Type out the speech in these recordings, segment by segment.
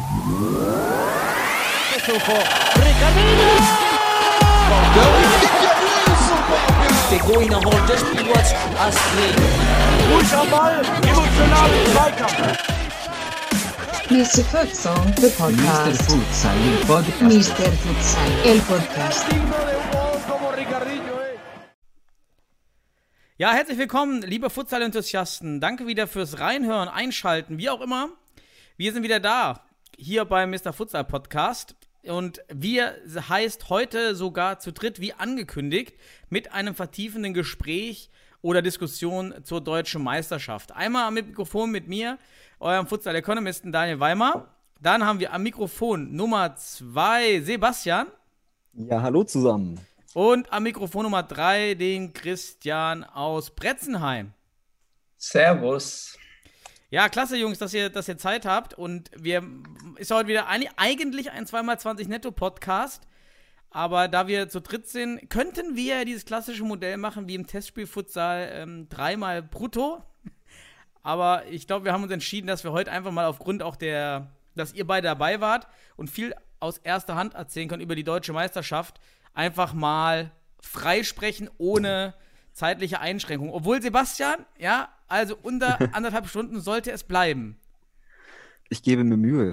Der Goiner holt das Spiel was Astrid. Ruhig am Ball, emotional im Zweikampf. Mr. Futsal, the podcast. Mr. Futsal, el podcast. Mr. Futsal, el podcast. Ja, herzlich willkommen, liebe Futsal-Enthusiasten. Danke wieder fürs Reinhören, Einschalten, wie auch immer. Wir sind wieder da, hier beim Mr. Futsal Podcast. Und wir heißt heute sogar zu dritt, wie angekündigt, mit einem vertiefenden Gespräch oder Diskussion zur deutschen Meisterschaft. Einmal am Mikrofon mit mir, eurem Futsal-Ökonomisten Daniel Weimar. Dann haben wir am Mikrofon Nummer 2 Sebastian. Ja, hallo zusammen. Und am Mikrofon Nummer 3 den Christian aus Bretzenheim. Servus. Ja, klasse, Jungs, dass ihr Zeit habt. Und ist heute wieder eigentlich ein 2x20 Netto-Podcast. Aber da wir zu dritt sind, könnten wir dieses klassische Modell machen wie im Testspiel-Futsal 3x brutto. Aber ich glaube, wir haben uns entschieden, dass wir heute einfach mal aufgrund auch dass ihr beide dabei wart und viel aus erster Hand erzählen könnt über die deutsche Meisterschaft, einfach mal freisprechen ohne zeitliche Einschränkungen. Obwohl, Sebastian, ja, also unter 1,5 Stunden sollte es bleiben. Ich gebe mir Mühe.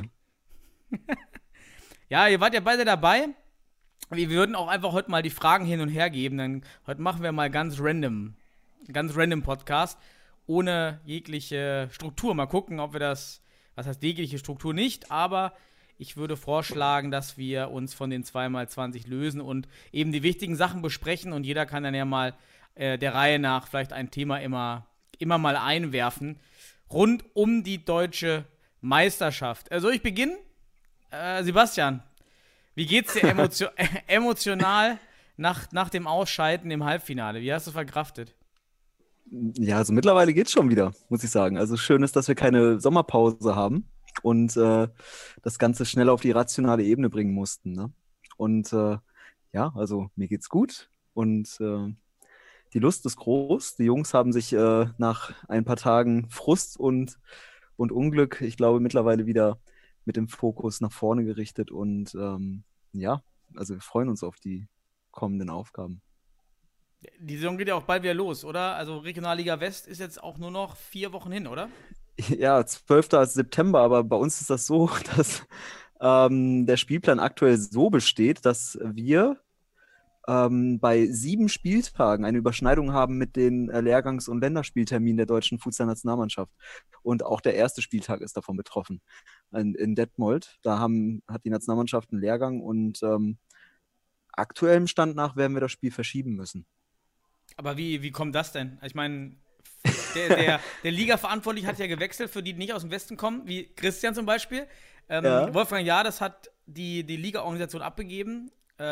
Ja, ihr wart ja beide dabei. Wir würden auch einfach heute mal die Fragen hin und her geben. Dann heute machen wir mal ganz random Podcast, ohne jegliche Struktur. Mal gucken, ob wir was heißt jegliche Struktur nicht, aber ich würde vorschlagen, dass wir uns von den 2x20 lösen und eben die wichtigen Sachen besprechen und jeder kann dann ja mal der Reihe nach vielleicht ein Thema immer mal einwerfen, rund um die deutsche Meisterschaft. Also ich beginne. Sebastian, wie geht's dir emotional nach dem Ausscheiden im Halbfinale? Wie hast du verkraftet? Ja, also mittlerweile geht's schon wieder, muss ich sagen. Also schön ist, dass wir keine Sommerpause haben und das Ganze schnell auf die rationale Ebene bringen mussten. Ne? Und ja, also mir geht's gut und die Lust ist groß. Die Jungs haben sich nach ein paar Tagen Frust und Unglück, ich glaube, mittlerweile wieder mit dem Fokus nach vorne gerichtet. Und ja, also wir freuen uns auf die kommenden Aufgaben. Die Saison geht ja auch bald wieder los, oder? Also Regionalliga West ist jetzt auch nur noch 4 Wochen hin, oder? Ja, 12. September, aber bei uns ist das so, dass der Spielplan aktuell so besteht, dass wir bei 7 Spieltagen eine Überschneidung haben mit den Lehrgangs- und Länderspielterminen der deutschen Futsal-Nationalmannschaft. Und auch der erste Spieltag ist davon betroffen. In Detmold, da hat die Nationalmannschaft einen Lehrgang und aktuellem Stand nach werden wir das Spiel verschieben müssen. Aber wie kommt das denn? Ich meine, der Liga-Verantwortliche hat ja gewechselt, für die nicht aus dem Westen kommen, wie Christian zum Beispiel. Ja. Wolfgang Jahres hat die Liga-Organisation abgegeben.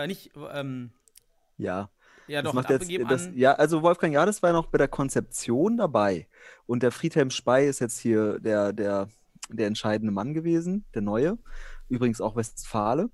Ja, doch, macht abgegeben an... Ja, also Wolfgang Jahres war noch bei der Konzeption dabei. Und der Friedhelm Spey ist jetzt hier der entscheidende Mann gewesen, der Neue. Übrigens auch Westfale.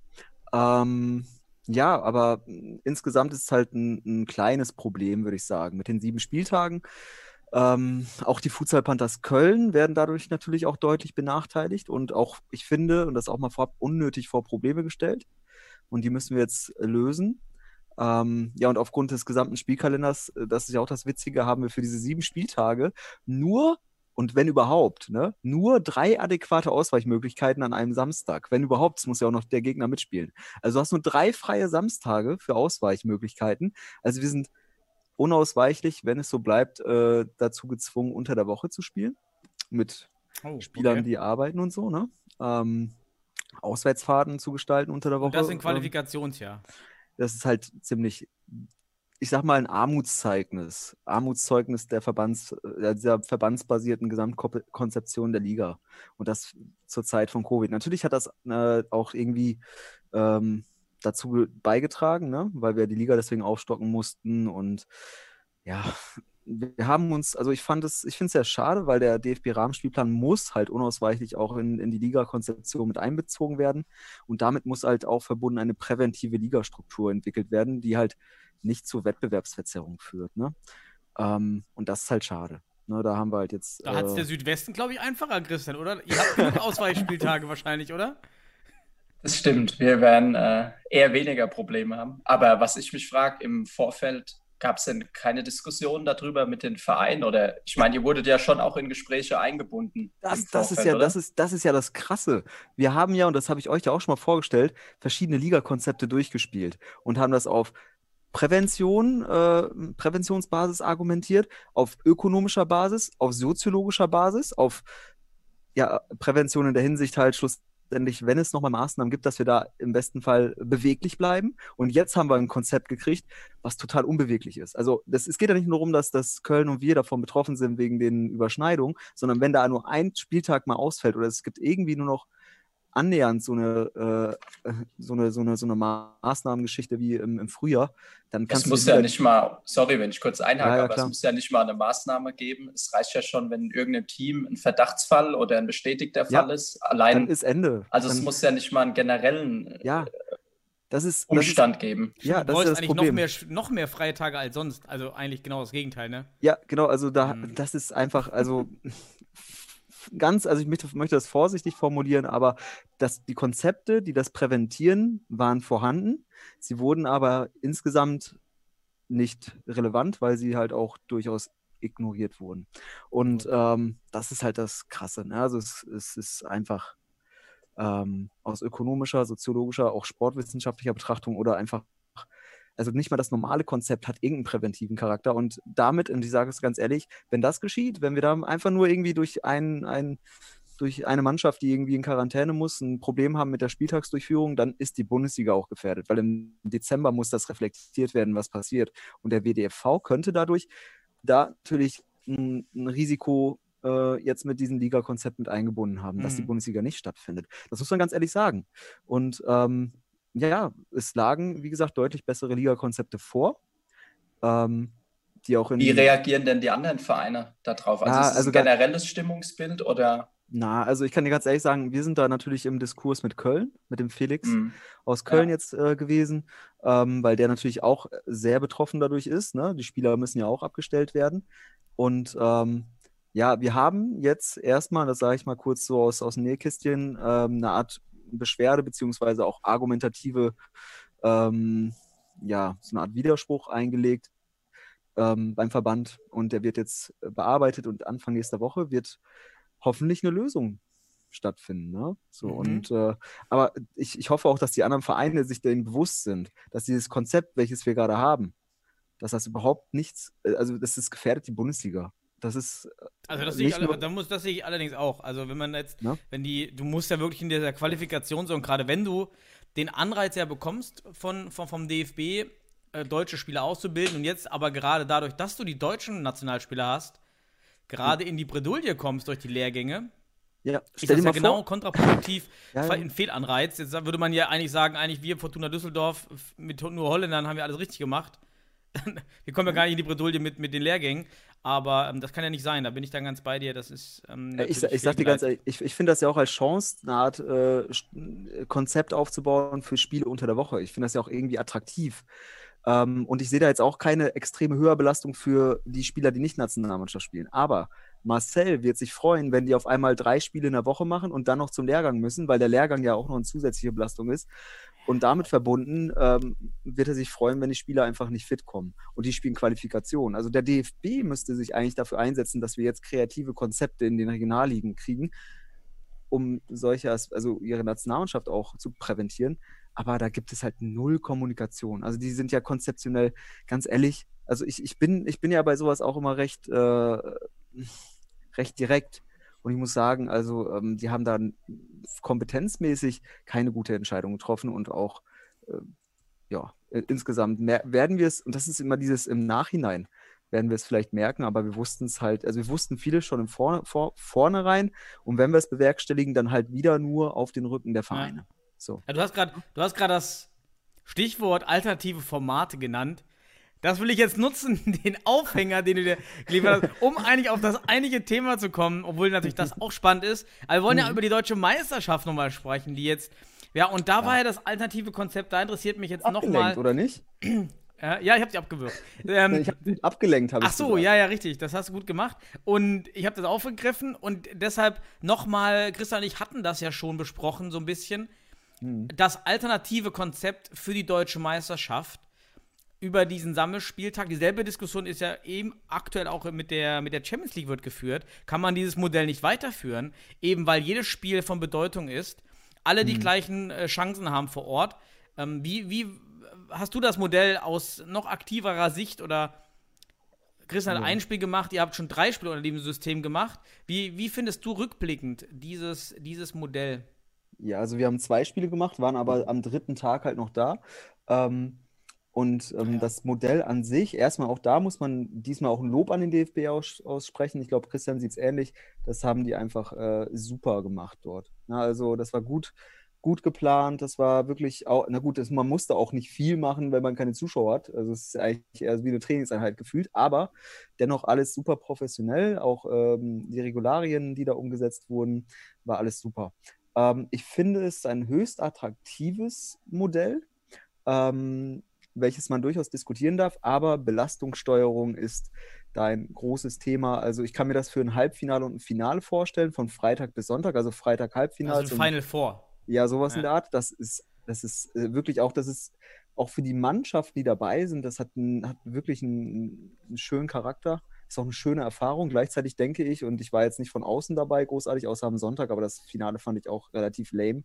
Ja, aber insgesamt ist es halt ein kleines Problem, würde ich sagen, mit den 7 Spieltagen. Auch die Futsal Panthers Köln werden dadurch natürlich auch deutlich benachteiligt und auch, ich finde, und das auch mal vorab, unnötig vor Probleme gestellt. Und die müssen wir jetzt lösen. Ja, und aufgrund des gesamten Spielkalenders, das ist ja auch das Witzige, haben wir für diese 7 Spieltage nur, und wenn überhaupt, ne, nur 3 adäquate Ausweichmöglichkeiten an einem Samstag. Wenn überhaupt, es muss ja auch noch der Gegner mitspielen. Also du hast nur 3 freie Samstage für Ausweichmöglichkeiten. Also wir sind unausweichlich, wenn es so bleibt, dazu gezwungen, unter der Woche zu spielen. Mit Spielern, die arbeiten und so, ne? Auswärtsfahrten zu gestalten unter der Woche. Und das in Qualifikationsjahr. Das ist halt ziemlich, ich sag mal, ein Armutszeugnis dieser verbandsbasierten Gesamtkonzeption der Liga. Und das zur Zeit von Covid. Natürlich hat das auch irgendwie dazu beigetragen, ne? Weil wir die Liga deswegen aufstocken mussten. Und ja, wir haben uns, also ich finde es sehr schade, weil der DFB-Rahmenspielplan muss halt unausweichlich auch in die Liga-Konzeption mit einbezogen werden. Und damit muss halt auch verbunden eine präventive Ligastruktur entwickelt werden, die halt nicht zur Wettbewerbsverzerrung führt. Ne? Und das ist halt schade. Ne, da haben wir halt jetzt. Da hat es der Südwesten, glaube ich, einfacher, Christian, oder? Ihr habt genug Ausweichspieltage wahrscheinlich, oder? Das stimmt. Wir werden eher weniger Probleme haben. Aber was ich mich frage, im Vorfeld gab es denn keine Diskussion darüber mit den Vereinen? Oder ich meine, ihr wurdet ja schon auch in Gespräche eingebunden im Das ist Vorfeld, ja, oder? das ist ja das Krasse. Wir haben ja, und das habe ich euch ja auch schon mal vorgestellt, verschiedene Ligakonzepte durchgespielt und haben das auf Präventionsbasis argumentiert, auf ökonomischer Basis, auf soziologischer Basis, auf Prävention in der Hinsicht halt schlussendlich, wenn es nochmal Maßnahmen gibt, dass wir da im besten Fall beweglich bleiben. Und jetzt haben wir ein Konzept gekriegt, was total unbeweglich ist. Also es geht ja nicht nur darum, dass Köln und wir davon betroffen sind wegen den Überschneidungen, sondern wenn da nur ein Spieltag mal ausfällt oder es gibt irgendwie nur noch annähernd so eine Maßnahmengeschichte wie im Frühjahr, dann Es kannst du muss wieder, ja nicht mal, sorry, wenn ich kurz einhake, Ja, aber es klar. muss ja nicht mal eine Maßnahme geben. Es reicht ja schon, wenn in irgendeinem Team ein Verdachtsfall oder ein bestätigter Ja, Fall ist. dann Allein, ist Ende. also es Dann, muss ja nicht mal einen generellen ja, das ist, Umstand geben. ja, Du das ist ja wolltest das eigentlich Problem. noch mehr freie Tage als sonst. Also eigentlich genau das Gegenteil, ne? Ja, genau, also das ist einfach, also also ich möchte das vorsichtig formulieren, aber die Konzepte, die das präventieren, waren vorhanden. Sie wurden aber insgesamt nicht relevant, weil sie halt auch durchaus ignoriert wurden. Und das ist halt das Krasse. Ne? Also es ist einfach aus ökonomischer, soziologischer, auch sportwissenschaftlicher Betrachtung oder einfach, also nicht mal das normale Konzept hat irgendeinen präventiven Charakter und damit, und ich sage es ganz ehrlich, wenn das geschieht, wenn wir da einfach nur irgendwie durch eine Mannschaft, die irgendwie in Quarantäne muss, ein Problem haben mit der Spieltagsdurchführung, dann ist die Bundesliga auch gefährdet, weil im Dezember muss das reflektiert werden, was passiert. Und der WDFV könnte dadurch da natürlich ein Risiko jetzt mit diesem Ligakonzept mit eingebunden haben, dass die Bundesliga nicht stattfindet. Das muss man ganz ehrlich sagen. Und es lagen, wie gesagt, deutlich bessere Ligakonzepte vor, die auch Wie reagieren denn die anderen Vereine darauf? Also ist es ein generelles Stimmungsbild oder? Also ich kann dir ganz ehrlich sagen, wir sind da natürlich im Diskurs mit Köln, mit dem Felix aus Köln jetzt gewesen, weil der natürlich auch sehr betroffen dadurch ist. Ne? Die Spieler müssen ja auch abgestellt werden. Und wir haben jetzt erstmal, das sage ich mal kurz so aus dem Nähkästchen, eine Art Beschwerde beziehungsweise auch argumentative, so eine Art Widerspruch eingelegt beim Verband. Und der wird jetzt bearbeitet und Anfang nächster Woche wird hoffentlich eine Lösung stattfinden. Ne? So, und aber ich hoffe auch, dass die anderen Vereine sich dem bewusst sind, dass dieses Konzept, welches wir gerade haben, dass das überhaupt nichts, also das ist gefährdet die Bundesliga. Das ist Also das sehe ich allerdings auch. Also wenn man jetzt, Ja. du musst ja wirklich in dieser Qualifikation so, und gerade wenn du den Anreiz ja bekommst vom DFB, deutsche Spieler auszubilden und jetzt aber gerade dadurch, dass du die deutschen Nationalspieler hast, gerade in die Bredouille kommst durch die Lehrgänge, Ja, ist stell das dir ja mal genau vor. kontraproduktiv, Ja, ja. ein Fehlanreiz. Jetzt würde man ja eigentlich sagen, wir Fortuna Düsseldorf mit nur Holländern haben wir alles richtig gemacht. Wir kommen ja gar nicht in die Bredouille mit den Lehrgängen, aber das kann ja nicht sein, da bin ich dann ganz bei dir, das ist Ich sag dir ganz ehrlich, ich finde das ja auch als Chance, eine Art Konzept aufzubauen für Spiele unter der Woche. Ich finde das ja auch irgendwie attraktiv. Und ich sehe da jetzt auch keine extreme Höherbelastung für die Spieler, die nicht Nationalmannschaft spielen. Aber Marcel wird sich freuen, wenn die auf einmal 3 Spiele in der Woche machen und dann noch zum Lehrgang müssen, weil der Lehrgang ja auch noch eine zusätzliche Belastung ist. Und damit verbunden wird er sich freuen, wenn die Spieler einfach nicht fit kommen. Und die spielen Qualifikation. Also der DFB müsste sich eigentlich dafür einsetzen, dass wir jetzt kreative Konzepte in den Regionalligen kriegen, um also ihre Nationalmannschaft auch zu präventieren. Aber da gibt es halt null Kommunikation. Also die sind ja konzeptionell, ganz ehrlich, also ich bin ja bei sowas auch immer recht direkt. Und ich muss sagen, also die haben da kompetenzmäßig keine gute Entscheidung getroffen und auch, insgesamt werden wir es, und das ist immer dieses im Nachhinein, werden wir es vielleicht merken, aber wir wussten es halt, also wir wussten vieles schon im Vornherein und wenn wir es bewerkstelligen, dann halt wieder nur auf den Rücken der Vereine. So. Ja, du hast gerade das Stichwort alternative Formate genannt. Das will ich jetzt nutzen, den Aufhänger, den du dir geliefert hast, um eigentlich auf das einige Thema zu kommen, obwohl natürlich das auch spannend ist. Aber wir wollen ja über die deutsche Meisterschaft nochmal sprechen, die jetzt, und da war ja das alternative Konzept, da interessiert mich jetzt nochmal. Oder nicht? Ja, ich habe dich abgewürgt. Ich habe abgelenkt, habe ich Ach so, gesagt. ja, richtig, das hast du gut gemacht. Und ich habe das aufgegriffen und deshalb nochmal, Christian und ich hatten das ja schon besprochen, so ein bisschen. das alternative Konzept für die deutsche Meisterschaft über diesen Sammelspieltag. Dieselbe Diskussion ist ja eben aktuell auch mit der Champions League wird geführt. Kann man dieses Modell nicht weiterführen, eben weil jedes Spiel von Bedeutung ist, alle die gleichen Chancen haben vor Ort. Wie hast du das Modell aus noch aktiverer Sicht oder Christian hat ein Spiel gemacht, ihr habt schon 3 Spiele unter diesem System gemacht. Wie findest du rückblickend dieses Modell? Ja, also wir haben 2 Spiele gemacht, waren aber am 3. Tag halt noch da. Das Modell an sich, erstmal auch da muss man diesmal auch ein Lob an den DFB aussprechen. Ich glaube, Christian sieht es ähnlich. Das haben die einfach super gemacht dort. Na, also das war gut geplant. Das war wirklich auch, na gut, man musste auch nicht viel machen, wenn man keine Zuschauer hat. Also es ist eigentlich eher wie eine Trainingseinheit gefühlt, aber dennoch alles super professionell. Auch die Regularien, die da umgesetzt wurden, war alles super. Ich finde es ein höchst attraktives Modell. Welches man durchaus diskutieren darf, aber Belastungssteuerung ist da ein großes Thema. Also ich kann mir das für ein Halbfinale und ein Finale vorstellen, von Freitag bis Sonntag, also Freitag Halbfinale. Also Final Four. Ja, sowas in der Art. Das ist wirklich auch, das ist auch für die Mannschaften, die dabei sind, das hat wirklich einen schönen Charakter. Ist auch eine schöne Erfahrung. Gleichzeitig denke ich, und ich war jetzt nicht von außen dabei, großartig, außer am Sonntag, aber das Finale fand ich auch relativ lame.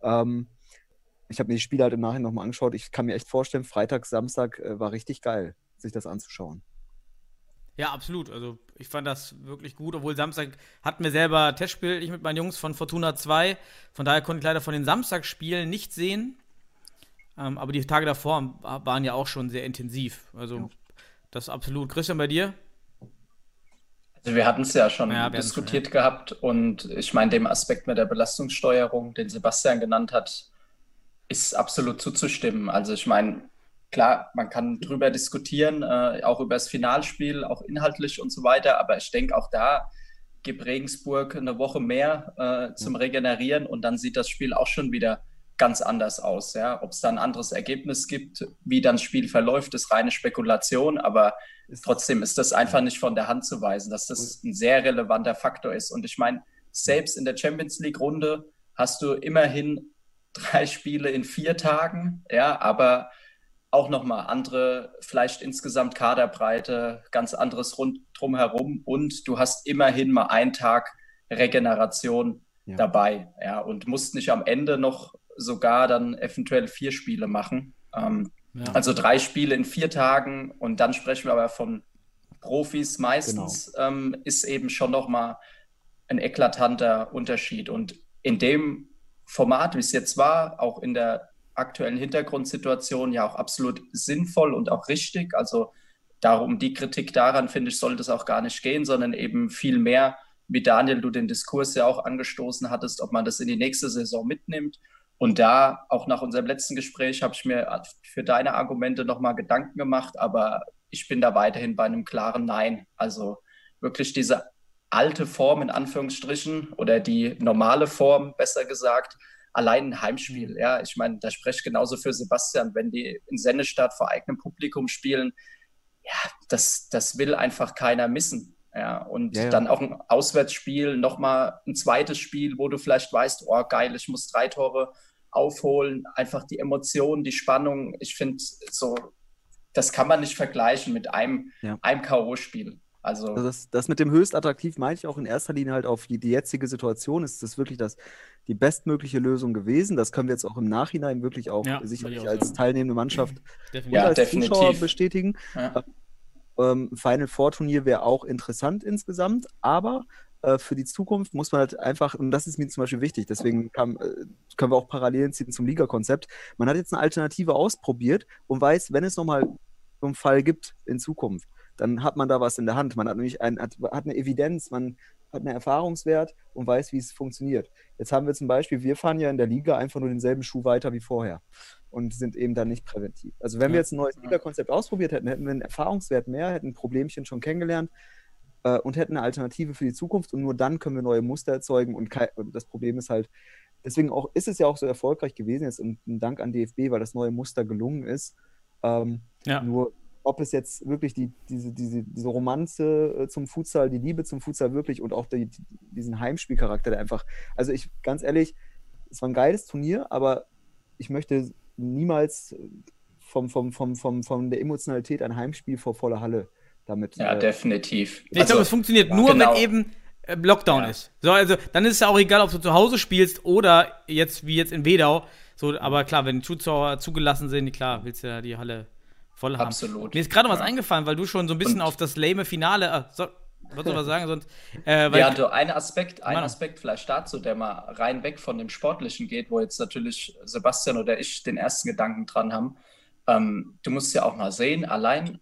Ich habe mir die Spiele halt im Nachhinein nochmal angeschaut. Ich kann mir echt vorstellen, Freitag, Samstag war richtig geil, sich das anzuschauen. Ja, absolut. Also ich fand das wirklich gut, obwohl Samstag hatten wir selber Testspiel, ich mit meinen Jungs von Fortuna 2. Von daher konnte ich leider von den Samstagsspielen nicht sehen. Aber die Tage davor waren ja auch schon sehr intensiv. Also das absolut. Christian, bei dir? Also wir hatten es ja schon diskutiert gehabt und ich meine, dem Aspekt mit der Belastungssteuerung, den Sebastian genannt hat, ist absolut zuzustimmen. Also ich meine, klar, man kann drüber diskutieren, auch über das Finalspiel, auch inhaltlich und so weiter, aber ich denke auch da gibt Regensburg eine Woche mehr zum Regenerieren und dann sieht das Spiel auch schon wieder ganz anders aus. Ja? Ob es dann ein anderes Ergebnis gibt, wie dann das Spiel verläuft, ist reine Spekulation, aber trotzdem ist das einfach nicht von der Hand zu weisen, dass das ein sehr relevanter Faktor ist. Und ich meine, selbst in der Champions League-Runde hast du immerhin 3 Spiele in 4 Tagen, ja, aber auch nochmal andere, vielleicht insgesamt Kaderbreite, ganz anderes drumherum und du hast immerhin mal einen Tag Regeneration dabei, ja, und musst nicht am Ende noch sogar dann eventuell 4 Spiele machen. Also 3 Spiele in 4 Tagen und dann sprechen wir aber von Profis meistens, ist eben schon nochmal ein eklatanter Unterschied und in dem Format, wie es jetzt war, auch in der aktuellen Hintergrundsituation ja auch absolut sinnvoll und auch richtig. Also darum die Kritik daran, finde ich, sollte es auch gar nicht gehen, sondern eben viel mehr, wie Daniel, du den Diskurs ja auch angestoßen hattest, ob man das in die nächste Saison mitnimmt. Und da, auch nach unserem letzten Gespräch, habe ich mir für deine Argumente nochmal Gedanken gemacht, aber ich bin da weiterhin bei einem klaren Nein. Also wirklich diese alte Form in Anführungsstrichen oder die normale Form, besser gesagt, allein ein Heimspiel. Ja, ich meine, da spreche ich genauso für Sebastian, wenn die in Sennestadt vor eigenem Publikum spielen, ja, das will einfach keiner missen. Ja, und dann auch ein Auswärtsspiel, nochmal ein zweites Spiel, wo du vielleicht weißt, oh geil, ich muss 3 Tore aufholen, einfach die Emotionen, die Spannung. Ich finde, so, das kann man nicht vergleichen mit einem K.O.-Spiel. Also das mit dem höchst attraktiv meine ich auch in erster Linie halt auf die jetzige Situation. Ist das wirklich die bestmögliche Lösung gewesen? Das können wir jetzt auch im Nachhinein wirklich auch sicherlich als teilnehmende Mannschaft und als Zuschauer bestätigen. Ja. Final Four Turnier wäre auch interessant insgesamt, aber für die Zukunft muss man halt einfach, und das ist mir zum Beispiel wichtig, deswegen können wir auch Parallelen ziehen zum Liga-Konzept. Man hat jetzt eine Alternative ausprobiert und weiß, wenn es nochmal so einen Fall gibt in Zukunft, dann hat man da was in der Hand. Man hat nämlich hat eine Evidenz, man hat einen Erfahrungswert und weiß, wie es funktioniert. Jetzt haben wir zum Beispiel, wir fahren ja in der Liga einfach nur denselben Schuh weiter wie vorher und sind eben dann nicht präventiv. Also wenn wir jetzt ein neues Liga-Konzept ausprobiert hätten, hätten wir einen Erfahrungswert mehr, hätten ein Problemchen schon kennengelernt und hätten eine Alternative für die Zukunft und nur dann können wir neue Muster erzeugen und das Problem ist halt, deswegen ist es ja auch so erfolgreich gewesen jetzt und ein Dank an DFB, weil das neue Muster gelungen ist. Nur ob es jetzt wirklich diese Romanze zum Futsal, die Liebe zum Futsal wirklich und auch diesen Heimspielcharakter, der einfach, also ganz ehrlich, es war ein geiles Turnier, aber ich möchte niemals von der Emotionalität ein Heimspiel vor voller Halle damit. Ja, definitiv. Ich glaube, es funktioniert nur, genau. wenn eben Lockdown ist. So, also dann ist es ja auch egal, ob du zu Hause spielst oder wie jetzt in Wedau. So, aber klar, wenn Zuschauer zugelassen sind, klar, willst du ja die Halle voll haben. Absolut. Mir ist gerade was eingefallen, weil du schon so ein bisschen auf das lame Finale. Wolltest du was sagen? Sonst, ein Aspekt vielleicht dazu, der mal rein weg von dem Sportlichen geht, wo jetzt natürlich Sebastian oder ich den ersten Gedanken dran haben. Du musst ja auch mal sehen, allein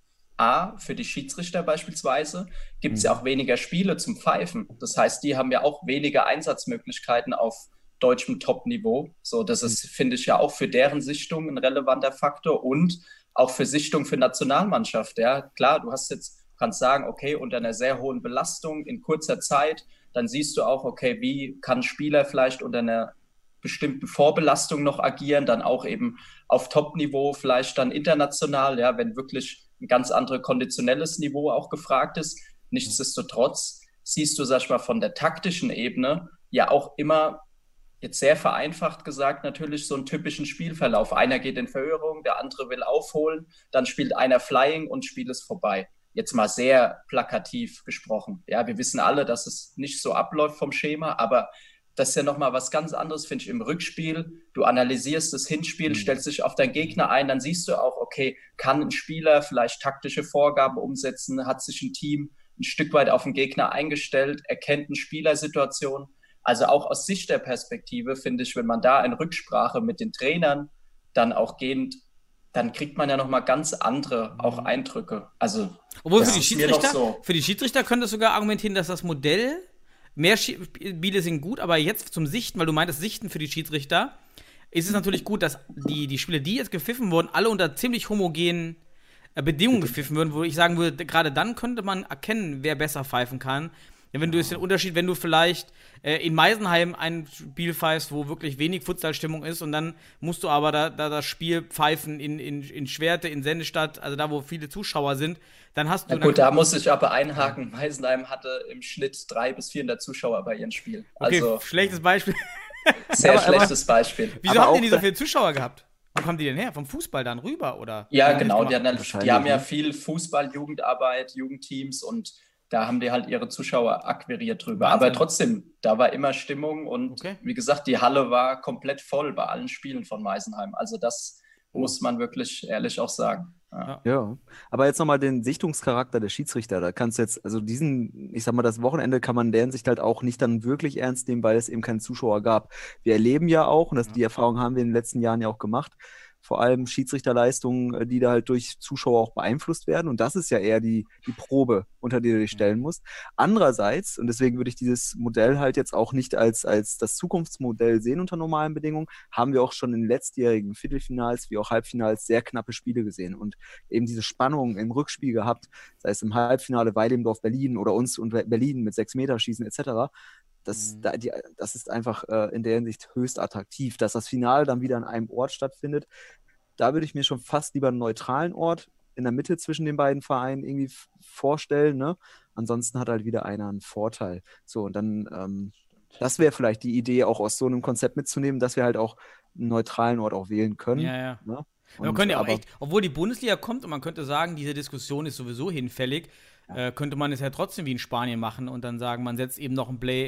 für die Schiedsrichter beispielsweise gibt es ja auch weniger Spiele zum Pfeifen. Das heißt, die haben ja auch weniger Einsatzmöglichkeiten auf deutschem Top-Niveau. So, das ist, finde ich, ja auch für deren Sichtung ein relevanter Faktor und auch für Sichtung für Nationalmannschaft. Ja, klar, kannst sagen, okay, unter einer sehr hohen Belastung in kurzer Zeit, dann siehst du auch, okay, wie kann ein Spieler vielleicht unter einer bestimmten Vorbelastung noch agieren, dann auch eben auf Top-Niveau, vielleicht dann international, ja, wenn wirklich ein ganz anderes konditionelles Niveau auch gefragt ist. Nichtsdestotrotz siehst du, sag ich mal, von der taktischen Ebene ja auch immer, jetzt sehr vereinfacht gesagt, natürlich so einen typischen Spielverlauf. Einer geht in Verhörung, der andere will aufholen, dann spielt einer Flying und Spiel ist vorbei. Jetzt mal sehr plakativ gesprochen. Ja, wir wissen alle, dass es nicht so abläuft vom Schema, aber das ist ja nochmal was ganz anderes, finde ich, im Rückspiel. Du analysierst das Hinspiel, stellst dich auf deinen Gegner ein, dann siehst du auch, okay, kann ein Spieler vielleicht taktische Vorgaben umsetzen, hat sich ein Team ein Stück weit auf den Gegner eingestellt, erkennt eine Spielersituation. Also auch aus Sicht der Perspektive finde ich, wenn man da in Rücksprache mit den Trainern dann auch gehend, dann kriegt man ja nochmal ganz andere auch Eindrücke. Also, obwohl für die Schiedsrichter könnte es sogar argumentieren, dass das Modell, mehr Spiele sind gut, aber jetzt zum Sichten, weil du meintest Sichten für die Schiedsrichter, ist es natürlich gut, dass die Spiele, die jetzt gepfiffen wurden, alle unter ziemlich homogenen Bedingungen gepfiffen würden, wo ich sagen würde, gerade dann könnte man erkennen, wer besser pfeifen kann. Ja, wenn du den Unterschied, wenn du vielleicht in Meisenheim ein Spiel pfeifst, wo wirklich wenig Futsal-Stimmung ist und dann musst du aber da das Spiel pfeifen in Schwerte, in Sennestadt, also da, wo viele Zuschauer sind, dann hast du... Na gut, da muss ich aber einhaken. Meisenheim hatte im Schnitt 300 bis 400 Zuschauer bei ihren Spielen. Okay, also, schlechtes Beispiel. Sehr schlechtes Beispiel. Wieso haben die so viele Zuschauer gehabt? Wo kommen die denn her? Vom Fußball dann rüber, oder? Ja, genau. Die haben ja viel Fußball, Jugendarbeit, Jugendteams und da haben die halt ihre Zuschauer akquiriert drüber. Wahnsinn. Aber trotzdem, da war immer Stimmung und wie gesagt, die Halle war komplett voll bei allen Spielen von Meisenheim. Also das muss man wirklich ehrlich auch sagen. Ja, aber jetzt nochmal den Sichtungscharakter der Schiedsrichter. Da kannst du jetzt, also ich sag mal, das Wochenende kann man in der Hinsicht halt auch nicht dann wirklich ernst nehmen, weil es eben keine Zuschauer gab. Wir erleben ja auch, und die Erfahrung haben wir in den letzten Jahren ja auch gemacht, vor allem Schiedsrichterleistungen, die da halt durch Zuschauer auch beeinflusst werden. Und das ist ja eher die Probe, unter die du dich stellen musst. Andererseits, und deswegen würde ich dieses Modell halt jetzt auch nicht als das Zukunftsmodell sehen unter normalen Bedingungen, haben wir auch schon in letztjährigen Viertelfinals wie auch Halbfinals sehr knappe Spiele gesehen und eben diese Spannung im Rückspiel gehabt, sei es im Halbfinale Weilendorf-Berlin oder uns und Berlin mit 6-Meter-Schießen etc., das ist einfach in der Hinsicht höchst attraktiv. Dass das Finale dann wieder an einem Ort stattfindet, da würde ich mir schon fast lieber einen neutralen Ort in der Mitte zwischen den beiden Vereinen irgendwie vorstellen. Ne? Ansonsten hat halt wieder einer einen Vorteil. So, und dann, das wäre vielleicht die Idee, auch aus so einem Konzept mitzunehmen, dass wir halt auch einen neutralen Ort auch wählen können. Ja. Ne? Man könnte ja auch echt, obwohl die Bundesliga kommt und man könnte sagen, diese Diskussion ist sowieso hinfällig, könnte man es ja trotzdem wie in Spanien machen und dann sagen, man setzt eben noch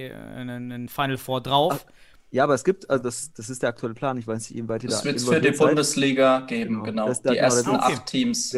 ein Final Four drauf. Ja, aber es gibt, also das ist der aktuelle Plan, ich weiß nicht, inwieweit ihr da involviert seid. Es wird es für die Bundesliga geben, genau. Die ersten 8 Teams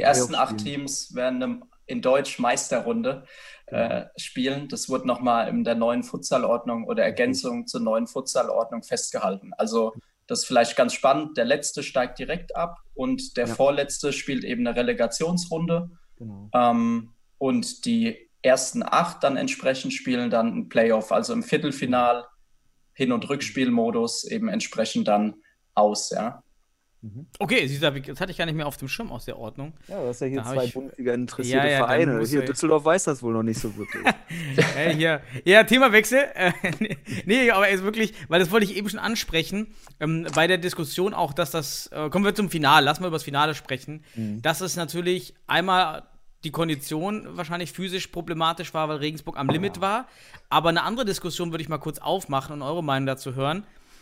werden in Deutsch Meisterrunde spielen. Das wird nochmal in der neuen Futsalordnung oder Ergänzung zur neuen Futsalordnung festgehalten. Also das ist vielleicht ganz spannend. Der Letzte steigt direkt ab und der Vorletzte spielt eben eine Relegationsrunde. Genau. Und die ersten 8 dann entsprechend spielen dann ein Playoff, also im Viertelfinal, Hin- und Rückspielmodus eben entsprechend dann aus, ja. Okay, das hatte ich gar nicht mehr auf dem Schirm aus der Ordnung. Ja, du hast ja hier 2 Bundesliga interessierte Vereine. Hier Düsseldorf weiß das wohl noch nicht so wirklich. Themawechsel. Nee, aber jetzt wirklich, weil das wollte ich eben schon ansprechen, bei der Diskussion auch, dass das, kommen wir zum Finale, lassen wir über das Finale sprechen, dass es natürlich einmal die Kondition wahrscheinlich physisch problematisch war, weil Regensburg am Limit war, aber eine andere Diskussion würde ich mal kurz aufmachen und eure Meinung dazu hören.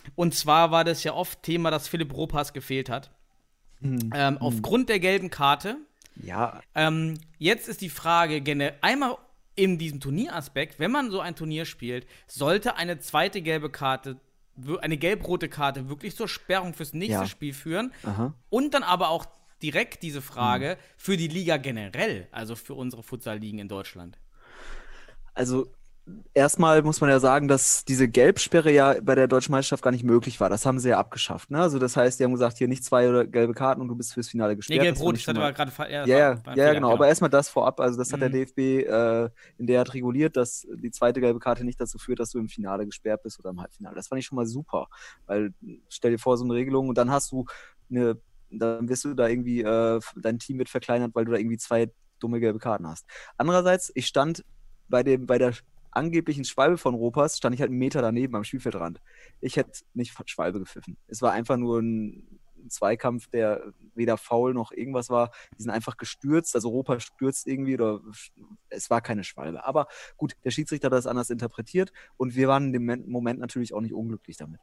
Und zwar war das ja oft Thema, dass Philipp Ropas gefehlt hat. Aufgrund der gelben Karte. Ja. Jetzt ist die Frage, einmal in diesem Turnieraspekt, wenn man so ein Turnier spielt, sollte eine zweite gelbe Karte, eine gelb-rote Karte wirklich zur Sperrung fürs nächste Spiel führen. Aha. Und dann aber auch direkt diese Frage für die Liga generell, also für unsere Futsal-Ligen in Deutschland. Also erstmal muss man ja sagen, dass diese Gelbsperre ja bei der Deutschen Meisterschaft gar nicht möglich war. Das haben sie ja abgeschafft. Ne? Also das heißt, die haben gesagt, hier nicht 2 gelbe Karten und du bist fürs Finale gesperrt. Nee, gelb-rot, das war gerade genau. Aber erstmal das vorab. Also das hat der DFB in der Art reguliert, dass die zweite gelbe Karte nicht dazu führt, dass du im Finale gesperrt bist oder im Halbfinale. Das fand ich schon mal super. Weil stell dir vor, so eine Regelung und dann hast du dann wirst du da irgendwie, dein Team wird verkleinert, weil du da irgendwie 2 dumme gelbe Karten hast. Andererseits, ich stand bei der angeblichen Schwalbe von Ropas, stand ich halt 1 Meter daneben am Spielfeldrand. Ich hätte nicht Schwalbe gepfiffen. Es war einfach nur ein Zweikampf, der weder faul noch irgendwas war. Die sind einfach gestürzt, also Ropas stürzt irgendwie, oder es war keine Schwalbe. Aber gut, der Schiedsrichter hat das anders interpretiert und wir waren in dem Moment natürlich auch nicht unglücklich damit.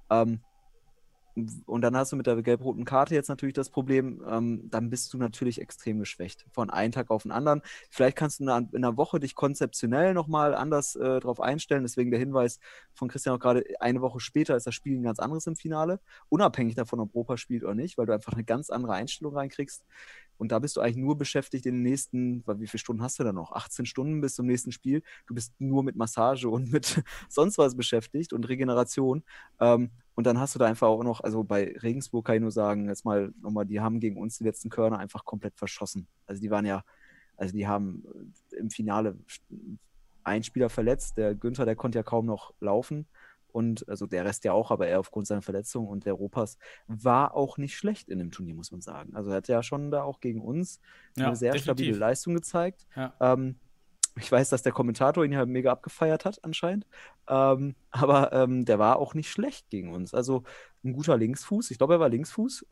Und dann hast du mit der gelb-roten Karte jetzt natürlich das Problem, dann bist du natürlich extrem geschwächt. Von einem Tag auf den anderen. Vielleicht kannst du in einer Woche dich konzeptionell nochmal anders drauf einstellen. Deswegen der Hinweis von Christian auch gerade, eine Woche später ist das Spiel ein ganz anderes im Finale. Unabhängig davon, ob Europa spielt oder nicht, weil du einfach eine ganz andere Einstellung reinkriegst. Und da bist du eigentlich nur beschäftigt in den nächsten, wie viele Stunden hast du da noch? 18 Stunden bis zum nächsten Spiel. Du bist nur mit Massage und mit sonst was beschäftigt und Regeneration. Und dann hast du da einfach auch noch, also bei Regensburg kann ich nur sagen, jetzt mal nochmal, die haben gegen uns die letzten Körner einfach komplett verschossen. Also die haben im Finale einen Spieler verletzt, der Günther, der konnte ja kaum noch laufen. Und also der Rest ja auch, aber er aufgrund seiner Verletzung, und der Ropas war auch nicht schlecht in dem Turnier, muss man sagen. Also er hat ja schon da auch gegen uns eine sehr stabile Leistung gezeigt. Ja. Ich weiß, dass der Kommentator ihn ja mega abgefeiert hat anscheinend, aber der war auch nicht schlecht gegen uns. Also ein guter Linksfuß, ich glaube, er war Linksfuß.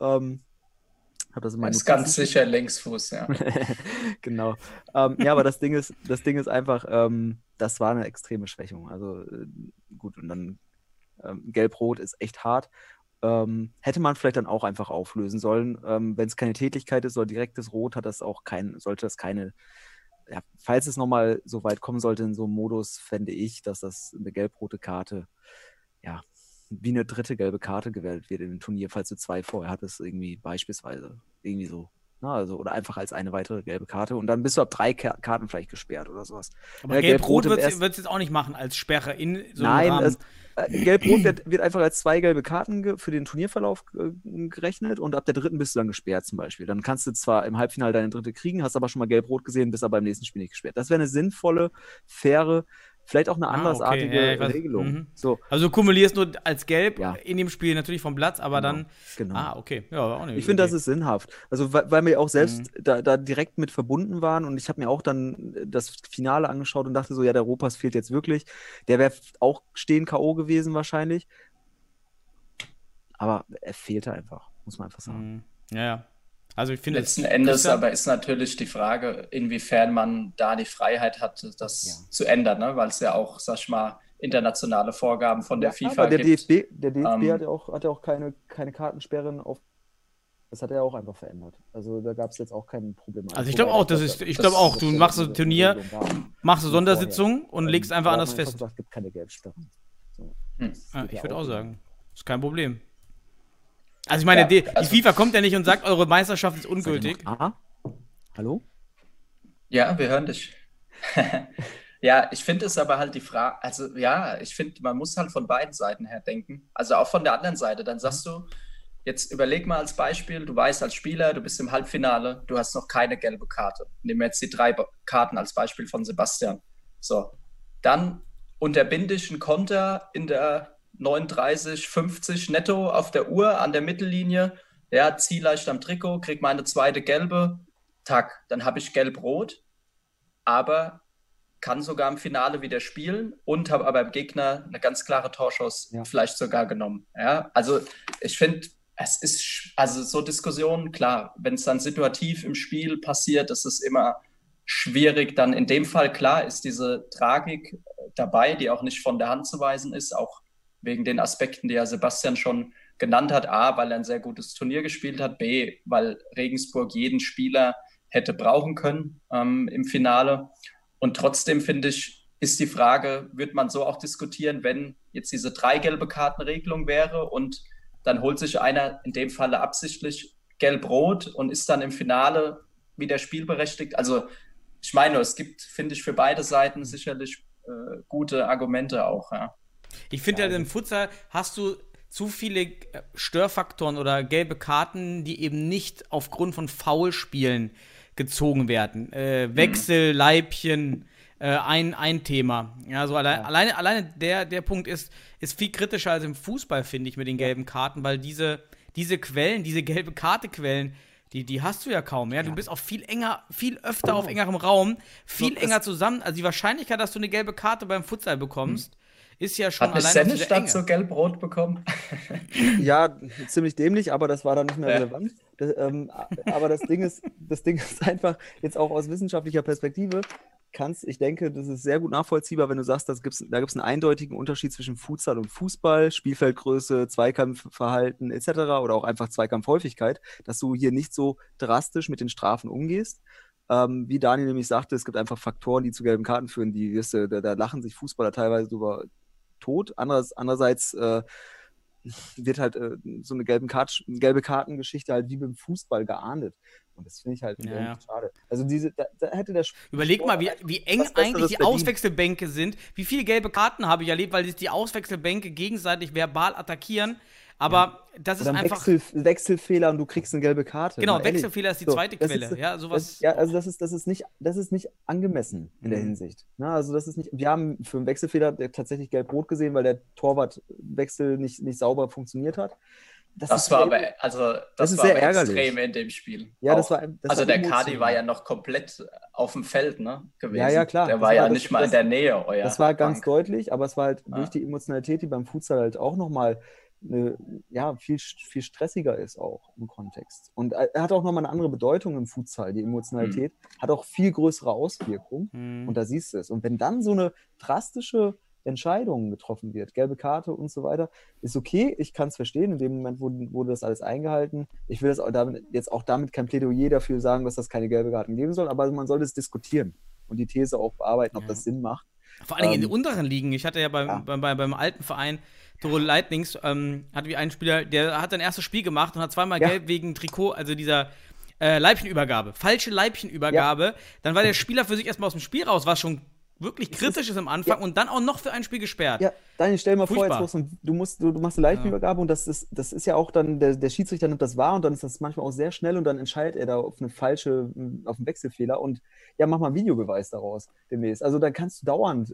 Ist ganz sicher Linksfuß, ja. Genau. Ja, aber das Ding ist einfach, das war eine extreme Schwächung. Also gut, und dann Gelb-Rot ist echt hart. Hätte man vielleicht dann auch einfach auflösen sollen. Wenn es keine Tätigkeit ist oder direktes Rot, sollte das keine, ja, falls es nochmal so weit kommen sollte in so einem Modus, fände ich, dass das eine gelb-rote Karte, ja, wie eine dritte gelbe Karte gewählt wird in dem Turnier, falls du 2 vorher hattest, irgendwie beispielsweise. Irgendwie so. Na, also, oder einfach als eine weitere gelbe Karte und dann bist du ab 3 Karten vielleicht gesperrt oder sowas. Aber Gelb-Rot wird es jetzt auch nicht machen als Sperre in so einem Rahmen. Gelb-Rot wird einfach als 2 gelbe Karten für den Turnierverlauf gerechnet und ab der 3. bist du dann gesperrt zum Beispiel. Dann kannst du zwar im Halbfinale deine 3. kriegen, hast aber schon mal Gelb-Rot gesehen, bist aber im nächsten Spiel nicht gesperrt. Das wäre eine sinnvolle, faire, vielleicht auch eine andersartige Regelung. Mhm. So. Also du kumulierst nur als Gelb in dem Spiel natürlich vom Platz, aber dann. Genau. Okay. Ja, auch nicht. Ich finde, das ist sinnhaft. Also weil wir auch selbst da direkt mit verbunden waren und ich habe mir auch dann das Finale angeschaut und dachte so, ja, der Ropas fehlt jetzt wirklich. Der wäre auch stehen K.O. gewesen wahrscheinlich. Aber er fehlte einfach, muss man einfach sagen. Ja. Also ich finde, letzten Endes aber ist natürlich die Frage, inwiefern man da die Freiheit hat, das zu ändern, ne? Weil es ja auch, sag ich mal, internationale Vorgaben von der FIFA aber gibt. Der DFB hat ja auch keine Kartensperren auf. Das hat er auch einfach verändert. Also da gab es jetzt auch kein Problem. Also ich glaube auch, du machst so ein Turnier, machst eine Sondersitzung und legst einfach anders fest. Es gibt keine Gelbsperren. So. Ich würde auch sagen, ist kein Problem. Also ich meine, die FIFA kommt ja nicht und sagt, eure Meisterschaft ist ungültig. Hallo? Ja, wir hören dich. Ja, ich finde es aber halt die Frage, also ja, ich finde, man muss halt von beiden Seiten her denken. Also auch von der anderen Seite. Dann sagst du, jetzt überleg mal als Beispiel, du weißt als Spieler, du bist im Halbfinale, du hast noch keine gelbe Karte. Nehmen wir jetzt die 3 Karten als Beispiel von Sebastian. So, dann unterbinde ich einen Konter in der 39,50 netto auf der Uhr an der Mittellinie, ja, zieh leicht am Trikot, krieg meine 2. gelbe, tack, dann habe ich gelb-rot, aber kann sogar im Finale wieder spielen und habe aber im Gegner eine ganz klare Torschuss vielleicht sogar genommen. Ja, also ich finde, es ist, also so Diskussionen, klar, wenn es dann situativ im Spiel passiert, ist es immer schwierig. Dann in dem Fall, klar, ist diese Tragik dabei, die auch nicht von der Hand zu weisen ist, auch wegen den Aspekten, die ja Sebastian schon genannt hat. A, weil er ein sehr gutes Turnier gespielt hat. B, weil Regensburg jeden Spieler hätte brauchen können im Finale. Und trotzdem, finde ich, ist die Frage, wird man so auch diskutieren, wenn jetzt diese 3 gelbe Kartenregelung wäre und dann holt sich einer in dem Falle absichtlich gelb-rot und ist dann im Finale wieder spielberechtigt. Also ich meine, es gibt, finde ich, für beide Seiten sicherlich gute Argumente auch. Ja. Ich finde ja, im Futsal hast du zu viele Störfaktoren oder gelbe Karten, die eben nicht aufgrund von Foulspielen gezogen werden. Wechsel, Leibchen, ein Thema. Ja, so alleine der Punkt ist viel kritischer als im Fußball, finde ich, mit den gelben Karten, weil diese Quellen, diese gelbe Karte-Quellen, die hast du ja kaum. Ja? Du bist auch viel öfter auf engerem Raum, viel enger zusammen. Also die Wahrscheinlichkeit, dass du eine gelbe Karte beim Futsal bekommst, ist ja schon allein. Hat Sennestadt so gelb-rot bekommen? Ja, ziemlich dämlich, aber das war dann nicht mehr relevant. Aber das Ding ist einfach, jetzt auch aus wissenschaftlicher Perspektive, ich denke, das ist sehr gut nachvollziehbar, wenn du sagst, da gibt es einen eindeutigen Unterschied zwischen Futsal und Fußball, Spielfeldgröße, Zweikampfverhalten etc. oder auch einfach Zweikampfhäufigkeit, dass du hier nicht so drastisch mit den Strafen umgehst. Wie Daniel nämlich sagte, es gibt einfach Faktoren, die zu gelben Karten führen, da lachen sich Fußballer teilweise drüber tot. Andererseits wird halt so eine gelbe Kartengeschichte halt wie beim Fußball geahndet. Und das finde ich halt schade. Also da hätte der Überleg mal, wie eng eigentlich die Auswechselbänke sind. Wie viele gelbe Karten habe ich erlebt, weil sich die Auswechselbänke gegenseitig verbal attackieren. Aber das ist einfach Wechselfehler und du kriegst eine gelbe Karte. Genau, Wechselfehler ist die zweite Quelle. Das ist nicht angemessen in der Hinsicht. Na, also das ist nicht. Wir haben für einen Wechselfehler tatsächlich gelb-rot gesehen, weil der Torwartwechsel nicht sauber funktioniert hat. Das war aber extrem in dem Spiel. Ja, der Kadi war ja noch komplett auf dem Feld gewesen. Ja, klar. Der war ja nicht mal in der Nähe. Das war ganz deutlich, aber es war halt durch die Emotionalität, die beim Futsal halt auch nochmal viel stressiger ist auch im Kontext. Und er hat auch nochmal eine andere Bedeutung im Futsal. Die Emotionalität hat auch viel größere Auswirkungen. Und da siehst du es. Und wenn dann so eine drastische Entscheidung getroffen wird, gelbe Karte und so weiter, ist okay, ich kann es verstehen, in dem Moment wurde das alles eingehalten. Ich will damit kein Plädoyer dafür sagen, dass das keine gelbe Karten geben soll, aber man sollte es diskutieren und die These auch bearbeiten, ob das Sinn macht. Vor allem in den unteren Ligen. Ich hatte ja beim alten Verein Tirol Lightnings, hatten wir einen Spieler, der hat sein erstes Spiel gemacht und hat zweimal gelb wegen Trikot, also dieser Leibchenübergabe, falsche Leibchenübergabe. Ja. Dann war der Spieler für sich erstmal aus dem Spiel raus, was schon wirklich kritisch ist am Anfang und dann auch noch für ein Spiel gesperrt. Ja, Daniel, stell dir mal vor, jetzt du machst eine Leibchenübergabe und das ist ja auch dann, der Schiedsrichter nimmt das wahr und dann ist das manchmal auch sehr schnell und dann entscheidet er da auf einen Wechselfehler und mach mal einen Videobeweis daraus demnächst. Also dann kannst du dauernd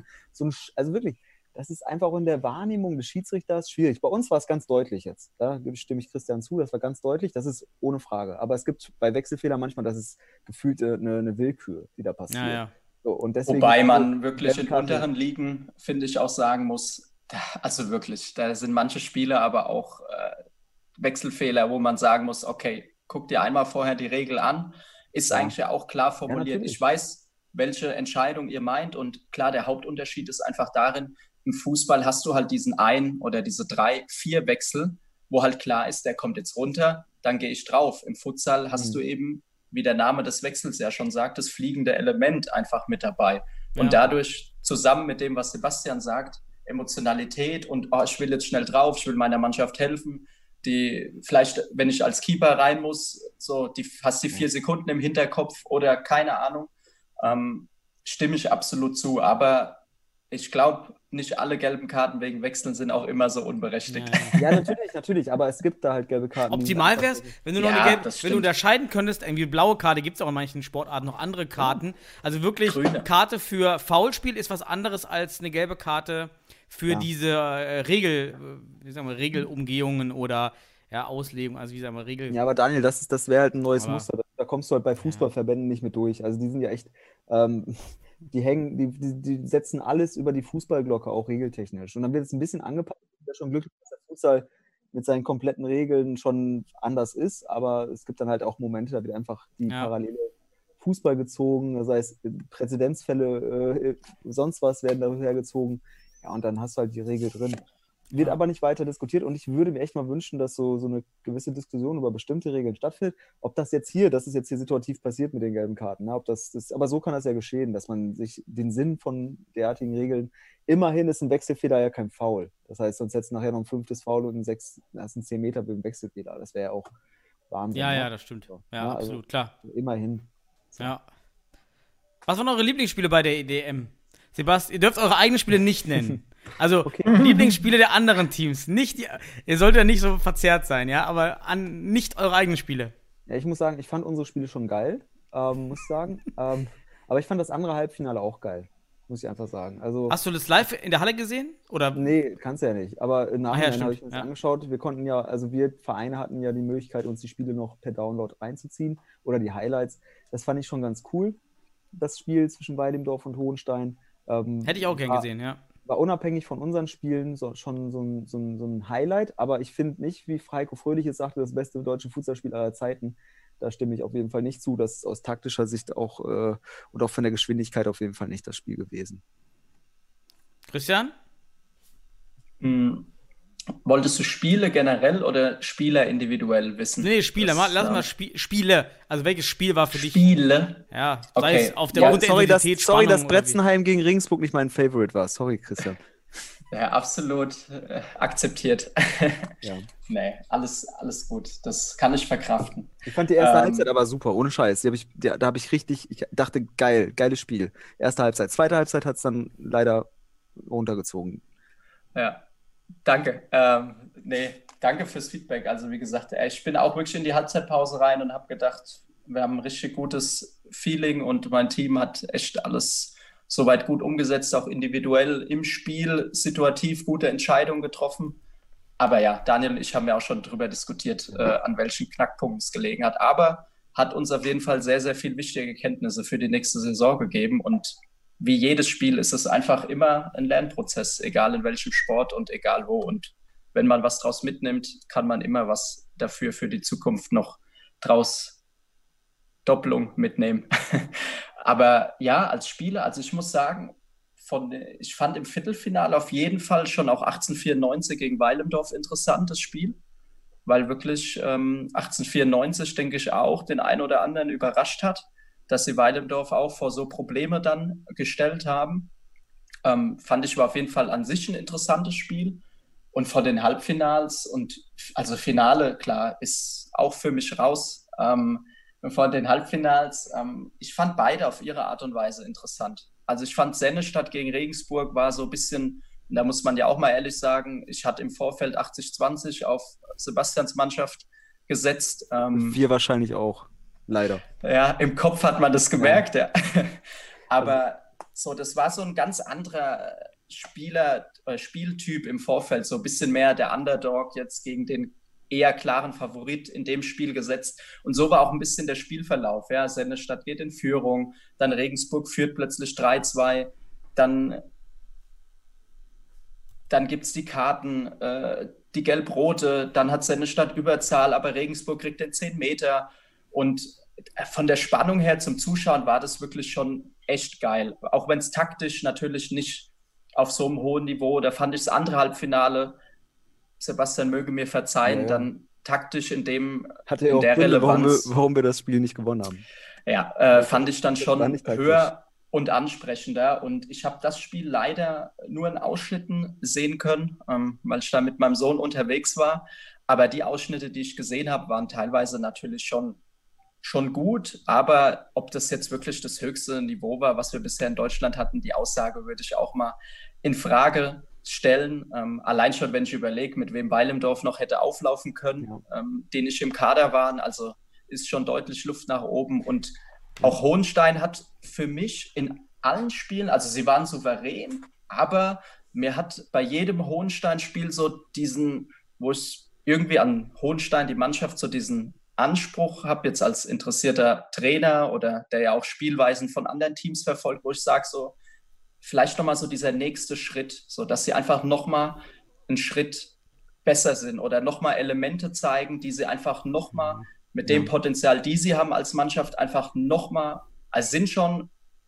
also wirklich, das ist einfach auch in der Wahrnehmung des Schiedsrichters schwierig. Bei uns war es ganz deutlich jetzt. Da stimme ich Christian zu, das war ganz deutlich, das ist ohne Frage. Aber es gibt bei Wechselfehlern manchmal, das ist gefühlt eine Willkür, die da passiert. Ja. So, und deswegen wobei man wirklich in unteren Ligen, finde ich, auch sagen muss, also wirklich, da sind manche Spiele aber auch Wechselfehler, wo man sagen muss, okay, guck dir einmal vorher die Regel an, ist eigentlich ja auch klar formuliert. Ich weiß, welche Entscheidung ihr meint und klar, der Hauptunterschied ist einfach darin, im Fußball hast du halt diesen oder diese 3, 4 Wechsel, wo halt klar ist, der kommt jetzt runter, dann gehe ich drauf. Im Futsal hast du eben, wie der Name des Wechsels ja schon sagt, das fliegende Element einfach mit dabei. Und dadurch, zusammen mit dem, was Sebastian sagt, Emotionalität und ich will jetzt schnell drauf, ich will meiner Mannschaft helfen, vielleicht, wenn ich als Keeper rein muss, hast die 4 Sekunden im Hinterkopf oder keine Ahnung, stimme ich absolut zu. Aber ich glaube, nicht alle gelben Karten wegen Wechseln sind auch immer so unberechtigt. Ja, natürlich, aber es gibt da halt gelbe Karten. Optimal wäre es, wenn du noch wenn du unterscheiden könntest, irgendwie blaue Karte, gibt es auch in manchen Sportarten noch andere Karten. Also wirklich, Grüne Karte für Foulspiel ist was anderes als eine gelbe Karte für diese Regelumgehungen oder Auslegung, also wie sagen wir, Regel. Ja, aber Daniel, das wäre halt ein neues Muster. Da kommst du halt bei Fußballverbänden nicht mit durch. Also die sind ja echt, die setzen alles über die Fußballglocke, auch regeltechnisch. Und dann wird es ein bisschen angepasst. Ich bin ja schon glücklich, dass der Futsal mit seinen kompletten Regeln schon anders ist, aber es gibt dann halt auch Momente, da wird einfach die parallele Fußball gezogen, sei es Präzedenzfälle, sonst was werden darüber gezogen. Ja, und dann hast du halt die Regel drin. Wird aber nicht weiter diskutiert und ich würde mir echt mal wünschen, dass so eine gewisse Diskussion über bestimmte Regeln stattfindet. Ob das ist jetzt hier situativ passiert mit den gelben Karten, ne? Aber so kann das ja geschehen, dass man sich den Sinn von derartigen Regeln, immerhin ist ein Wechselfehler ja kein Foul. Das heißt, sonst hättest du nachher noch ein 5. Foul und das sind 10 Meter mit dem Wechselfehler. Das wäre ja auch Wahnsinn. Ja, ne? ja, das stimmt. So. Ja, absolut, also, klar. Immerhin. Ja. Was waren eure Lieblingsspiele bei der EDM? Sebastian, ihr dürft eure eigenen Spiele nicht nennen. Also Lieblingsspiele der anderen Teams. Ihr solltet ja nicht so verzerrt sein, ja, aber nicht eure eigenen Spiele. Ja, ich muss sagen, ich fand unsere Spiele schon geil, muss ich sagen. Aber ich fand das andere Halbfinale auch geil, muss ich einfach sagen. Also, hast du das live in der Halle gesehen? Oder? Nee, kannst du ja nicht. Aber im Nachhinein habe ich mir das ja. angeschaut. Wir Vereine hatten ja die Möglichkeit, uns die Spiele noch per Download reinzuziehen oder die Highlights. Das fand ich schon ganz cool, das Spiel zwischen Weidemdorf und Hohenstein. Hätte ich auch gern gesehen, ja. War unabhängig von unseren Spielen schon so ein Highlight, aber ich finde nicht, wie Heiko Fröhlich jetzt sagte, das beste deutsche Fußballspiel aller Zeiten. Da stimme ich auf jeden Fall nicht zu. Das ist aus taktischer Sicht auch und auch von der Geschwindigkeit auf jeden Fall nicht das Spiel gewesen. Christian? Wolltest du Spiele generell oder Spieler individuell wissen? Nee, Spieler. Lass mal Spiele. Also welches Spiel war für dich? Spiele? Ja, okay. sei es auf der Intensität, sorry, dass Bretzenheim gegen Regensburg nicht mein Favorite war. Sorry, Christian. Ja, absolut akzeptiert. Ja. Nee, alles gut. Das kann ich verkraften. Ich fand die erste Halbzeit aber super, ohne Scheiß. Da habe ich richtig, ich dachte, geiles Spiel. Erste Halbzeit. Zweite Halbzeit hat es dann leider runtergezogen. Ja. Danke. Danke fürs Feedback. Also wie gesagt, ich bin auch wirklich in die Halbzeitpause rein und habe gedacht, wir haben ein richtig gutes Feeling und mein Team hat echt alles soweit gut umgesetzt, auch individuell im Spiel, situativ gute Entscheidungen getroffen. Aber ja, Daniel und ich haben ja auch schon darüber diskutiert, an welchen Knackpunkten es gelegen hat. Aber hat uns auf jeden Fall sehr, sehr viel wichtige Kenntnisse für die nächste Saison gegeben und wie jedes Spiel ist es einfach immer ein Lernprozess, egal in welchem Sport und egal wo. Und wenn man was draus mitnimmt, kann man immer was dafür für die Zukunft noch draus Doppelung mitnehmen. Aber ja, als Spieler, also ich muss sagen, ich fand im Viertelfinale auf jeden Fall schon auch 1894 gegen Weilendorf interessantes Spiel, weil wirklich 1894, denke ich, auch den einen oder anderen überrascht hat, dass sie Weilendorf auch vor so Probleme dann gestellt haben. Fand ich aber auf jeden Fall an sich ein interessantes Spiel. Und vor den Halbfinals also Finale, klar, ist auch für mich raus. Vor den Halbfinals, ich fand beide auf ihre Art und Weise interessant. Also ich fand Sennestadt gegen Regensburg war so ein bisschen, da muss man ja auch mal ehrlich sagen, ich hatte im Vorfeld 80-20 auf Sebastians Mannschaft gesetzt. Wir wahrscheinlich auch. Leider. Ja, im Kopf hat man das gemerkt, ja. Aber so, das war so ein ganz anderer Spieltyp im Vorfeld, so ein bisschen mehr der Underdog jetzt gegen den eher klaren Favorit in dem Spiel gesetzt. Und so war auch ein bisschen der Spielverlauf. Ja. Sennestadt geht in Führung, dann Regensburg führt plötzlich 3-2, dann gibt es die Karten, die Gelb-Rote, dann hat Sennestadt Überzahl, aber Regensburg kriegt den 10 Meter. Und von der Spannung her zum Zuschauen war das wirklich schon echt geil. Auch wenn es taktisch natürlich nicht auf so einem hohen Niveau, da fand ich das andere Halbfinale, Sebastian möge mir verzeihen, dann taktisch in der Relevanz. Warum wir das Spiel nicht gewonnen haben. Ja, fand ich dann schon höher und ansprechender. Und ich habe das Spiel leider nur in Ausschnitten sehen können, weil ich da mit meinem Sohn unterwegs war. Aber die Ausschnitte, die ich gesehen habe, waren teilweise natürlich schon gut, aber ob das jetzt wirklich das höchste Niveau war, was wir bisher in Deutschland hatten, die Aussage würde ich auch mal in Frage stellen. Allein schon, wenn ich überlege, mit wem Weilendorf noch hätte auflaufen können, den ich im Kader waren, also ist schon deutlich Luft nach oben. Und auch Hohenstein hat für mich in allen Spielen, also sie waren souverän, aber mir hat bei jedem Hohenstein-Spiel so wo ich irgendwie an Hohenstein, die Mannschaft, so diesen Anspruch habe, jetzt als interessierter Trainer oder der ja auch Spielweisen von anderen Teams verfolgt, wo ich sage, so vielleicht nochmal so dieser nächste Schritt, so dass sie einfach nochmal einen Schritt besser sind oder nochmal Elemente zeigen, die sie einfach nochmal mit dem Potenzial, die sie haben als Mannschaft, einfach nochmal, also sind schon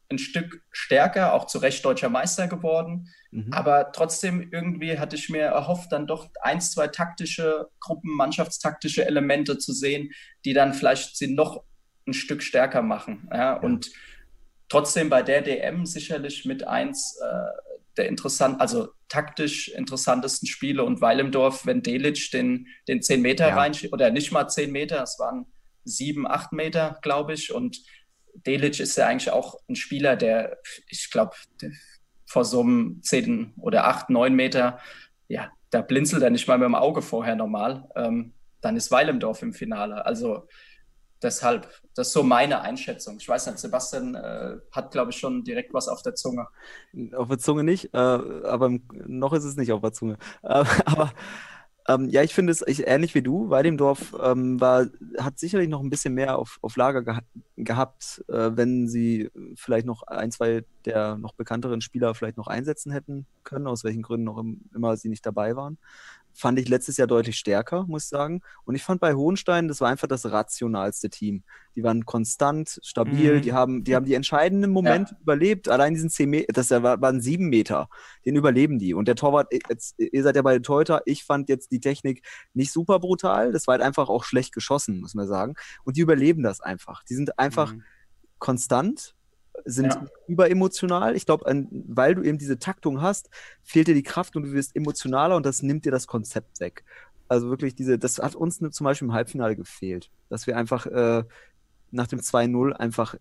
ein Stück stärker, auch zu Recht deutscher Meister geworden. Aber trotzdem irgendwie hatte ich mir erhofft, dann doch 1, 2 taktische Gruppen, mannschaftstaktische Elemente zu sehen, die dann vielleicht sie noch ein Stück stärker machen. Ja? Und trotzdem bei der DM sicherlich mit eins der taktisch interessantesten Spiele, und Weilimdorf, wenn Delic den 10 Meter reinschiebt, oder nicht mal 10 Meter, es waren 7, 8 Meter, glaube ich, und Delic ist ja eigentlich auch ein Spieler, der, ich glaube, vor so einem 10 oder 8, 9 Meter, ja, da blinzelt er nicht mal mit dem Auge vorher normal, dann ist Weilimdorf im Finale, also deshalb, das ist so meine Einschätzung. Ich weiß nicht, Sebastian hat, glaube ich, schon direkt was auf der Zunge. Auf der Zunge nicht, aber noch ist es nicht auf der Zunge. Aber ja, ich finde es ähnlich wie du. Weidemdorf hat sicherlich noch ein bisschen mehr auf Lager gehabt, wenn sie vielleicht noch 1, 2 der noch bekannteren Spieler vielleicht noch einsetzen hätten können, aus welchen Gründen auch immer sie nicht dabei waren. Fand ich letztes Jahr deutlich stärker, muss ich sagen. Und ich fand bei Hohenstein, das war einfach das rationalste Team. Die waren konstant, stabil, die haben die entscheidenden Momente überlebt. Allein diesen 10 Meter, das waren 7 Meter, den überleben die. Und der Torwart, ihr seid ja beide Torhüter, ich fand jetzt die Technik nicht super brutal, das war halt einfach auch schlecht geschossen, muss man sagen. Und die überleben das einfach. Die sind einfach konstant, sind überemotional. Ich glaube, weil du eben diese Taktung hast, fehlt dir die Kraft und du wirst emotionaler und das nimmt dir das Konzept weg. Also wirklich das hat uns zum Beispiel im Halbfinale gefehlt, dass wir einfach nach dem 2-0 einfach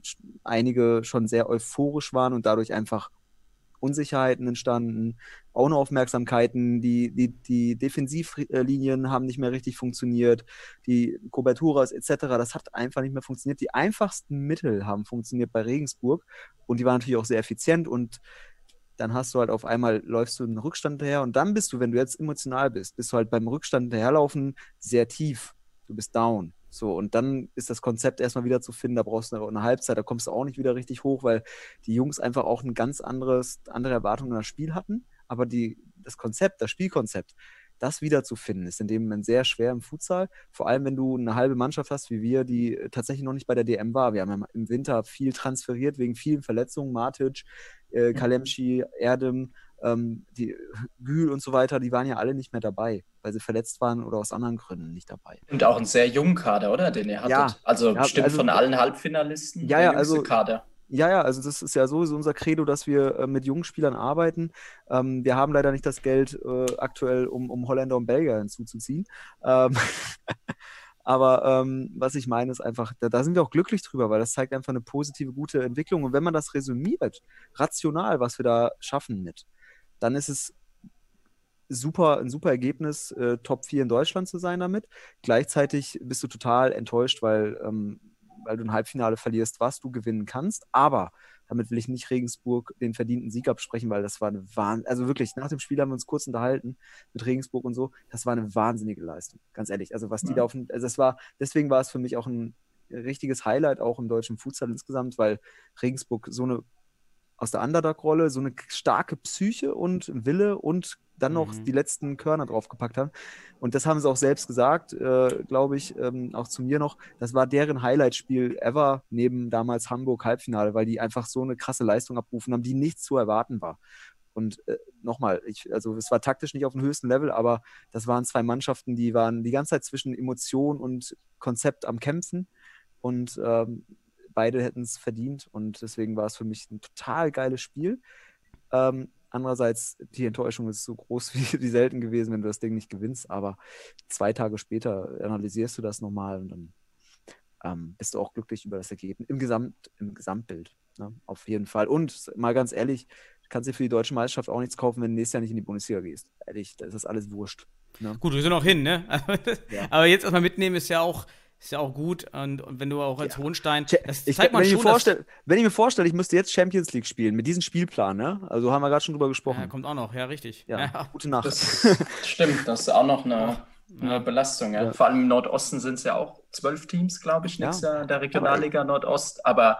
einige schon sehr euphorisch waren und dadurch einfach Unsicherheiten entstanden, Unaufmerksamkeiten, die Defensivlinien haben nicht mehr richtig funktioniert, die Coberturas etc., das hat einfach nicht mehr funktioniert. Die einfachsten Mittel haben funktioniert bei Regensburg und die waren natürlich auch sehr effizient und dann hast du halt auf einmal, läufst du einen Rückstand hinterher und dann bist du, wenn du jetzt emotional bist du halt beim Rückstand hinterherlaufen sehr tief. Du bist down. So, und dann ist das Konzept erstmal wieder zu finden, da brauchst du eine Halbzeit, da kommst du auch nicht wieder richtig hoch, weil die Jungs einfach auch ein ganz andere Erwartungen an das Spiel hatten, aber das Konzept, das Spielkonzept, das wiederzufinden, ist in dem Moment sehr schwer im Futsal, vor allem wenn du eine halbe Mannschaft hast, wie wir, die tatsächlich noch nicht bei der DM war. Wir haben ja im Winter viel transferiert, wegen vielen Verletzungen, Matic, Kalemschi, Erdem, die Gül und so weiter, die waren ja alle nicht mehr dabei, weil sie verletzt waren oder aus anderen Gründen nicht dabei. Und auch einen sehr jungen Kader, oder? Den ihr hattet. Ja, also bestimmt von allen Halbfinalisten der jüngste Kader. Ja, also das ist ja sowieso unser Credo, dass wir mit jungen Spielern arbeiten. Wir haben leider nicht das Geld aktuell, um Holländer und Belgier hinzuzuziehen. Aber was ich meine, ist einfach, da sind wir auch glücklich drüber, weil das zeigt einfach eine positive, gute Entwicklung. Und wenn man das resümiert, rational, was wir da schaffen dann ist es ein super Ergebnis, Top 4 in Deutschland zu sein damit. Gleichzeitig bist du total enttäuscht, weil du ein Halbfinale verlierst, was du gewinnen kannst. Aber damit will ich nicht Regensburg den verdienten Sieg absprechen, weil das war eine also wirklich, nach dem Spiel haben wir uns kurz unterhalten mit Regensburg und so. Das war eine wahnsinnige Leistung, ganz ehrlich. Also was die da deswegen war es für mich auch ein richtiges Highlight auch im deutschen Futsal insgesamt, weil Regensburg aus der Underdog-Rolle so eine starke Psyche und Wille und dann noch die letzten Körner draufgepackt haben. Und das haben sie auch selbst gesagt, glaube ich, auch zu mir noch. Das war deren Highlight-Spiel ever neben damals Hamburg Halbfinale, weil die einfach so eine krasse Leistung abgerufen haben, die nichts zu erwarten war. Und nochmal, also es war taktisch nicht auf dem höchsten Level, aber das waren 2 Mannschaften, die waren die ganze Zeit zwischen Emotion und Konzept am Kämpfen und beide hätten es verdient und deswegen war es für mich ein total geiles Spiel. Andererseits, die Enttäuschung ist so groß wie selten gewesen, wenn du das Ding nicht gewinnst, aber 2 Tage später analysierst du das nochmal und dann bist du auch glücklich über das Ergebnis im Gesamtbild, ne? Auf jeden Fall. Und mal ganz ehrlich, du kannst dir für die deutsche Meisterschaft auch nichts kaufen, wenn du nächstes Jahr nicht in die Bundesliga gehst. Ehrlich, da ist das alles wurscht. Ne? Gut, wir sind auch hin, ne? Aber jetzt erstmal mitnehmen ist ja auch gut und wenn du auch als Hohenstein, das zeigt man schon, wenn ich mir vorstelle, ich müsste jetzt Champions League spielen, mit diesem Spielplan, ne? Also haben wir gerade schon drüber gesprochen. Ja, kommt auch noch, ja, richtig. Ja. Gute Nacht. Das stimmt, das ist auch noch eine Belastung. Ja. Vor allem im Nordosten sind es ja auch 12 Teams, glaube ich, nächstes Jahr der Regionalliga Nordost, aber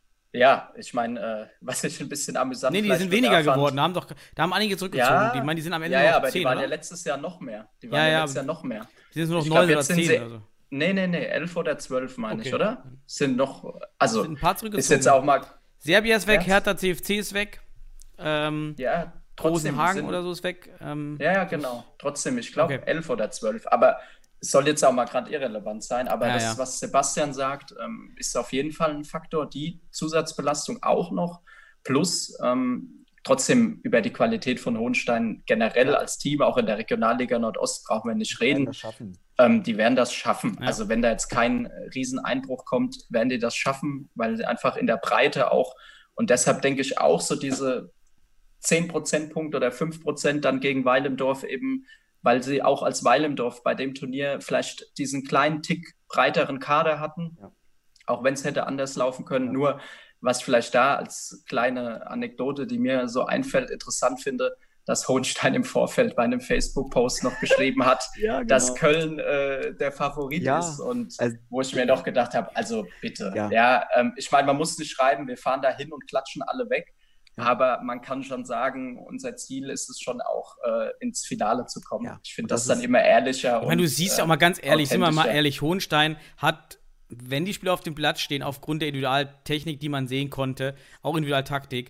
ja, ich meine, was ich ein bisschen amüsant die sind weniger geworden, da haben einige zurückgezogen, die sind am Ende noch aber 10, die waren oder? ja letztes Jahr noch mehr. Die sind nur noch 9 oder 10 oder so. Nee, 11 oder 12 meine ich, oder? Sind noch, also sind ein paar zurückgezogen. ist jetzt auch mal, Serbia ist weg, Ja. Hertha CFC ist weg. Ja, trotzdem Rosenhagen sind- oder so ist weg. Ja, genau. Trotzdem, ich glaube Okay. 11 oder 12. Aber es soll jetzt auch mal gerade irrelevant sein. Aber Ja, das, ja. was Sebastian sagt, ist auf jeden Fall ein Faktor. Die Zusatzbelastung auch noch. Plus trotzdem über die Qualität von Hohenstein generell als Team, auch in der Regionalliga Nordost, brauchen wir nicht reden. das schaffen. Die werden das schaffen. Ja. Also wenn da jetzt kein Rieseneinbruch kommt, werden die das schaffen, weil sie einfach in der Breite auch, und deshalb denke ich auch so diese 10 Prozentpunkte oder 5% dann gegen Weilemdorf eben, weil sie auch als Weilemdorf bei dem Turnier vielleicht diesen kleinen Tick breiteren Kader hatten, Ja. auch wenn es hätte anders laufen können. Nur was ich vielleicht da als kleine Anekdote, die mir so einfällt, interessant finde, dass Hohenstein im Vorfeld bei einem Facebook-Post noch geschrieben hat, Ja, genau. dass Köln der Favorit Ja, ist und also- wo ich mir doch gedacht habe, also bitte. Ja. Ja, ich meine, man muss nicht schreiben, wir fahren da hin und klatschen alle weg, Ja. aber man kann schon sagen, unser Ziel ist es schon auch, ins Finale zu kommen. Ja, Ich finde und das das dann ist- immer ehrlicher. Ich meine, du siehst ja auch mal ganz ehrlich, sind wir mal authentischer. ehrlich, Hohenstein hat, wenn die Spieler auf dem Platz stehen, aufgrund der Individualtechnik, die man sehen konnte, auch Individualtaktik,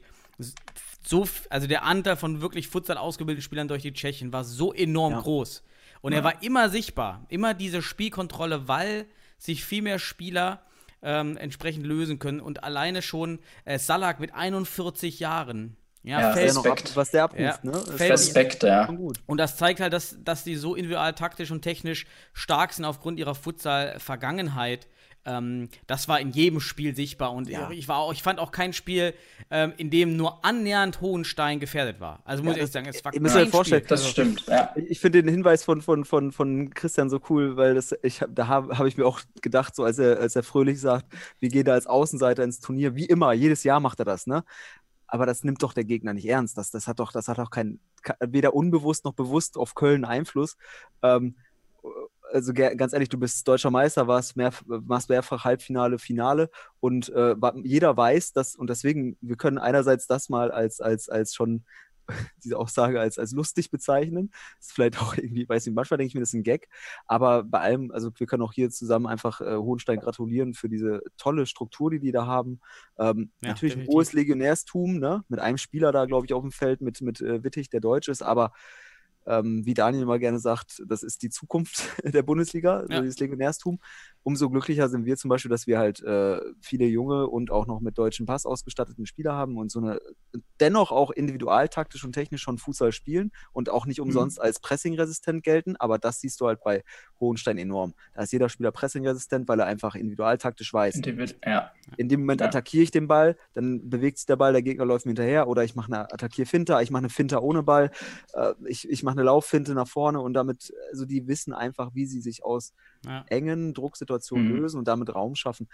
also der Anteil von wirklich Futsal ausgebildeten Spielern durch die Tschechen war so enorm Ja. groß. Und er war immer sichtbar, immer diese Spielkontrolle, weil sich viel mehr Spieler entsprechend lösen können. Und alleine schon Salak mit 41 Jahren, Ja, fällt, Respekt. Was der abruft, Ja. ne? Das Fällt- ist Respekt, ja. schon gut. und das zeigt halt, dass die so individual taktisch und technisch stark sind aufgrund ihrer Futsal-Vergangenheit. Das war in jedem Spiel sichtbar. Und Ja. ich fand auch kein Spiel, in dem nur annähernd Hohenstein gefährdet war. Also muss ich ehrlich sagen, es war ihr müsst euch kein vorstellen, Spiel. Das stimmt, ja. Ich finde den Hinweis von Christian so cool, weil da habe ich mir auch gedacht, so als er fröhlich sagt, wir gehen da als Außenseiter ins Turnier, wie immer, jedes Jahr macht er das, ne? Aber das nimmt doch der Gegner nicht ernst. Das hat doch weder unbewusst noch bewusst auf Köln Einfluss. Also ganz ehrlich, du bist deutscher Meister, machst mehrfach Halbfinale, Finale und jeder weiß, dass, und deswegen, wir können einerseits das mal als schon diese Aussage als lustig bezeichnen. Das ist vielleicht auch irgendwie, weiß nicht, manchmal denke ich mir, das ist ein Gag, aber bei allem, also wir können auch hier zusammen einfach Hohenstein gratulieren für diese tolle Struktur, die da haben. Natürlich ein definitiv. hohes Legionärstum, ne? Mit einem Spieler da, glaube ich, auf dem Feld, mit Wittig, der Deutsch ist, aber wie Daniel immer gerne sagt, das ist die Zukunft der Bundesliga, Ja. dieses Legionärstum. Umso glücklicher sind wir zum Beispiel, dass wir halt viele junge und auch noch mit deutschem Pass ausgestatteten Spieler haben und so eine dennoch auch individualtaktisch und technisch schon Futsal spielen und auch nicht umsonst als pressingresistent gelten, aber das siehst du halt bei Hohenstein enorm. Da ist jeder Spieler pressingresistent, weil er einfach individualtaktisch weiß. Ja. In dem Moment Ja. attackiere ich den Ball, dann bewegt sich der Ball, der Gegner läuft mir hinterher oder ich mache eine Attackierfinter, ich mache eine Finter ohne Ball, ich mache eine Lauffinte nach vorne und damit, also die wissen einfach, wie sie sich aus Ja. engen Drucksituationen lösen und damit Raum schaffen.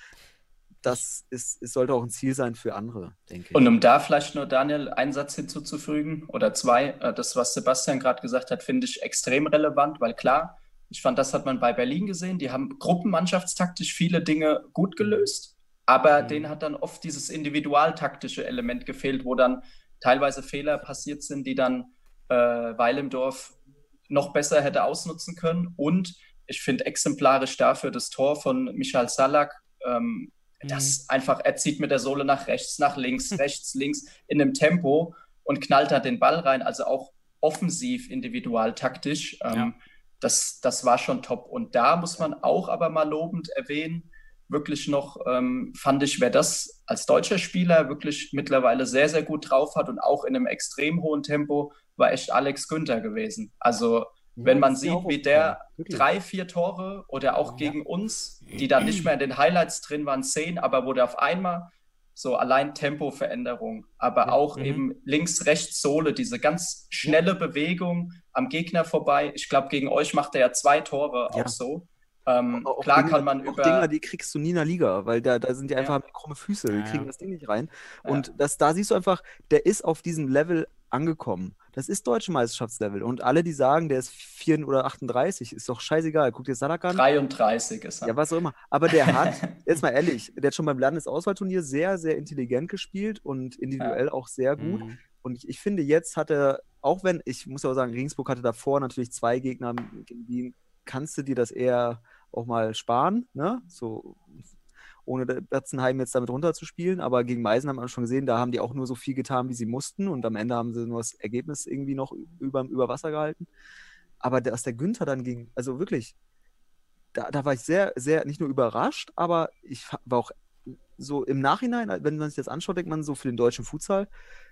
Das sollte auch ein Ziel sein für andere, denke ich. Und um da vielleicht nur, Daniel, einen Satz hinzuzufügen oder zwei, das, was Sebastian gerade gesagt hat, finde ich extrem relevant, weil klar, ich fand, das hat man bei Berlin gesehen, die haben gruppenmannschaftstaktisch viele Dinge gut gelöst, aber denen hat dann oft dieses individualtaktische Element gefehlt, wo dann teilweise Fehler passiert sind, die dann Weilemdorf noch besser hätte ausnutzen können. Und ich finde exemplarisch dafür das Tor von Michael Salak, das einfach, er zieht mit der Sohle nach rechts, nach links, rechts, links in einem Tempo und knallt da den Ball rein, also auch offensiv, individualtaktisch. Das war schon top. Und da muss man auch aber mal lobend erwähnen, wirklich noch, fand ich, wer das als deutscher Spieler wirklich mittlerweile sehr, sehr gut drauf hat und auch in einem extrem hohen Tempo, war echt Alex Günther gewesen. Also wenn man sieht, wie der 3, 4 Tore oder auch gegen uns, die dann nicht mehr in den Highlights drin waren, 10, aber wo der auf einmal so allein Tempoveränderung, aber auch eben links, rechts Sohle, diese ganz schnelle Bewegung am Gegner vorbei. Ich glaube, gegen euch macht er ja 2 Tore auch so. Auch Klar Dinge, kann man auch über... Dinger, die kriegst du nie in der Liga, weil da sind die einfach krumme Füße, die kriegen das Ding nicht rein. Und da siehst du einfach, der ist auf diesem Level angekommen. Das ist deutsche Meisterschaftslevel. Und alle, die sagen, der ist 4 oder 38, ist doch scheißegal. Guck dir Salak an. 33 ist er. Ja, was auch immer. Aber der hat, jetzt mal ehrlich, der hat schon beim Landesauswahlturnier sehr, sehr intelligent gespielt und individuell auch sehr gut. Und ich finde, jetzt hat er, auch wenn, ich muss auch sagen, Regensburg hatte davor natürlich 2 Gegner, gegen die kannst du dir das eher auch mal sparen, ne? So. ohne Betzenheim jetzt damit runterzuspielen. Aber gegen Meißen haben wir schon gesehen, da haben die auch nur so viel getan, wie sie mussten. Und am Ende haben sie nur das Ergebnis irgendwie noch über Wasser gehalten. Aber dass der Günther dann ging, also wirklich, da war ich sehr, sehr, nicht nur überrascht, aber ich war auch so im Nachhinein, wenn man sich das anschaut, denkt man so für den deutschen Futsal,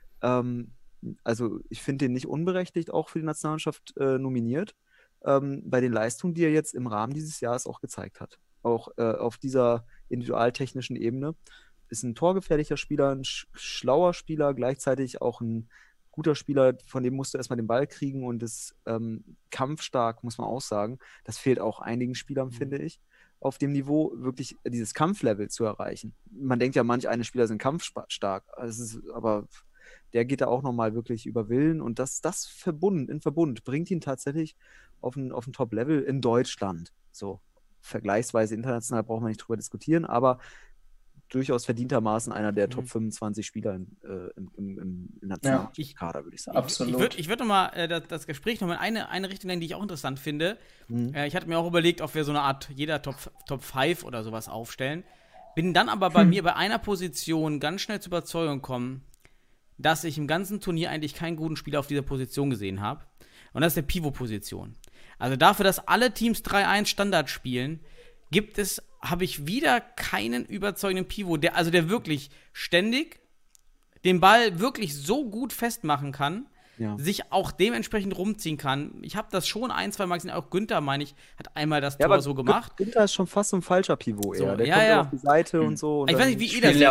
also ich finde den nicht unberechtigt auch für die Nationalmannschaft nominiert, bei den Leistungen, die er jetzt im Rahmen dieses Jahres auch gezeigt hat. Auch auf dieser individualtechnischen Ebene. Ist ein torgefährlicher Spieler, ein schlauer Spieler, gleichzeitig auch ein guter Spieler, von dem musst du erstmal den Ball kriegen und ist kampfstark, muss man auch sagen. Das fehlt auch einigen Spielern, finde ich, auf dem Niveau wirklich dieses Kampflevel zu erreichen. Man denkt ja, manch eine Spieler sind kampfstark, aber der geht da auch nochmal wirklich über Willen und das in Verbund bringt ihn tatsächlich auf ein Top-Level in Deutschland. So, vergleichsweise international brauchen wir nicht drüber diskutieren, aber durchaus verdientermaßen einer der Top 25 Spieler im Nationalkader, würde ich sagen. Absolut. Ich würde nochmal das Gespräch nochmal in eine Richtung lenken, die ich auch interessant finde. Ich hatte mir auch überlegt, ob wir so eine Art jeder Top 5 oder sowas aufstellen. Bin dann aber bei mir bei einer Position ganz schnell zur Überzeugung gekommen, dass ich im ganzen Turnier eigentlich keinen guten Spieler auf dieser Position gesehen habe. Und das ist der Pivot-Position. Also dafür, dass alle Teams 3-1 Standard spielen, habe ich wieder keinen überzeugenden Pivot, der wirklich ständig den Ball wirklich so gut festmachen kann, sich auch dementsprechend rumziehen kann. Ich habe das schon ein, zwei Mal gesehen, auch Günther, meine ich, hat einmal das Tor so gemacht. Günther ist schon fast so ein falscher Pivot eher. Der kommt auf die Seite und so. Und ich weiß nicht, wie ihr das seht.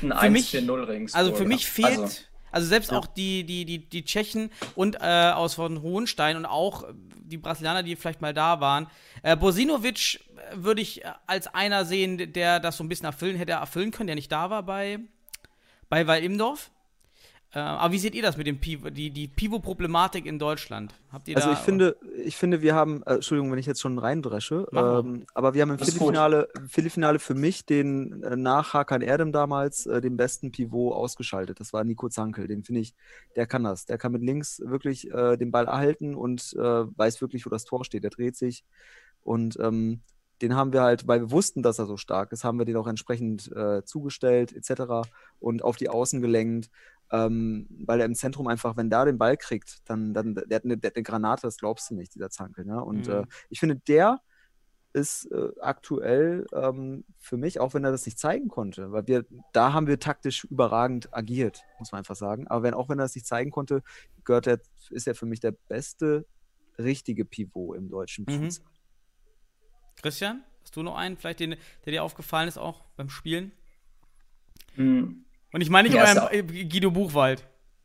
Also für mich fehlt... Also selbst auch die Tschechen und von Hohenstein und auch die Brasilianer, die vielleicht mal da waren. Bosinovic würde ich als einer sehen, der das so ein bisschen hätte erfüllen können, der nicht da war bei Weil Imdorf. Aber wie seht ihr das mit dem die Pivot-Problematik in Deutschland? Habt ihr ich finde, wir haben, Entschuldigung, wenn ich jetzt schon reindresche, aber wir haben im Viertelfinale für mich den nach Hakan Erdem damals den besten Pivot ausgeschaltet. Das war Nico Zankel. Den finde ich, der kann das. Der kann mit links wirklich den Ball erhalten und weiß wirklich, wo das Tor steht. Der dreht sich und den haben wir halt, weil wir wussten, dass er so stark ist, haben wir den auch entsprechend zugestellt etc. und auf die Außen gelenkt. Weil er im Zentrum einfach, wenn der den Ball kriegt, dann der hat eine Granate, das glaubst du nicht, dieser Zankel. Ne? Und ich finde, der ist aktuell für mich, auch wenn er das nicht zeigen konnte, weil da haben wir taktisch überragend agiert, muss man einfach sagen. Aber wenn er das nicht zeigen konnte, ist er für mich der beste richtige Pivot im deutschen Fußball. Christian, hast du noch einen, vielleicht der dir aufgefallen ist, auch beim Spielen? Und ich meine nicht euren Guido Buchwald.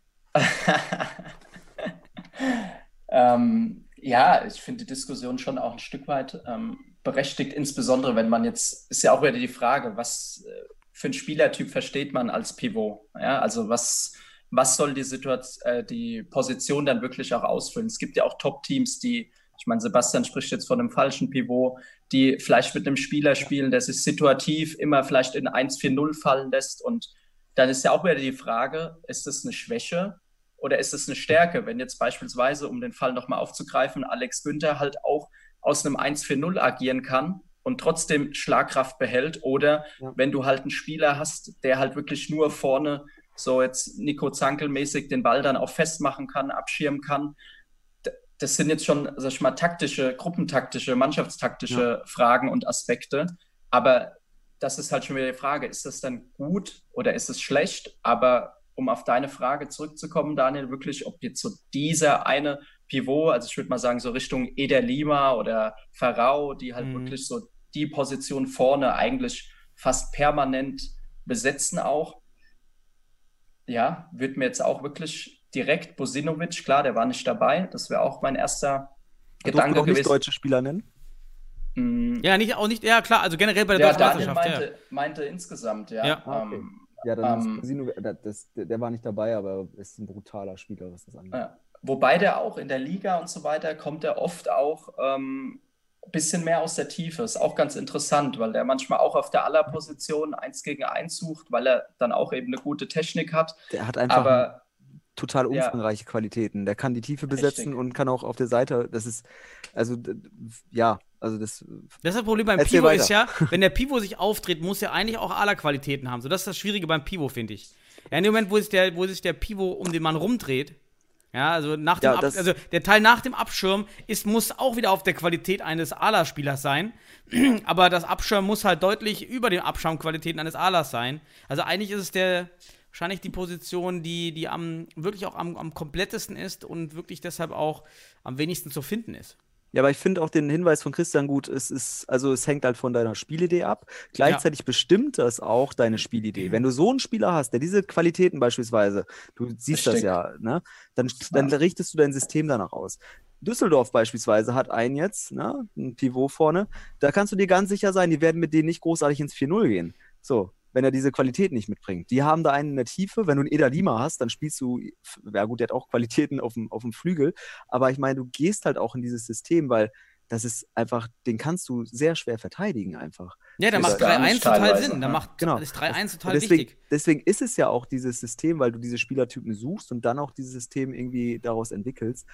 Ich finde die Diskussion schon auch ein Stück weit berechtigt, insbesondere wenn man jetzt, ist ja auch wieder die Frage, was für einen Spielertyp versteht man als Pivot? Ja, also was soll die Position dann wirklich auch ausfüllen? Es gibt ja auch Top-Teams, ich meine, Sebastian spricht jetzt von einem falschen Pivot, die vielleicht mit einem Spieler spielen, der sich situativ immer vielleicht in 1-4-0 fallen lässt und dann ist ja auch wieder die Frage, ist das eine Schwäche oder ist es eine Stärke? Wenn jetzt beispielsweise, um den Fall nochmal aufzugreifen, Alex Günther halt auch aus einem 1-4-0 agieren kann und trotzdem Schlagkraft behält oder wenn du halt einen Spieler hast, der halt wirklich nur vorne so jetzt Nico Zankel-mäßig den Ball dann auch festmachen kann, abschirmen kann. Das sind jetzt schon, sag ich mal, gruppentaktische, mannschaftstaktische Fragen und Aspekte, aber das ist halt schon wieder die Frage, ist das dann gut oder ist es schlecht? Aber um auf deine Frage zurückzukommen, Daniel, wirklich, ob jetzt so dieser eine Pivot, also ich würde mal sagen, so Richtung Eder Lima oder Ferrau, die halt wirklich so die Position vorne eigentlich fast permanent besetzen auch. Ja, wird mir jetzt auch wirklich direkt Bosinovic, klar, der war nicht dabei, das wäre auch mein erster Gedanke gewesen. Nicht deutsche Spieler nennen? Ja, ja klar, also generell bei der deutschen Meisterschaft. Meinte insgesamt, okay. Dann ist der war nicht dabei, aber ist ein brutaler Spieler, was das angeht. Ja. Wobei der auch in der Liga und so weiter kommt er oft auch ein bisschen mehr aus der Tiefe. Ist auch ganz interessant, weil der manchmal auch auf der Aller-Position 1 gegen 1 sucht, weil er dann auch eben eine gute Technik hat. Der hat einfach total umfangreiche Qualitäten. Der kann die Tiefe besetzen und kann auch auf der Seite, das ist, also, ja, also das... Das ist das Problem beim Pivot ist ja, wenn der Pivot sich auftritt, muss er eigentlich auch Ala-Qualitäten haben. So, das ist das Schwierige beim Pivot, finde ich. Ja, in dem Moment, wo sich der Pivot um den Mann rumdreht, ja, also nach dem also der Teil nach dem Abschirm muss auch wieder auf der Qualität eines Ala-Spielers sein, aber das Abschirm muss halt deutlich über den Abschirmqualitäten eines Alas sein. Also eigentlich ist es wahrscheinlich die Position, die wirklich auch am komplettesten ist und wirklich deshalb auch am wenigsten zu finden ist. Ja, aber ich finde auch den Hinweis von Christian gut, es hängt halt von deiner Spielidee ab. Gleichzeitig bestimmt das auch deine Spielidee. Wenn du so einen Spieler hast, der diese Qualitäten beispielsweise, du siehst das ja, ne, dann richtest du dein System danach aus. Düsseldorf beispielsweise hat einen jetzt, ne, ein Pivot vorne, da kannst du dir ganz sicher sein, die werden mit denen nicht großartig ins 4-0 gehen. So, wenn er diese Qualität nicht mitbringt. Die haben da einen in der Tiefe. Wenn du einen Eder Lima hast, dann spielst du, ja gut, der hat auch Qualitäten auf dem Flügel, aber ich meine, du gehst halt auch in dieses System, weil das ist einfach, den kannst du sehr schwer verteidigen einfach. Ja, da macht 3-1 total Sinn. Da macht das 3-1 total wichtig. Deswegen ist es ja auch dieses System, weil du diese Spielertypen suchst und dann auch dieses System irgendwie daraus entwickelst.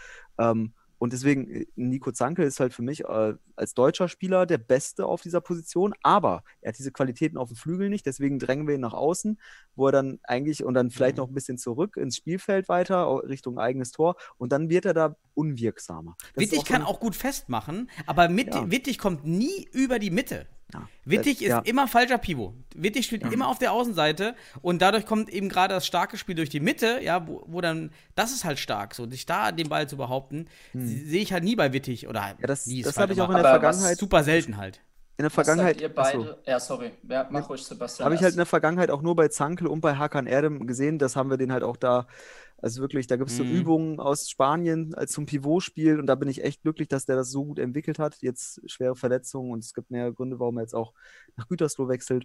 Und deswegen, Nico Zankl ist halt für mich als deutscher Spieler der Beste auf dieser Position, aber er hat diese Qualitäten auf dem Flügel nicht, deswegen drängen wir ihn nach außen, wo er dann eigentlich und dann vielleicht noch ein bisschen zurück ins Spielfeld weiter, Richtung eigenes Tor und dann wird er da unwirksamer. Wittig kann auch gut festmachen, aber Wittig kommt nie über die Mitte. Ja. Wittig ist immer falscher Pivot. Wittig spielt immer auf der Außenseite und dadurch kommt eben gerade das starke Spiel durch die Mitte, ja, wo dann, das ist halt stark, so sich da den Ball zu behaupten, sehe ich halt nie bei Wittig oder das habe ich auch in der Vergangenheit super selten halt. In der Vergangenheit, ihr beide, mach ruhig, Sebastian. Habe ich halt in der Vergangenheit auch nur bei Zankl und bei Hakan Erdem gesehen, das haben wir den halt auch da, also wirklich, da gibt es so Übungen aus Spanien als zum Pivotspiel und da bin ich echt glücklich, dass der das so gut entwickelt hat. Jetzt schwere Verletzungen und es gibt mehrere Gründe, warum er jetzt auch nach Gütersloh wechselt.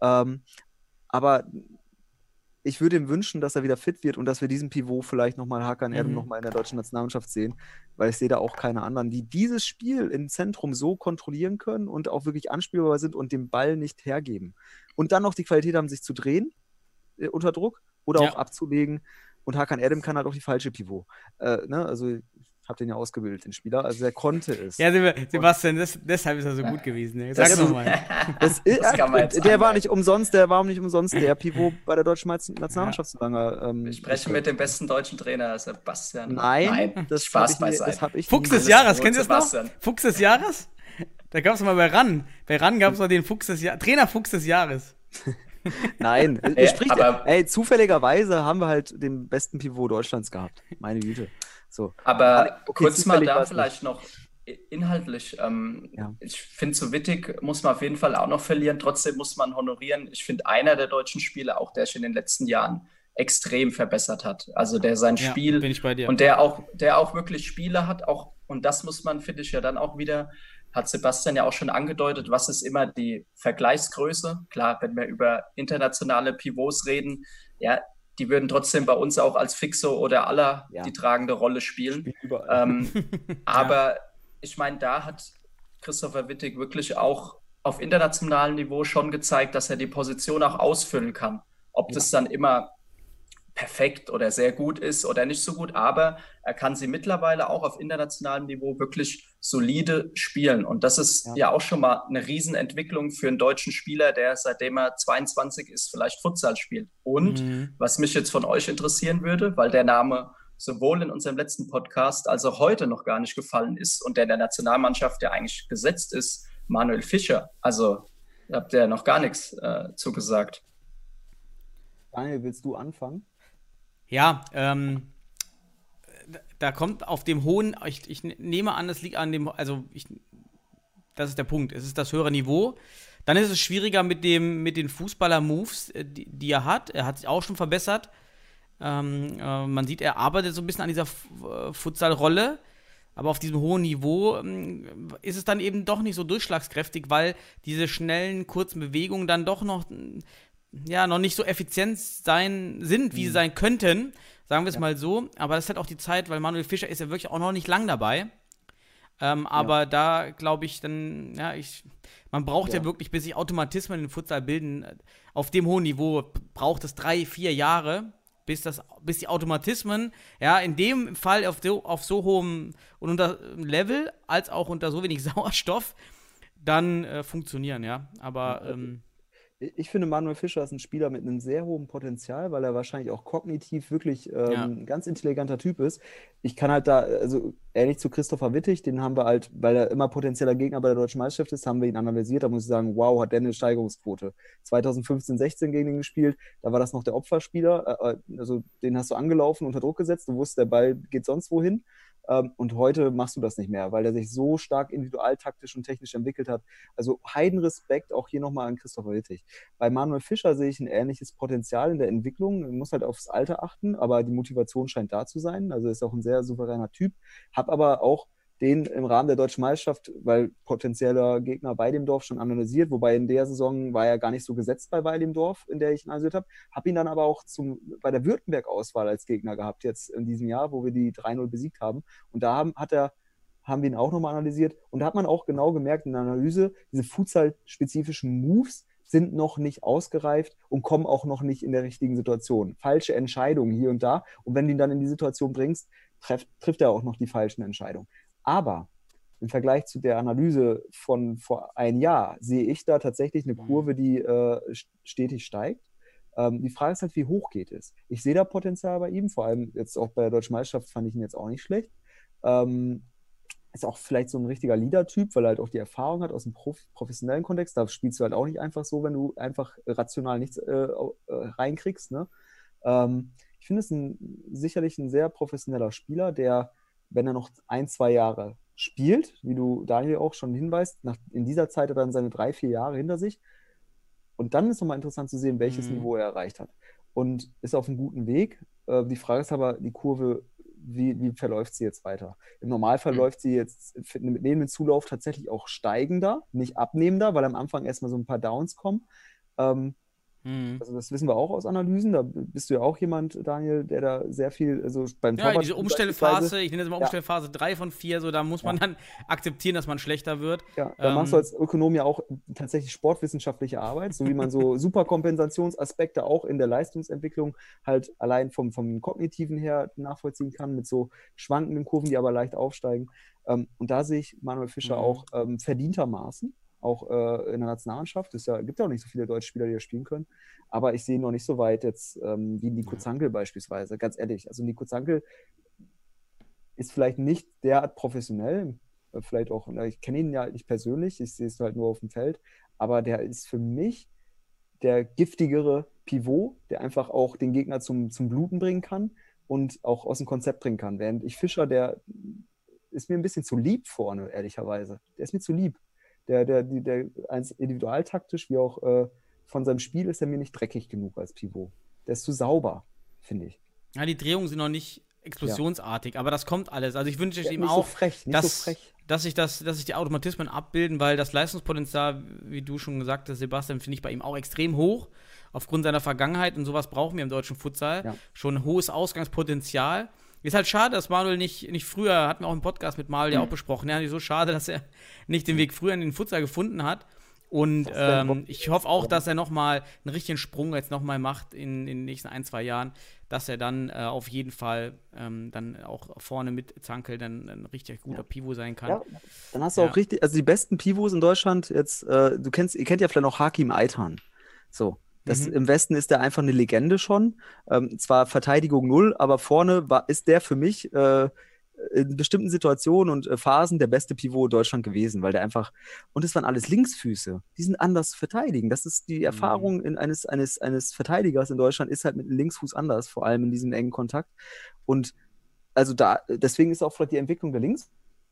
Aber ich würde ihm wünschen, dass er wieder fit wird und dass wir diesen Pivot vielleicht nochmal Hakan Erdem nochmal in der deutschen Nationalmannschaft sehen, weil ich sehe da auch keine anderen, die dieses Spiel im Zentrum so kontrollieren können und auch wirklich anspielbar sind und den Ball nicht hergeben. Und dann noch die Qualität haben, sich zu drehen unter Druck oder auch abzulegen. Und Hakan Erdem kann halt auch die falsche Pivot. Also ich habe den ja ausgebildet, den Spieler. Also er konnte es. Ja, Sebastian, deshalb ist er so gut gewesen. Ne? Sag doch mal. Der war nicht umsonst der Pivot bei der deutschen Nationalmannschaft so lange. Ich spreche mit dem besten deutschen Trainer, Sebastian. Nein, das Spaß beiseite. Das habe ich Fuchs des Jahres, kennt ihr das noch? Fuchs des Jahres? Da gab es mal bei RAN. Bei RAN gab es noch den Trainer Fuchs des Jahres. Nein, zufälligerweise haben wir halt den besten Pivot Deutschlands gehabt. Meine Güte. So. Aber kurz mal da vielleicht noch inhaltlich. Ich finde, so Wittig muss man auf jeden Fall auch noch verlieren. Trotzdem muss man honorieren. Ich finde, einer der deutschen Spieler, auch der sich in den letzten Jahren extrem verbessert hat. Also der sein Spiel bin ich bei dir. Und der auch wirklich Spiele hat, auch, und das muss man, finde ich, ja dann auch wieder, hat Sebastian ja auch schon angedeutet, was ist immer die Vergleichsgröße? Klar, wenn wir über internationale Pivots reden, ja, die würden trotzdem bei uns auch als Fixo oder Aller die tragende Rolle spielen. Aber ich meine, da hat Christopher Wittig wirklich auch auf internationalem Niveau schon gezeigt, dass er die Position auch ausfüllen kann. Ob das dann immer perfekt oder sehr gut ist oder nicht so gut, aber er kann sie mittlerweile auch auf internationalem Niveau wirklich solide spielen. Und das ist ja auch schon mal eine Riesenentwicklung für einen deutschen Spieler, der seitdem er 22 ist, vielleicht Futsal spielt. Und was mich jetzt von euch interessieren würde, weil der Name sowohl in unserem letzten Podcast als auch heute noch gar nicht gefallen ist und der Nationalmannschaft ja eigentlich gesetzt ist, Manuel Fischer. Also habt ihr noch gar nichts zugesagt. Daniel, willst du anfangen? Ja, da kommt auf dem hohen, ich nehme an, das liegt an dem, das ist der Punkt, es ist das höhere Niveau. Dann ist es schwieriger mit den Fußballer-Moves, die er hat. Er hat sich auch schon verbessert. Man sieht, er arbeitet so ein bisschen an dieser Futsal-Rolle, aber auf diesem hohen Niveau ist es dann eben doch nicht so durchschlagskräftig, weil diese schnellen, kurzen Bewegungen dann doch noch nicht so effizient sind, wie sie sein könnten, sagen wir es mal so. Aber das ist halt auch die Zeit, weil Manuel Fischer ist ja wirklich auch noch nicht lang dabei. Aber da glaube ich dann, man braucht ja wirklich, bis sich Automatismen in den Futsal bilden, auf dem hohen Niveau braucht es 3-4 Jahre. bis die Automatismen, ja, in dem Fall auf so hohem und unter Level, als auch unter so wenig Sauerstoff, dann funktionieren, ja. Aber Ich finde, Manuel Fischer ist ein Spieler mit einem sehr hohen Potenzial, weil er wahrscheinlich auch kognitiv wirklich ein ganz intelligenter Typ ist. Ich kann halt da, also ähnlich zu Christopher Wittig, den haben wir halt, weil er immer potenzieller Gegner bei der Deutschen Meisterschaft ist, haben wir ihn analysiert. Da muss ich sagen, wow, hat der eine Steigerungsquote. 2015, 16 gegen ihn gespielt, da war das noch der Opferspieler, also den hast du angelaufen, unter Druck gesetzt, du wusstest, der Ball geht sonst wohin. Und heute machst du das nicht mehr, weil der sich so stark individualtaktisch und technisch entwickelt hat. Also Heidenrespekt auch hier nochmal an Christopher Wittig. Bei Manuel Fischer sehe ich ein ähnliches Potenzial in der Entwicklung. Man muss halt aufs Alter achten, aber die Motivation scheint da zu sein. Also ist auch ein sehr souveräner Typ. Hab aber auch den im Rahmen der Deutschen Meisterschaft, weil potenzieller Gegner Weidemdorf schon analysiert, wobei in der Saison war er gar nicht so gesetzt bei Weidemdorf, in der ich ihn analysiert habe. Habe ihn dann aber auch bei der Württemberg-Auswahl als Gegner gehabt, jetzt in diesem Jahr, wo wir die 3-0 besiegt haben. Und da haben wir ihn auch nochmal analysiert. Und da hat man auch genau gemerkt in der Analyse, diese Futsal-spezifischen Moves sind noch nicht ausgereift und kommen auch noch nicht in der richtigen Situation. Falsche Entscheidungen hier und da. Und wenn du ihn dann in die Situation bringst, trifft er auch noch die falschen Entscheidungen. Aber im Vergleich zu der Analyse von vor einem Jahr sehe ich da tatsächlich eine Kurve, die stetig steigt. Die Frage ist halt, wie hoch geht es? Ich sehe da Potenzial bei ihm, vor allem jetzt auch bei der Deutschen Meisterschaft fand ich ihn jetzt auch nicht schlecht. Ist auch vielleicht so ein richtiger Leader-Typ, weil er halt auch die Erfahrung hat aus dem professionellen Kontext. Da spielst du halt auch nicht einfach so, wenn du einfach rational nichts reinkriegst. Ne? Ich finde es sicherlich ein sehr professioneller Spieler, der, wenn er noch 1-2 Jahre spielt, wie du Daniel auch schon hinweist, in dieser Zeit hat er dann seine 3-4 Jahre hinter sich. Und dann ist nochmal interessant zu sehen, welches Niveau er erreicht hat. Und ist auf einem guten Weg. Die Frage ist aber, die Kurve, wie verläuft sie jetzt weiter? Im Normalfall läuft sie jetzt mit neben Zulauf tatsächlich auch steigender, nicht abnehmender, weil am Anfang erstmal so ein paar Downs kommen. Also das wissen wir auch aus Analysen. Da bist du ja auch jemand, Daniel, der da sehr viel, also beim Torwart... Ja, diese Umstellphase, ich nenne das mal Umstellphase 3 von 4, so da muss man dann akzeptieren, dass man schlechter wird. Ja, da machst du als Ökonom ja auch tatsächlich sportwissenschaftliche Arbeit, so wie man so Superkompensationsaspekte auch in der Leistungsentwicklung halt allein vom Kognitiven her nachvollziehen kann, mit so schwankenden Kurven, die aber leicht aufsteigen. Und da sehe ich Manuel Fischer auch verdientermaßen, auch in der Nationalmannschaft. Es gibt ja auch nicht so viele deutsche Spieler, die da spielen können. Aber ich sehe ihn noch nicht so weit jetzt wie Nico Zankel beispielsweise. Ganz ehrlich, also Nico Zankel ist vielleicht nicht derart professionell. Vielleicht auch, ich kenne ihn ja nicht persönlich, ich sehe es halt nur auf dem Feld. Aber der ist für mich der giftigere Pivot, der einfach auch den Gegner zum Bluten bringen kann und auch aus dem Konzept bringen kann. Während ich Fischer, der ist mir ein bisschen zu lieb vorne, ehrlicherweise. Der ist mir zu lieb. Der individualtaktisch wie auch von seinem Spiel ist er mir nicht dreckig genug als Pivot. Der ist zu sauber, finde ich. Ja, die Drehungen sind noch nicht explosionsartig, aber das kommt alles. Also ich wünsche ihm nicht auch, so frech, dass sich die Automatismen abbilden, weil das Leistungspotenzial, wie du schon gesagt hast, Sebastian, finde ich bei ihm auch extrem hoch, aufgrund seiner Vergangenheit und sowas brauchen wir im deutschen Futsal. Ja. Schon ein hohes Ausgangspotenzial. Ist halt schade, dass Manuel nicht früher, hatten wir auch im Podcast mit Manuel ja auch besprochen, ja, so schade, dass er nicht den Weg früher in den Futsal gefunden hat. Und ich hoffe auch, dass er nochmal einen richtigen Sprung jetzt nochmal macht in den nächsten 1-2 Jahren, dass er dann auf jeden Fall dann auch vorne mit Zankel dann ein richtig guter Pivot sein kann. Ja, dann hast du auch richtig, also die besten Pivots in Deutschland jetzt, ihr kennt ja vielleicht noch Hakim Aytan. So. Im Westen ist der einfach eine Legende schon. Zwar Verteidigung 0, aber vorne ist der für mich in bestimmten Situationen und Phasen der beste Pivot Deutschland gewesen, weil der einfach, und es waren alles Linksfüße, die sind anders zu verteidigen. Das ist die Erfahrung eines Verteidigers in Deutschland, ist halt mit dem Linksfuß anders, vor allem in diesem engen Kontakt. Und also deswegen ist auch vielleicht die Entwicklung der Links.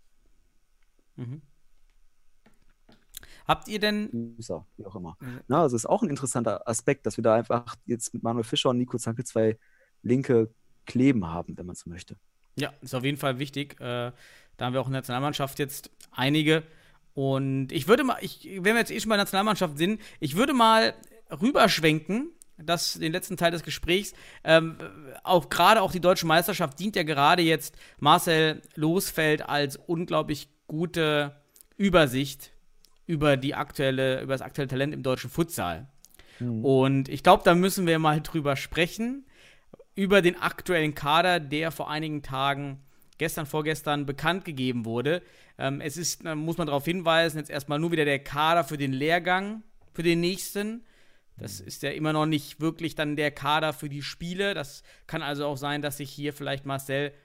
Habt ihr denn... Wie auch immer. Na, also ist auch ein interessanter Aspekt, dass wir da einfach jetzt mit Manuel Fischer und Nico Zankel 2 linke Kleben haben, wenn man so möchte. Ja, ist auf jeden Fall wichtig. Da haben wir auch in der Nationalmannschaft jetzt einige. Und ich würde mal, wenn wir jetzt schon bei der Nationalmannschaft sind, ich würde mal rüberschwenken, den letzten Teil des Gesprächs, gerade auch die Deutsche Meisterschaft dient ja gerade jetzt Marcel Losfeld als unglaublich gute Übersicht über das aktuelle Talent im deutschen Futsal. Und ich glaube, da müssen wir mal drüber sprechen, über den aktuellen Kader, der vor einigen Tagen, vorgestern bekannt gegeben wurde. Es ist, muss man darauf hinweisen, jetzt erstmal nur wieder der Kader für den Lehrgang, für den nächsten. Das ist ja immer noch nicht wirklich dann der Kader für die Spiele. Das kann also auch sein, dass sich hier vielleicht Marcel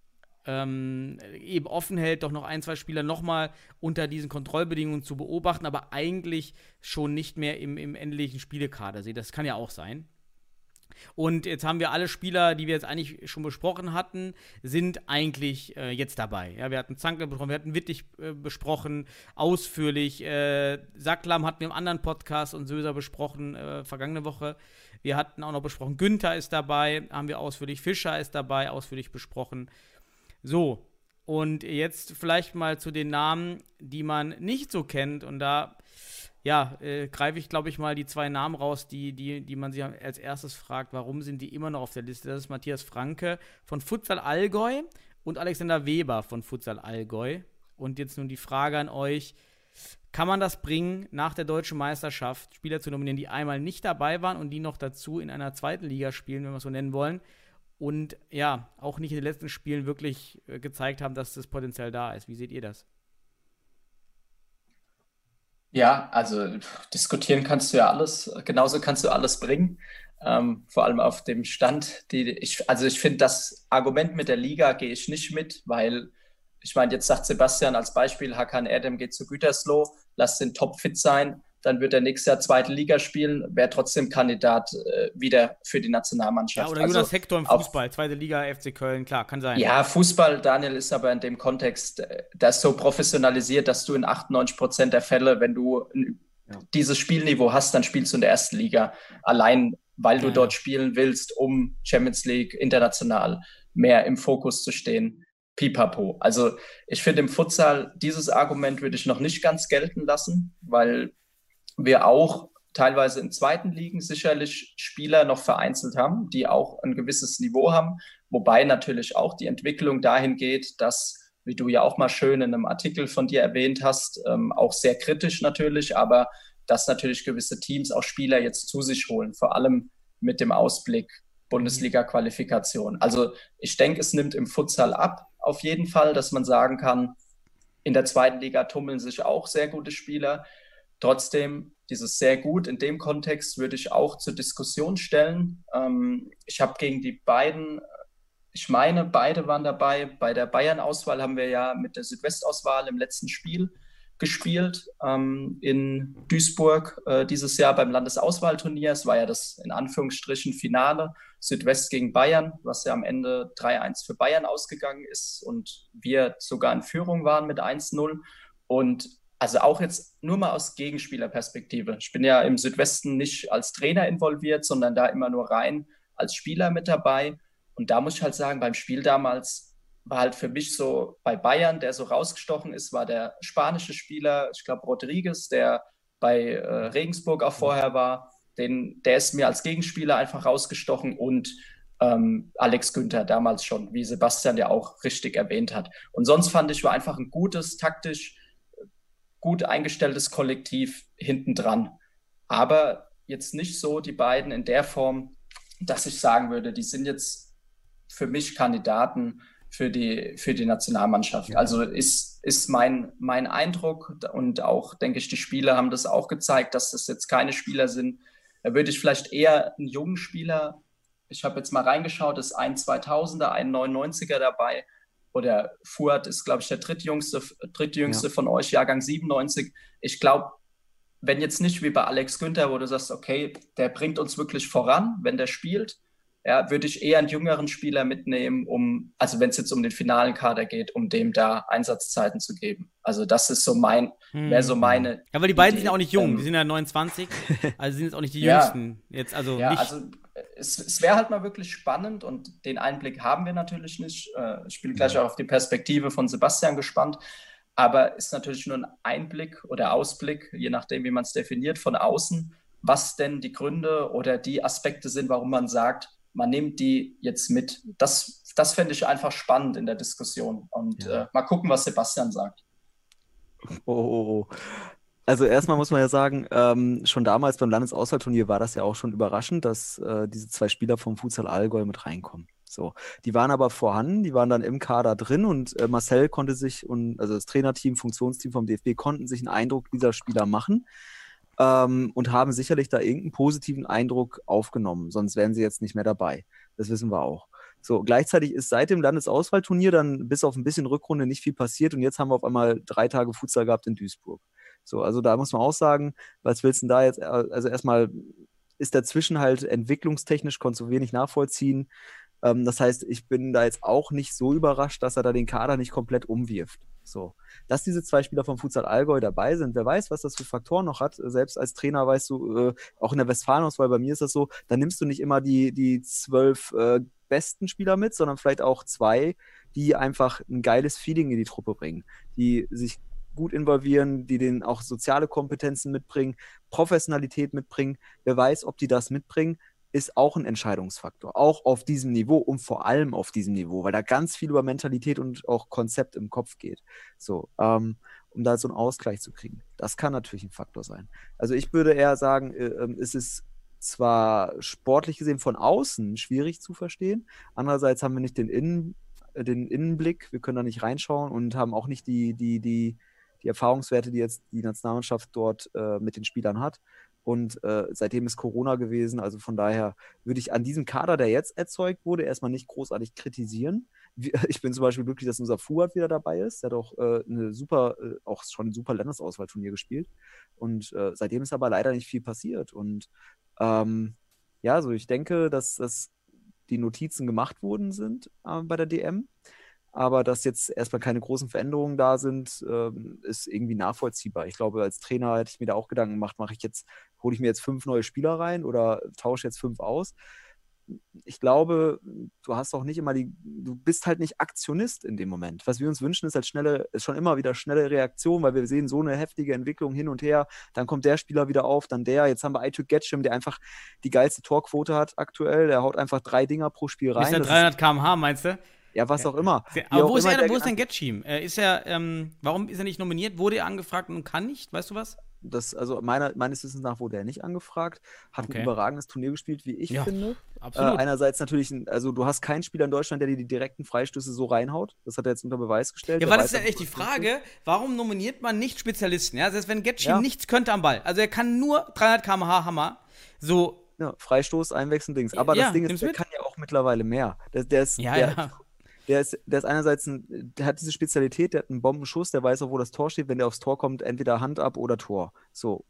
eben offen hält, doch noch 1, 2 Spieler nochmal unter diesen Kontrollbedingungen zu beobachten, aber eigentlich schon nicht mehr im endlichen Spielekader sieht. Das kann ja auch sein. Und jetzt haben wir alle Spieler, die wir jetzt eigentlich schon besprochen hatten, sind eigentlich jetzt dabei. Ja, wir hatten Zankl besprochen, wir hatten Wittig besprochen, ausführlich. Sacklam hatten wir im anderen Podcast und Söser besprochen, vergangene Woche. Wir hatten auch noch besprochen, Günther ist dabei, haben wir ausführlich, Fischer ist dabei, ausführlich besprochen. So, und jetzt vielleicht mal zu den Namen, die man nicht so kennt. Und da greife ich, glaube ich, mal die 2 Namen raus, die man sich als erstes fragt, warum sind die immer noch auf der Liste? Das ist Matthias Franke von Futsal Allgäu und Alexander Weber von Futsal Allgäu. Und jetzt nun die Frage an euch, kann man das bringen, nach der deutschen Meisterschaft Spieler zu nominieren, die einmal nicht dabei waren und die noch dazu in einer zweiten Liga spielen, wenn wir es so nennen wollen, und ja, auch nicht in den letzten Spielen wirklich gezeigt haben, dass das Potenzial da ist. Wie seht ihr das? Ja, also diskutieren kannst du ja alles, genauso kannst du alles bringen, vor allem auf dem Stand. Ich finde, das Argument mit der Liga gehe ich nicht mit, weil, ich meine, jetzt sagt Sebastian als Beispiel, Hakan Erdem geht zu Gütersloh, lass den topfit sein, dann wird er nächstes Jahr zweite Liga spielen, wäre trotzdem Kandidat wieder für die Nationalmannschaft. Ja, oder Jonas Hector im Fußball, zweite Liga, FC Köln, klar, kann sein. Ja, Fußball, Daniel, ist aber in dem Kontext, das so professionalisiert, dass du in 98% der Fälle, wenn du dieses Spielniveau hast, dann spielst du in der ersten Liga. Allein, weil du dort spielen willst, um Champions League international mehr im Fokus zu stehen. Pipapo. Also ich finde im Futsal, dieses Argument würde ich noch nicht ganz gelten lassen, weil wir auch teilweise in zweiten Ligen sicherlich Spieler noch vereinzelt haben, die auch ein gewisses Niveau haben, wobei natürlich auch die Entwicklung dahin geht, dass, wie du ja auch mal schön in einem Artikel von dir erwähnt hast, auch sehr kritisch natürlich, aber dass natürlich gewisse Teams auch Spieler jetzt zu sich holen, vor allem mit dem Ausblick Bundesliga-Qualifikation. Also ich denke, es nimmt im Futsal ab, auf jeden Fall, dass man sagen kann, in der zweiten Liga tummeln sich auch sehr gute Spieler. Trotzdem, dieses sehr gut in dem Kontext würde ich auch zur Diskussion stellen. Ich habe gegen die beiden, ich meine, beide waren dabei. Bei der Bayern-Auswahl haben wir ja mit der Südwest-Auswahl im letzten Spiel gespielt in Duisburg dieses Jahr beim Landesauswahlturnier. Es war ja das in Anführungsstrichen Finale, Südwest gegen Bayern, was ja am Ende 3-1 für Bayern ausgegangen ist und wir sogar in Führung waren mit 1-0. Und also auch jetzt nur mal aus Gegenspielerperspektive. Ich bin ja im Südwesten nicht als Trainer involviert, sondern da immer nur rein als Spieler mit dabei. Und da muss ich halt sagen, beim Spiel damals war halt für mich so bei Bayern, der so rausgestochen ist, war der spanische Spieler, ich glaube Rodriguez, der bei Regensburg auch vorher war. Der ist mir als Gegenspieler einfach rausgestochen und Alex Günther damals schon, wie Sebastian ja auch richtig erwähnt hat. Und sonst fand ich, war einfach ein gutes, taktisch gut eingestelltes Kollektiv hintendran. Aber jetzt nicht so die beiden in der Form, dass ich sagen würde, die sind jetzt für mich Kandidaten für die Nationalmannschaft. Also ist mein Eindruck und auch, denke ich, die Spieler haben das auch gezeigt, dass das jetzt keine Spieler sind. Da würde ich vielleicht eher einen jungen Spieler, ich habe jetzt mal reingeschaut, ist ein 2000er, ein 99er dabei, oder Fuad ist, glaube ich, der drittjüngste von euch, Jahrgang 97. Ich glaube, wenn jetzt nicht wie bei Alex Günther, wo du sagst, okay, der bringt uns wirklich voran, wenn der spielt, ja, würde ich eher einen jüngeren Spieler mitnehmen, also wenn es jetzt um den finalen Kader geht, um dem da Einsatzzeiten zu geben. Also das ist so wäre so meine Ja, weil die beiden Idee. sind ja auch nicht jung, die sind ja 29, also sind jetzt auch nicht die Jüngsten. Jetzt, also ja, nicht. also es wäre halt mal wirklich spannend und den Einblick haben wir natürlich nicht. Ich bin gleich auch auf die Perspektive von Sebastian gespannt, aber ist natürlich nur ein Einblick oder Ausblick, je nachdem, wie man es definiert, von außen, was denn die Gründe oder die Aspekte sind, warum man sagt, man nimmt die jetzt mit. Das fände ich einfach spannend in der Diskussion und mal gucken, was Sebastian sagt. Also erstmal muss man ja sagen, schon damals beim Landesauswahlturnier war das ja auch schon überraschend, dass diese 2 Spieler vom Futsal Allgäu mit reinkommen. So, die waren aber vorhanden, die waren dann im Kader drin und Marcel konnte sich also das Trainerteam, Funktionsteam vom DFB konnten sich einen Eindruck dieser Spieler machen und haben sicherlich da irgendeinen positiven Eindruck aufgenommen, sonst wären sie jetzt nicht mehr dabei. Das wissen wir auch. So, gleichzeitig ist seit dem Landesauswahlturnier dann bis auf ein bisschen Rückrunde nicht viel passiert und jetzt haben wir auf einmal 3 Tage Futsal gehabt in Duisburg. So, also da muss man auch sagen, was willst du denn da jetzt, also erstmal ist dazwischen halt entwicklungstechnisch, konntest du wenig nachvollziehen. Das heißt, ich bin da jetzt auch nicht so überrascht, dass er da den Kader nicht komplett umwirft. So, dass diese 2 Spieler vom Futsal Allgäu dabei sind, wer weiß, was das für Faktoren noch hat. Selbst als Trainer weißt du, auch in der Westfalen-Auswahl, bei mir ist das so, da nimmst du nicht immer die 12 besten Spieler mit, sondern vielleicht auch 2, die einfach ein geiles Feeling in die Truppe bringen, die sich gut involvieren, die denen auch soziale Kompetenzen mitbringen, Professionalität mitbringen. Wer weiß, ob die das mitbringen, ist auch ein Entscheidungsfaktor. Auch auf diesem Niveau und vor allem auf diesem Niveau, weil da ganz viel über Mentalität und auch Konzept im Kopf geht. So, um da so einen Ausgleich zu kriegen. Das kann natürlich ein Faktor sein. Also ich würde eher sagen, es ist zwar sportlich gesehen von außen schwierig zu verstehen, andererseits haben wir nicht den Innenblick, wir können da nicht reinschauen und haben auch nicht die Erfahrungswerte, die jetzt die Nationalmannschaft dort mit den Spielern hat. Und seitdem ist Corona gewesen, also von daher würde ich an diesem Kader, der jetzt erzeugt wurde, erstmal nicht großartig kritisieren. Ich bin zum Beispiel glücklich, dass unser Fuad wieder dabei ist. Der hat auch auch schon ein super Landesauswahlturnier gespielt. Und seitdem ist aber leider nicht viel passiert. Und ja, so ich denke, dass die Notizen gemacht worden sind bei der DM. Aber dass jetzt erstmal keine großen Veränderungen da sind, ist irgendwie nachvollziehbar. Ich glaube, als Trainer hätte ich mir da auch Gedanken gemacht, hole ich mir jetzt 5 neue Spieler rein oder tausche jetzt 5 aus. Ich glaube, du hast auch nicht immer du bist halt nicht Aktionist in dem Moment. Was wir uns wünschen, ist halt schon immer wieder schnelle Reaktion, weil wir sehen so eine heftige Entwicklung hin und her. Dann kommt der Spieler wieder auf, dann der. Jetzt haben wir Aytürk Getschim, der einfach die geilste Torquote hat aktuell. Der haut einfach 3 Dinger pro Spiel rein. Ist der 300 km/h, meinst du? Ja, was auch immer. Aber wo ist denn Getschim? Warum ist er nicht nominiert? Wurde er angefragt und kann nicht? Weißt du was? Also meines Wissens nach wurde er nicht angefragt. Hat ein überragendes Turnier gespielt, wie ich finde. Absolut. Einerseits natürlich, also du hast keinen Spieler in Deutschland, der dir die direkten Freistöße so reinhaut. Das hat er jetzt unter Beweis gestellt. Ja, weil das ist ja echt die Frage, warum nominiert man nicht Spezialisten? Ja, selbst wenn Getschim nichts könnte am Ball. Also er kann nur 300 km/h Hammer. So. Ja, Freistoß, Einwechseln, Dings. Aber das Ding ist, der kann ja auch mittlerweile mehr. Der ist einerseits, der hat diese Spezialität, der hat einen Bombenschuss, der weiß auch, wo das Tor steht, wenn der aufs Tor kommt, entweder Hand ab oder Tor. So,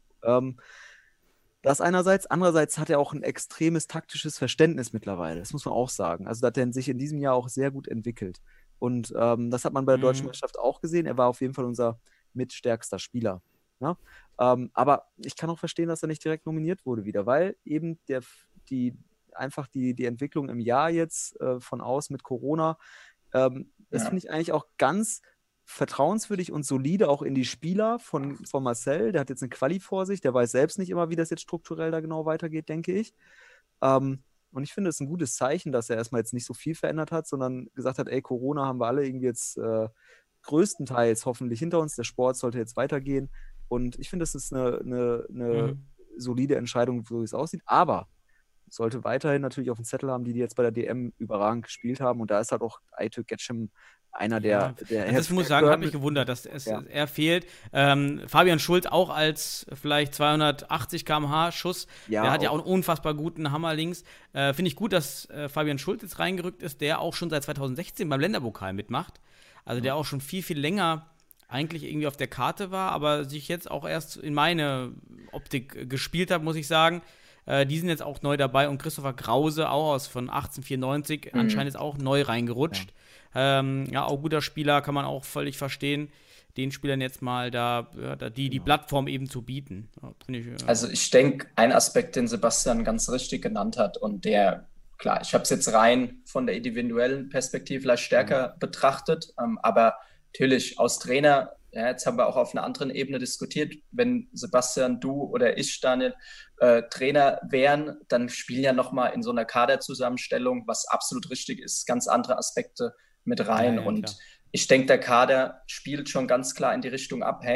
das einerseits. Andererseits hat er auch ein extremes taktisches Verständnis mittlerweile, das muss man auch sagen. Also, da hat er sich in diesem Jahr auch sehr gut entwickelt. Und das hat man bei der Deutschen Mannschaft auch gesehen. Er war auf jeden Fall unser mitstärkster Spieler. Ja? Aber ich kann auch verstehen, dass er nicht direkt nominiert wurde wieder, weil eben die Entwicklung im Jahr jetzt von aus mit Corona, das finde ich eigentlich auch ganz vertrauenswürdig und solide auch in die Spieler von Marcel. Der hat jetzt eine Quali vor sich, der weiß selbst nicht immer, wie das jetzt strukturell da genau weitergeht, denke ich. Und ich finde es ein gutes Zeichen, dass er erstmal jetzt nicht so viel verändert hat, sondern gesagt hat, ey, Corona haben wir alle irgendwie jetzt größtenteils hoffentlich hinter uns, der Sport sollte jetzt weitergehen. Und ich finde, das ist eine solide Entscheidung, so wie es aussieht. Aber sollte weiterhin natürlich auf dem Zettel haben, die jetzt bei der DM überragend gespielt haben. Und da ist halt auch Aytürk Getschim einer der das muss ich sagen, hat mich gewundert, dass er fehlt. Fabian Schulz auch als vielleicht 280 km/h Schuss. Ja, der hat ja auch einen unfassbar guten Hammer links. Finde ich gut, dass Fabian Schulz jetzt reingerückt ist, der auch schon seit 2016 beim Länderpokal mitmacht. Also der auch schon viel, viel länger eigentlich irgendwie auf der Karte war, aber sich jetzt auch erst in meine Optik gespielt hat, muss ich sagen. Die sind jetzt auch neu dabei und Christopher Krause, auch von 1894, anscheinend ist auch neu reingerutscht. Ja, auch guter Spieler, kann man auch völlig verstehen, den Spielern jetzt mal die Plattform eben zu bieten. Ja, also ich denke, ein Aspekt, den Sebastian ganz richtig genannt hat und klar, ich habe es jetzt rein von der individuellen Perspektive vielleicht stärker betrachtet, aber natürlich aus Trainer, ja, jetzt haben wir auch auf einer anderen Ebene diskutiert, wenn Sebastian, du oder ich, Daniel, Trainer wären, dann spielen ja nochmal in so einer Kaderzusammenstellung, was absolut richtig ist, ganz andere Aspekte mit rein. Ja, und ich denke, der Kader spielt schon ganz klar in die Richtung ab, hey,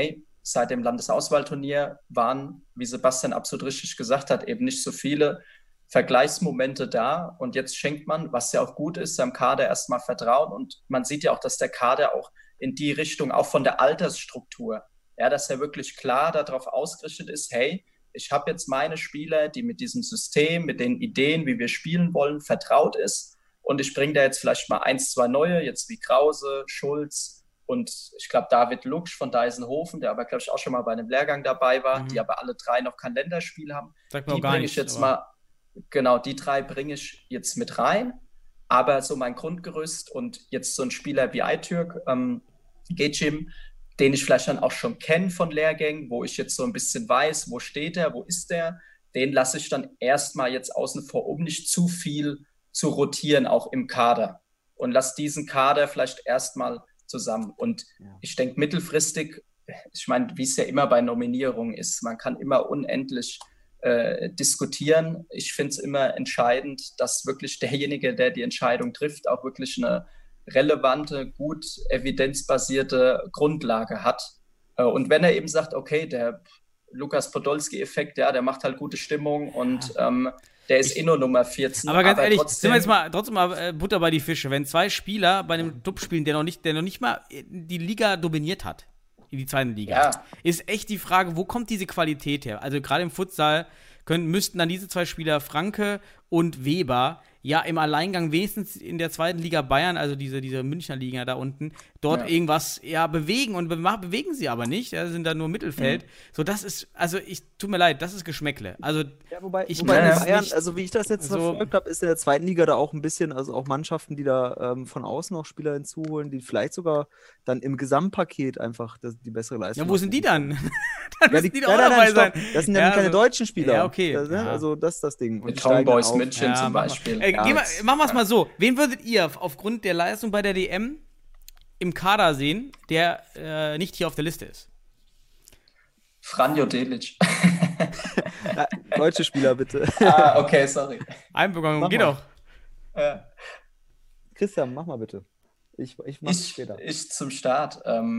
seit dem Landesauswahlturnier waren, wie Sebastian absolut richtig gesagt hat, eben nicht so viele Vergleichsmomente da. Und jetzt schenkt man, was ja auch gut ist, seinem Kader erstmal Vertrauen. Und man sieht ja auch, dass der Kader auch in die Richtung, auch von der Altersstruktur, ja, dass er wirklich klar darauf ausgerichtet ist, hey, ich habe jetzt meine Spieler, die mit diesem System, mit den Ideen, wie wir spielen wollen, vertraut ist. Und ich bringe da jetzt vielleicht mal 1, 2 neue, jetzt wie Krause, Schulz und ich glaube David Luksch von Deisenhofen, der aber, glaube ich, auch schon mal bei einem Lehrgang dabei war, die aber alle 3 noch kein Länderspiel haben. Sagt mir Die auch gar bringe nichts, ich jetzt aber- mal, genau, die 3 bringe ich jetzt mit rein. Aber so mein Grundgerüst und jetzt so ein Spieler wie Aytürk, Geçim, den ich vielleicht dann auch schon kenne von Lehrgängen, wo ich jetzt so ein bisschen weiß, wo steht er, wo ist er, den lasse ich dann erstmal jetzt außen vor, um nicht zu viel zu rotieren, auch im Kader. Und lasse diesen Kader vielleicht erstmal zusammen. Und ich denke mittelfristig, ich meine, wie es ja immer bei Nominierungen ist, man kann immer unendlich diskutieren. Ich finde es immer entscheidend, dass wirklich derjenige, der die Entscheidung trifft, auch wirklich eine relevante, gut evidenzbasierte Grundlage hat. Und wenn er eben sagt, okay, der Lukas Podolski-Effekt, ja, der macht halt gute Stimmung und der ist nur Nummer 14. Aber ganz ehrlich, trotzdem, sind wir jetzt mal trotzdem mal Butter bei die Fische. Wenn 2 Spieler bei einem Club spielen, der noch nicht mal die Liga dominiert hat, in die 2. Liga, Ja. ist echt die Frage, wo kommt diese Qualität her? Also gerade im Futsal müssten dann diese 2 Spieler, Franke und Weber, ja im Alleingang wenigstens in der 2. Liga Bayern, also diese Münchner Liga da unten, dort irgendwas bewegen und bewegen sie aber nicht, sind da nur Mittelfeld. So, das ist, also tut mir leid, das ist Geschmäckle. Also Ja, wobei ich wobei kann in es Bayern, nicht- also wie ich das jetzt so- verfolgt habe, ist in der 2. Liga da auch ein bisschen, also auch Mannschaften, die da von außen noch Spieler hinzuholen, die vielleicht sogar dann im Gesamtpaket einfach die bessere Leistung ja, wo sind die dann? Ja, Dann müssen die doch auch nein, dabei stopp. sein. Das sind ja keine so- deutschen Spieler. Ja, okay. Das, ne? Ja. Also das ist das Ding. Und mit die steigen Tomboys dann auf. München zum mach mal. Beispiel. Machen wir es mal so. Wen würdet ihr aufgrund der Leistung bei der DM im Kader sehen, der nicht hier auf der Liste ist? Franjo Delic. Ja, deutsche Spieler, bitte. Okay, sorry. Einbekommen, Mach geht mal. doch. Christian, mach mal bitte. Ich mach's später. Ich zum Start.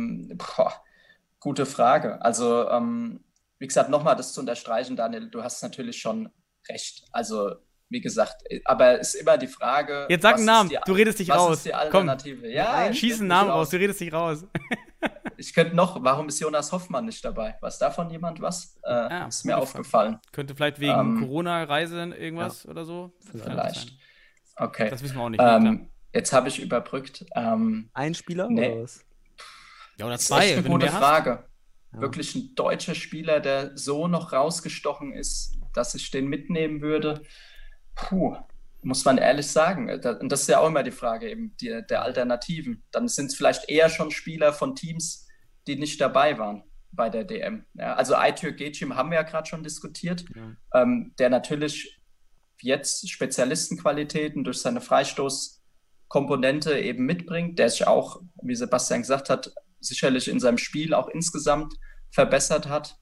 Gute Frage. Also, wie gesagt, nochmal das zu unterstreichen, Daniel, du hast natürlich schon recht. Also, wie gesagt, aber es ist immer die Frage. Jetzt sag was einen Namen, ist die- du redest dich was raus. ist die Komm, Alternative? Ja, schieß einen Namen raus, du redest dich raus. Ich könnte noch, warum ist Jonas Hoffmann nicht dabei? Weiß davon jemand was? Ist mir gute aufgefallen. Könnte vielleicht wegen Corona-Reise irgendwas oder so? Vielleicht. Okay. Das wissen wir auch nicht. klar. Jetzt habe ich überbrückt. Ein Spieler Nee. oder was? Ja, oder Das ist 2, echt eine wenn du gute mehr hast. Frage. Wirklich ein deutscher Spieler, der so noch rausgestochen ist, dass ich den mitnehmen würde. Puh, muss man ehrlich sagen. Und das ist ja auch immer die Frage eben der Alternativen. Dann sind es vielleicht eher schon Spieler von Teams, die nicht dabei waren bei der DM. Ja, also Aytürk Geçim haben wir ja gerade schon diskutiert, der natürlich jetzt Spezialistenqualitäten durch seine Freistoßkomponente eben mitbringt, der sich auch, wie Sebastian gesagt hat, sicherlich in seinem Spiel auch insgesamt verbessert hat.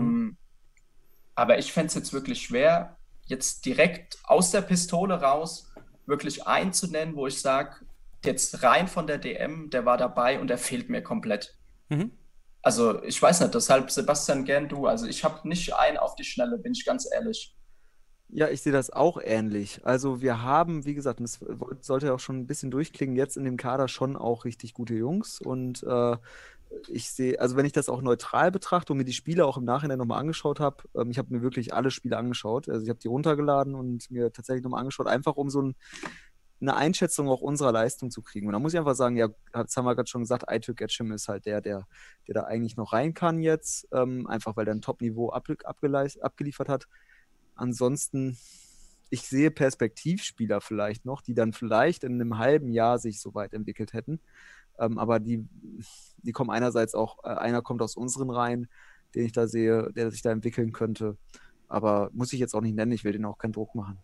Aber ich fände es jetzt wirklich schwer, jetzt direkt aus der Pistole raus wirklich einen zu nennen, wo ich sage, jetzt rein von der DM, der war dabei und der fehlt mir komplett. Mhm. Also ich weiß nicht, deshalb Sebastian, gern du. Also ich habe nicht einen auf die Schnelle, bin ich ganz ehrlich. Ja, ich sehe das auch ähnlich. Also wir haben, wie gesagt, und das sollte ja auch schon ein bisschen durchklingen, jetzt in dem Kader schon auch richtig gute Jungs. Und ich sehe, also wenn ich das auch neutral betrachte und mir die Spiele auch im Nachhinein nochmal angeschaut habe, ich habe mir wirklich alle Spiele angeschaut. Also ich habe die runtergeladen und mir tatsächlich nochmal angeschaut, einfach um so eine Einschätzung auch unserer Leistung zu kriegen. Und da muss ich einfach sagen, ja, das haben wir gerade schon gesagt, Aytürk Geçim ist halt der da eigentlich noch rein kann jetzt, einfach weil er ein Top-Niveau abgeliefert hat. Ansonsten, ich sehe Perspektivspieler vielleicht noch, die dann vielleicht in einem halben Jahr sich so weit entwickelt hätten. Aber die kommen einerseits auch, einer kommt aus unseren Reihen, den ich da sehe, der sich da entwickeln könnte. Aber muss ich jetzt auch nicht nennen, ich will denen auch keinen Druck machen.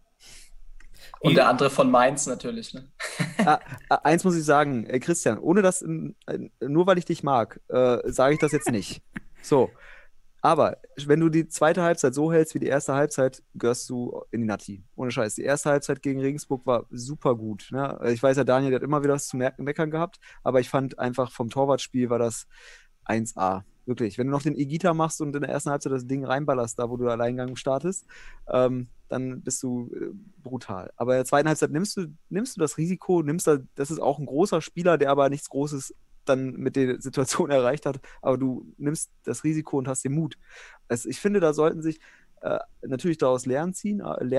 Und der andere von Mainz natürlich, ne? Eins muss ich sagen, Christian, ohne das, nur weil ich dich mag, sage ich das jetzt nicht. So. Aber wenn du die zweite Halbzeit so hältst wie die erste Halbzeit, gehörst du in die Nati. Ohne Scheiß. Die erste Halbzeit gegen Regensburg war super gut. Ne? Ich weiß ja, Daniel, der hat immer wieder was zu meckern gehabt, aber ich fand einfach vom Torwartspiel war das 1A. Wirklich. Wenn du noch den Igita machst und in der ersten Halbzeit das Ding reinballerst, da wo du Alleingang startest, dann bist du brutal. Aber in der zweiten Halbzeit nimmst du das Risiko, das ist auch ein großer Spieler, der aber nichts Großes dann mit der Situation erreicht hat, aber du nimmst das Risiko und hast den Mut. Also ich finde, da sollten sich natürlich daraus Lehren ziehen,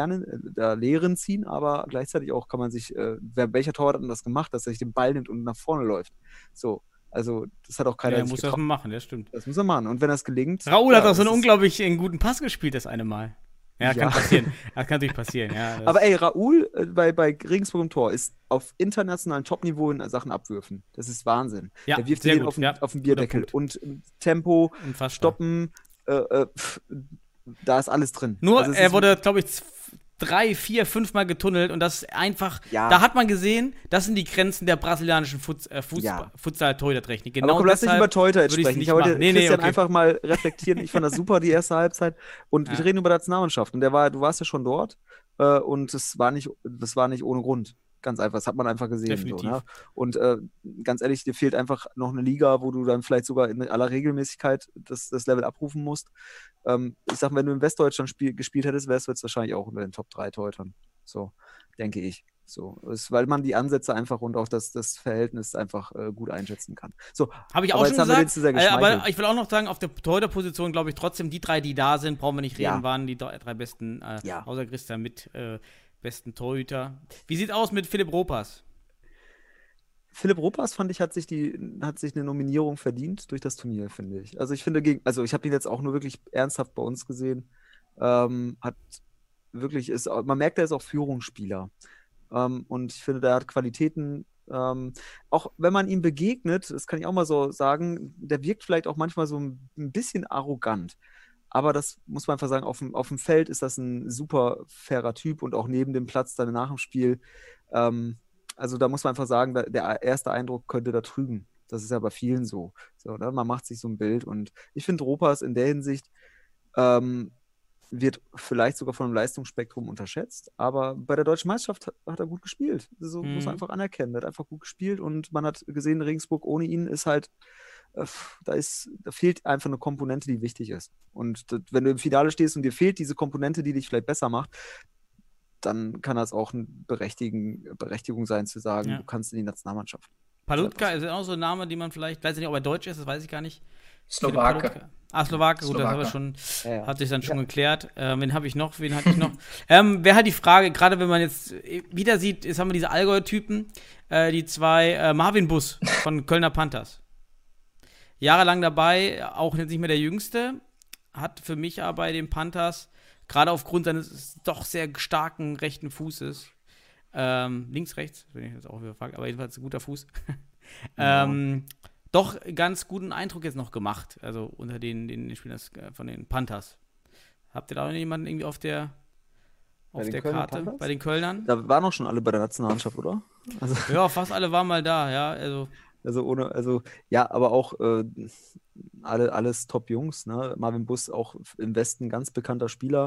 aber gleichzeitig auch kann man sich, welcher Torwart hat denn das gemacht, dass er sich den Ball nimmt und nach vorne läuft. So, also das hat auch keiner Ja, muss das machen, das stimmt. Das muss er machen. Und wenn das gelingt. Raoul hat auch so einen unglaublich guten Pass gespielt, das eine Mal. Ja, kann Ja. passieren. Das kann natürlich passieren, ja. Aber ey, Raoul bei Regensburg im Tor ist auf internationalem Topniveau in Sachen Abwürfen. Das ist Wahnsinn. Ja, Der wirft sehr den gut, auf den Bierdeckel. guter Und Tempo, Unfassbar. Stoppen, da ist alles drin. Nur, Also es er ist- wurde, glaube ich, 3, 4, 5 Mal getunnelt und das ist einfach, Ja. da hat man gesehen, das sind die Grenzen der brasilianischen Ja. Futsal-Torhüter-Technik. Aber komm, lass nicht über Torhüter jetzt würde ich's sprechen. Ich nicht wollte machen. Nee, Christian okay. einfach mal reflektieren. Ich fand das super, die erste Halbzeit. Und wir reden über die Nationalmannschaft. Und du warst ja schon dort. Und das war nicht ohne Grund. Ganz einfach. Das hat man einfach gesehen. Definitiv. So, ne? Und ganz ehrlich, dir fehlt einfach noch eine Liga, wo du dann vielleicht sogar in aller Regelmäßigkeit das Level abrufen musst. Ich sag, wenn du in Westdeutschland gespielt hättest, wärst du jetzt wahrscheinlich auch unter den Top 3 Torhütern. So, denke ich. So, weil man die Ansätze einfach und auch das Verhältnis einfach gut einschätzen kann. So, Habe ich auch aber schon jetzt haben wir gesagt. den zu sehr geschmeichelt. Aber ich will auch noch sagen, auf der Torhüter-Position glaube ich trotzdem, die 3, die da sind, brauchen wir nicht reden, Ja. waren die 3 besten, Ja. außer Christian mit besten Torhüter. Wie sieht aus mit Philipp Ropas? Philipp Ropas, fand ich, hat sich eine Nominierung verdient durch das Turnier, finde ich. Also ich finde, ich habe ihn jetzt auch nur wirklich ernsthaft bei uns gesehen. Man merkt, er ist auch Führungsspieler. Und ich finde, der hat Qualitäten, auch wenn man ihm begegnet, das kann ich auch mal so sagen, der wirkt vielleicht auch manchmal so ein bisschen arrogant. Aber das muss man einfach sagen, auf dem Feld ist das ein super fairer Typ und auch neben dem Platz dann nach dem Spiel. Also da muss man einfach sagen, der erste Eindruck könnte da trügen. Das ist ja bei vielen so. Ne? Man macht sich so ein Bild und ich finde, Ropas in der Hinsicht wird vielleicht sogar von einem Leistungsspektrum unterschätzt, aber bei der Deutschen Meisterschaft hat er gut gespielt. So muss man einfach anerkennen. Er hat einfach gut gespielt und man hat gesehen, Regensburg ohne ihn ist halt, da fehlt einfach eine Komponente, die wichtig ist. Und wenn du im Finale stehst und dir fehlt diese Komponente, die dich vielleicht besser macht, dann kann das auch eine Berechtigung sein, zu sagen, Ja. du kannst in die Nationalmannschaft. Palutka ist auch so ein Name, die man vielleicht, weiß ich nicht, ob er deutsch ist, das weiß ich gar nicht. Slowake. Slowake, gut, das haben wir Slowake. schon, Ja. hat sich dann schon geklärt. Wen hatte ich noch? Wer hat die Frage, gerade wenn man jetzt wieder sieht, jetzt haben wir diese Allgäu-Typen, die 2, Marvin Buss von Kölner Panthers. Jahrelang dabei, auch jetzt nicht mehr der Jüngste, hat für mich aber bei den Panthers, gerade aufgrund seines doch sehr starken rechten Fußes, links, rechts, bin ich jetzt auch wieder gefragt, aber jedenfalls ein guter Fuß, doch ganz guten Eindruck jetzt noch gemacht, also unter den Spielern von den Panthers. Habt ihr da noch jemanden irgendwie auf der den Kölner Karte, Panthers? bei den Kölnern? Da waren auch schon alle bei der Nationalmannschaft, oder? Also, Ja, fast alle waren mal da, ja, ja, aber auch alles Top-Jungs, ne? Marvin Buss auch im Westen ganz bekannter Spieler.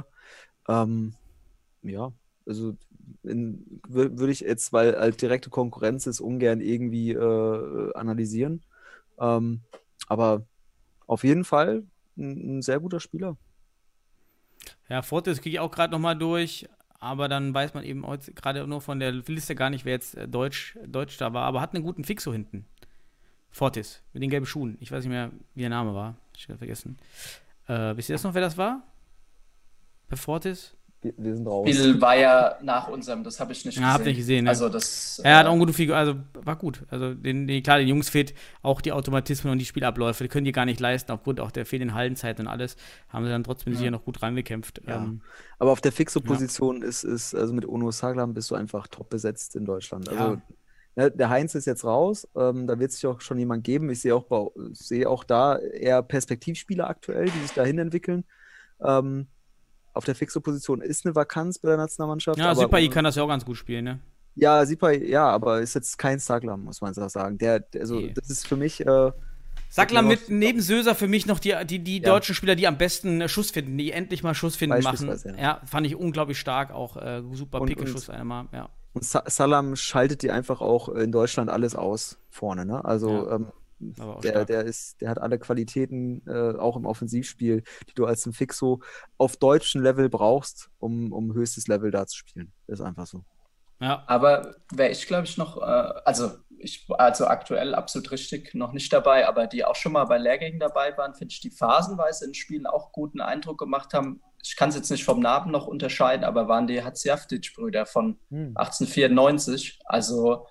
Ja, also würde ich jetzt, weil halt direkte Konkurrenz ist, ungern irgendwie analysieren. Aber auf jeden Fall ein sehr guter Spieler. Ja, Fortis kriege ich auch gerade nochmal durch, aber dann weiß man eben heute gerade nur von der Liste gar nicht, wer jetzt Deutsch da war, aber hat einen guten Fixo hinten. Fortis, mit den gelben Schuhen. Ich weiß nicht mehr, wie der Name war. Ich habe vergessen. Wisst ihr das noch, wer das war? Bei Fortis? Wir sind raus. Bill war ja nach unserem, das habe ich nicht gesehen. Habt ihr nicht gesehen, ne? Also das. Er hat auch eine gute Figur, also war gut. Also klar, den Jungs fehlt auch die Automatismen und die Spielabläufe, die können die gar nicht leisten, aufgrund auch der fehlenden Hallenzeit und alles, haben sie dann trotzdem sicher noch gut reingekämpft. Ja. Aber auf der Fixo-Position ist also mit Ono Saglam bist du einfach top besetzt in Deutschland. Also ne, der Heinz ist jetzt raus, da wird es sich auch schon jemand geben. Ich sehe auch da eher Perspektivspieler aktuell, die sich dahin entwickeln. Auf der Fixo-Position ist eine Vakanz bei der Nationalmannschaft. Ja, Sipai kann das ja auch ganz gut spielen, ne? Ja, Sipai, ja, aber ist jetzt kein Saglam, muss man sagen. Das ist für mich. Saglam mit neben Söser für mich noch die deutschen Spieler, die am besten Schuss finden, die endlich mal Schuss finden machen. Ja, fand ich unglaublich stark, auch super Pickeschuss einmal, ja. Und Salam schaltet die einfach auch in Deutschland alles aus vorne, ne? Also Aber auch der stark. der hat alle Qualitäten, auch im Offensivspiel, die du als ein Fixo auf deutschem Level brauchst, um höchstes Level da zu spielen. Das ist einfach so. Ja. Aber wäre ich, glaube ich, noch, also aktuell absolut richtig noch nicht dabei, aber die auch schon mal bei Lehrgängen dabei waren, finde ich, die phasenweise in Spielen auch guten Eindruck gemacht haben. Ich kann es jetzt nicht vom Namen noch unterscheiden, aber waren die Hadziavdic-Brüder von 1894. Also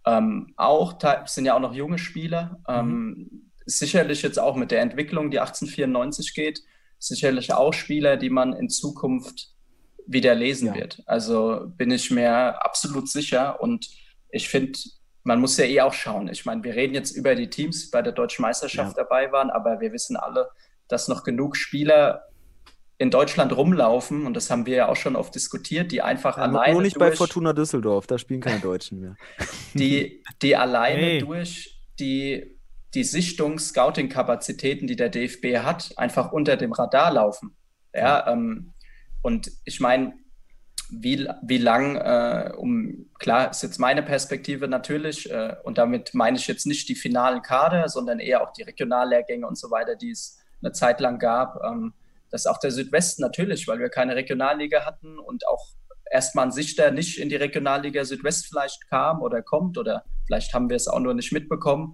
sind ja auch noch junge Spieler. Sicherlich jetzt auch mit der Entwicklung, die 1894 geht, sicherlich auch Spieler, die man in Zukunft wieder lesen wird. Also bin ich mir absolut sicher. Und ich finde, man muss ja auch schauen. Ich meine, wir reden jetzt über die Teams, die bei der Deutschen Meisterschaft dabei waren, aber wir wissen alle, dass noch genug Spieler in Deutschland rumlaufen, und das haben wir ja auch schon oft diskutiert, die einfach alleine nur nicht bei Fortuna Düsseldorf, da spielen keine Deutschen mehr. Die alleine durch die Scouting-Kapazitäten, die der DFB hat, einfach unter dem Radar laufen. Ja, und ich meine, wie lang, klar ist jetzt meine Perspektive natürlich, und damit meine ich jetzt nicht die finalen Kader, sondern eher auch die Regionallehrgänge und so weiter, die es eine Zeit lang gab, dass auch der Südwesten natürlich, weil wir keine Regionalliga hatten und auch erstmal ein Sichter nicht in die Regionalliga Südwest vielleicht kam oder kommt, oder vielleicht haben wir es auch nur nicht mitbekommen,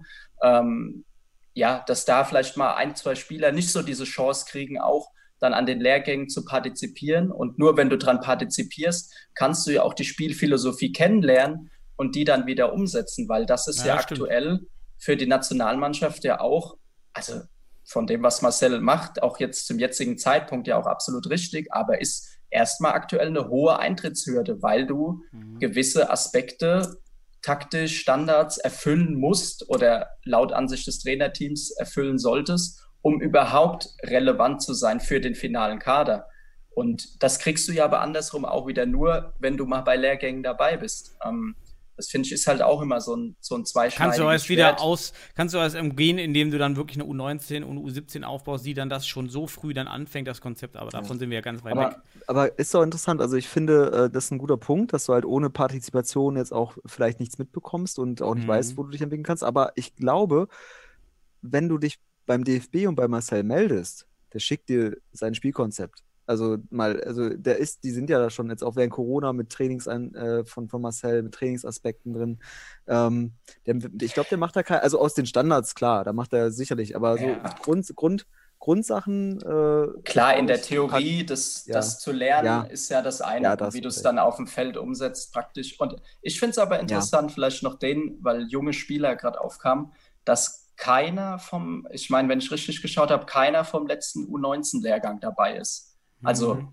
dass da vielleicht mal 1, 2 Spieler nicht so diese Chance kriegen, auch dann an den Lehrgängen zu partizipieren. Und nur wenn du dran partizipierst, kannst du ja auch die Spielphilosophie kennenlernen und die dann wieder umsetzen, weil das ist ja aktuell für die Nationalmannschaft ja auch, also von dem, was Marcel macht, auch jetzt zum jetzigen Zeitpunkt ja auch absolut richtig, aber ist erstmal aktuell eine hohe Eintrittshürde, weil du gewisse Aspekte, taktisch, Standards erfüllen musst oder laut Ansicht des Trainerteams erfüllen solltest, um überhaupt relevant zu sein für den finalen Kader. Und das kriegst du ja aber andersrum auch wieder nur, wenn du mal bei Lehrgängen dabei bist. Das finde ich ist halt auch immer so ein zweischneidiges Schwert. Kannst du das umgehen, indem du dann wirklich eine U19 und U17 aufbaust, die dann das schon so früh dann anfängt, das Konzept, aber davon sind wir ja ganz weit weg. Aber ist doch interessant, also ich finde, das ist ein guter Punkt, dass du halt ohne Partizipation jetzt auch vielleicht nichts mitbekommst und auch nicht weißt, wo du dich entwickeln kannst, aber ich glaube, wenn du dich beim DFB und bei Marcel meldest, der schickt dir sein Spielkonzept. Die sind ja da schon jetzt auch während Corona mit Trainings von Marcel, mit Trainingsaspekten drin. Ich glaube, der macht da also aus den Standards, klar, da macht er sicherlich, aber so Grundsachen. Klar, in der Theorie, das zu lernen, ist ja das eine, wie du es dann auf dem Feld umsetzt, praktisch. Und ich finde es aber interessant, vielleicht noch weil junge Spieler gerade aufkamen, dass keiner wenn ich richtig geschaut habe, keiner vom letzten U19-Lehrgang dabei ist. Also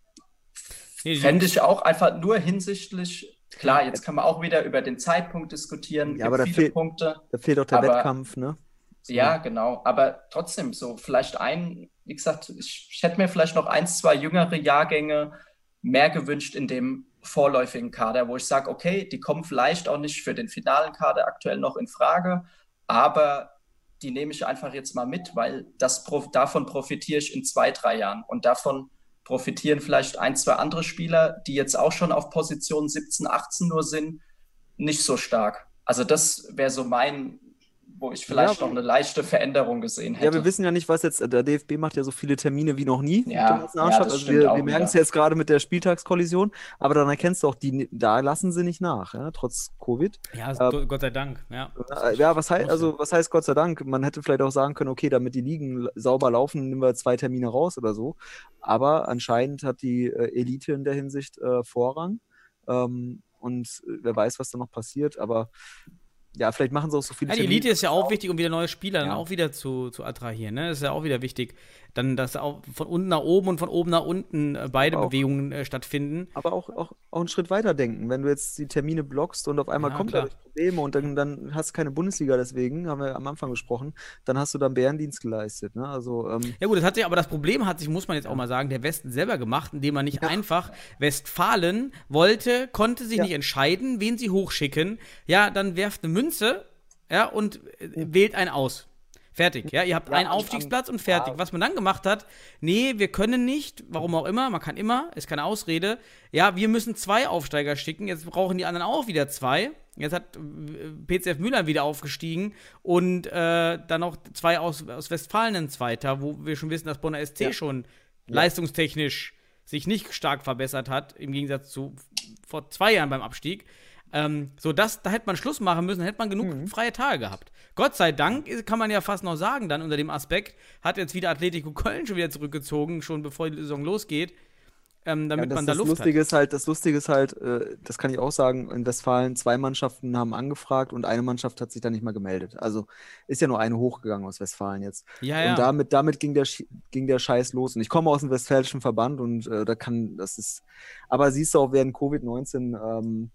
fände ich auch einfach nur hinsichtlich, klar, jetzt kann man auch wieder über den Zeitpunkt diskutieren, aber viele Punkte. Da fehlt auch der Wettkampf, ne? So. Ja, genau, aber trotzdem so, vielleicht wie gesagt, ich hätte mir vielleicht noch 1, 2 jüngere Jahrgänge mehr gewünscht in dem vorläufigen Kader, wo ich sage, okay, die kommen vielleicht auch nicht für den finalen Kader aktuell noch in Frage, aber die nehme ich einfach jetzt mal mit, weil davon profitiere ich in 2, 3 Jahren. Und davon profitieren vielleicht 1, 2 andere Spieler, die jetzt auch schon auf Position 17, 18 nur sind, nicht so stark. Also das wäre so wo ich vielleicht noch eine leichte Veränderung gesehen hätte. Ja, wir wissen ja nicht, was jetzt, der DFB macht ja so viele Termine wie noch nie. Ja, also wir merken es jetzt gerade mit der Spieltagskollision, aber dann erkennst du auch, da lassen sie nicht nach, trotz Covid. Ja, Gott sei Dank, was heißt Gott sei Dank? Man hätte vielleicht auch sagen können, okay, damit die Ligen sauber laufen, nehmen wir 2 Termine raus oder so, aber anscheinend hat die Elite in der Hinsicht Vorrang, und wer weiß, was da noch passiert, aber ja, vielleicht machen sie auch so viele Die Elite ist ja auch wichtig, um wieder neue Spieler dann auch wieder zu attrahieren. Ne? Das ist ja auch wieder wichtig, dann, dass auch von unten nach oben und von oben nach unten beide Bewegungen stattfinden. Aber auch einen Schritt weiter denken. Wenn du jetzt die Termine blockst und auf einmal kommt da Probleme und dann hast du keine Bundesliga deswegen, haben wir am Anfang gesprochen, dann hast du dann Bärendienst geleistet. Ne? Also, ja gut, aber das Problem hat sich, muss man jetzt auch mal sagen, der Westen selber gemacht, indem man nicht einfach Westfalen konnte sich nicht entscheiden, wen sie hochschicken. Ja, dann werft eine Münze und wählt einen aus. Fertig, ja, ihr habt einen Aufstiegsplatz und fertig. Was man dann gemacht hat, nee, wir können nicht, warum auch immer, man kann immer, ist keine Ausrede, ja, wir müssen 2 Aufsteiger schicken, jetzt brauchen die anderen auch wieder 2. Jetzt hat PCF Mülheim wieder aufgestiegen und dann noch 2 aus Westfalen ein Zweiter, wo wir schon wissen, dass Bonner SC schon leistungstechnisch sich nicht stark verbessert hat, im Gegensatz zu vor 2 Jahren beim Abstieg. Da hätte man Schluss machen müssen, dann hätte man genug freie Tage gehabt. Gott sei Dank, kann man ja fast noch sagen, dann unter dem Aspekt, hat jetzt wieder Atletico Köln schon wieder zurückgezogen, schon bevor die Saison losgeht, damit man da Luft hat. Das Lustige ist halt, das kann ich auch sagen, in Westfalen 2 Mannschaften haben angefragt und eine Mannschaft hat sich da nicht mal gemeldet. Also ist ja nur eine hochgegangen aus Westfalen jetzt. Ja. Und damit ging der Scheiß los. Und ich komme aus dem Westfälischen Verband und aber siehst du auch, während Covid-19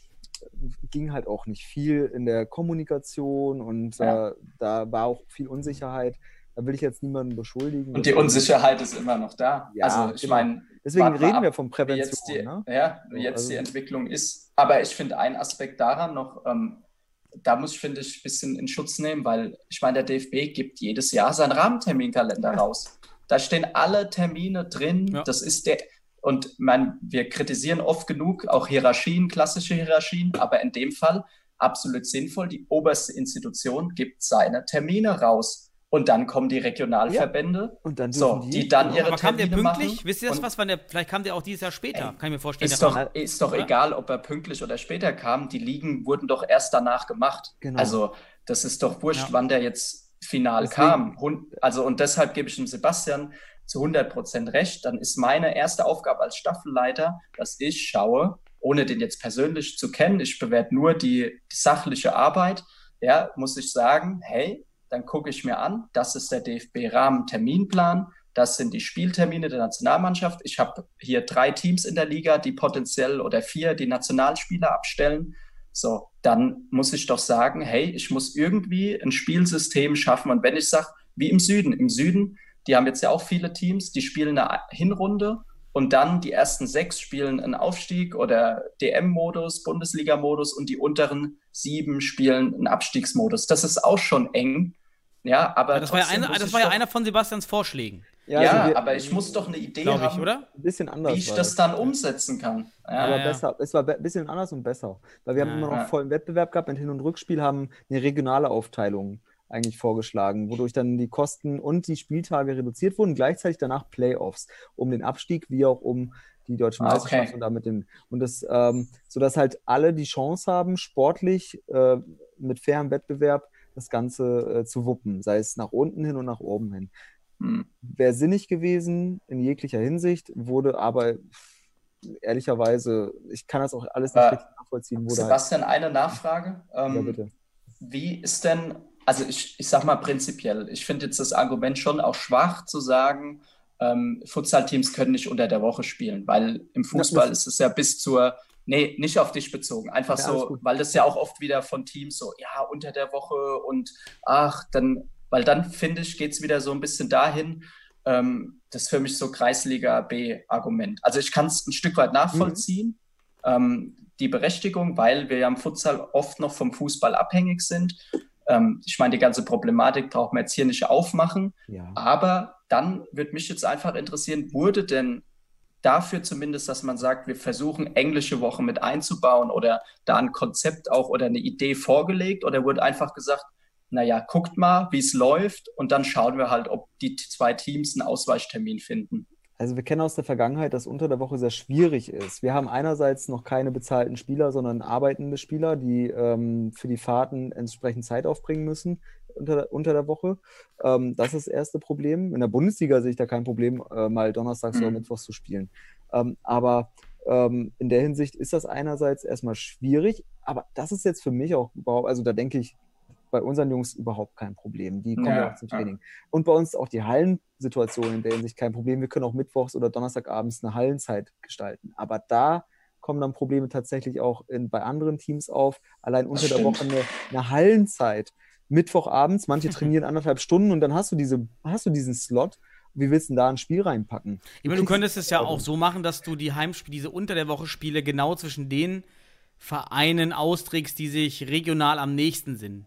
ging halt auch nicht viel in der Kommunikation und da war auch viel Unsicherheit. Da will ich jetzt niemanden beschuldigen. Und die Unsicherheit ist immer noch da. Ja, also ich meine, deswegen reden wir von Prävention. Wie jetzt die Entwicklung ist. Aber ich finde einen Aspekt daran noch, da muss ich, finde ich, ein bisschen in Schutz nehmen, weil ich meine, der DFB gibt jedes Jahr seinen Rahmenterminkalender raus. Da stehen alle Termine drin. Ja. Das ist und wir kritisieren oft genug auch Hierarchien, klassische Hierarchien, aber in dem Fall absolut sinnvoll. Die oberste Institution gibt seine Termine raus. Und dann kommen die Regionalverbände, und dann die dann ihre aber kam der Termine pünktlich? machen. Wisst ihr das was? Vielleicht kam der auch dieses Jahr später, kann ich mir vorstellen. Ist doch egal, ob er pünktlich oder später kam. Die Ligen wurden doch erst danach gemacht. Genau. Also das ist doch wurscht, wann der jetzt final kam. Also und deshalb gebe ich dem Sebastian zu 100% recht. Dann ist meine erste Aufgabe als Staffelleiter, dass ich schaue, ohne den jetzt persönlich zu kennen, ich bewerte nur die sachliche Arbeit, muss ich sagen, hey, dann gucke ich mir an, das ist der DFB-Rahmenterminplan, das sind die Spieltermine der Nationalmannschaft. Ich habe hier 3 Teams in der Liga, die potenziell oder 4 die Nationalspieler abstellen. So, dann muss ich doch sagen, hey, ich muss irgendwie ein Spielsystem schaffen. Und wenn ich sage, wie im Süden, die haben jetzt ja auch viele Teams, die spielen eine Hinrunde und dann die ersten 6 spielen einen Aufstieg oder DM-Modus, Bundesliga-Modus und die unteren 7 spielen einen Abstiegsmodus. Das ist auch schon eng. Ja, aber das war ja einer von Sebastians Vorschlägen. Aber ich muss doch eine Idee haben, oder? Ein bisschen anders, wie ich das dann umsetzen kann. Besser. Es war ein bisschen anders und besser. Weil wir haben immer noch vollen Wettbewerb gehabt. Mit Hin- und Rückspiel haben eine regionale Aufteilung eigentlich vorgeschlagen, wodurch dann die Kosten und die Spieltage reduziert wurden, gleichzeitig danach Playoffs, um den Abstieg wie auch um die deutsche Meisterschaft und damit sodass halt alle die Chance haben, sportlich mit fairem Wettbewerb das Ganze zu wuppen, sei es nach unten hin und nach oben hin. Wäre sinnig gewesen in jeglicher Hinsicht, wurde aber ehrlicherweise, ich kann das auch alles nicht richtig nachvollziehen. Sebastian, eine Nachfrage. Ja, bitte. Wie ist denn, also ich sag mal prinzipiell, ich finde jetzt das Argument schon auch schwach zu sagen, Futsal-Teams können nicht unter der Woche spielen, weil im Fußball ist es ja nee, nicht auf dich bezogen, einfach weil das ja auch oft wieder von Teams so, unter der Woche und weil dann, finde ich, geht es wieder so ein bisschen dahin, das ist für mich so Kreisliga B-Argument. Also ich kann es ein Stück weit nachvollziehen, die Berechtigung, weil wir ja im Futsal oft noch vom Fußball abhängig sind. Ich meine, die ganze Problematik braucht man jetzt hier nicht aufmachen, aber dann würde mich jetzt einfach interessieren, wurde denn dafür zumindest, dass man sagt, wir versuchen englische Woche mit einzubauen oder da ein Konzept auch oder eine Idee vorgelegt, oder wurde einfach gesagt, naja, guckt mal, wie es läuft und dann schauen wir halt, ob die 2 Teams einen Ausweichtermin finden. Also wir kennen aus der Vergangenheit, dass unter der Woche sehr schwierig ist. Wir haben einerseits noch keine bezahlten Spieler, sondern arbeitende Spieler, die für die Fahrten entsprechend Zeit aufbringen müssen unter der Woche. Das ist das erste Problem. In der Bundesliga sehe ich da kein Problem, mal donnerstags oder mittwochs zu spielen. Aber in der Hinsicht ist das einerseits erstmal schwierig, aber das ist jetzt für mich auch überhaupt, also da denke ich, bei unseren Jungs überhaupt kein Problem. Die kommen ja auch zum Training. Und bei uns auch die Hallensituation in der Hinsicht kein Problem. Wir können auch mittwochs oder donnerstagabends eine Hallenzeit gestalten. Aber da kommen dann Probleme tatsächlich auch bei anderen Teams auf. Allein unter der Woche eine Hallenzeit. Mittwochabends, manche trainieren 1,5 Stunden und dann hast du diesen Slot. Wie willst du denn da ein Spiel reinpacken? Ich meine, du könntest es ja auch so machen, dass du die Heimspiele, diese unter der Woche Spiele genau zwischen den Vereinen austrägst, die sich regional am nächsten sind.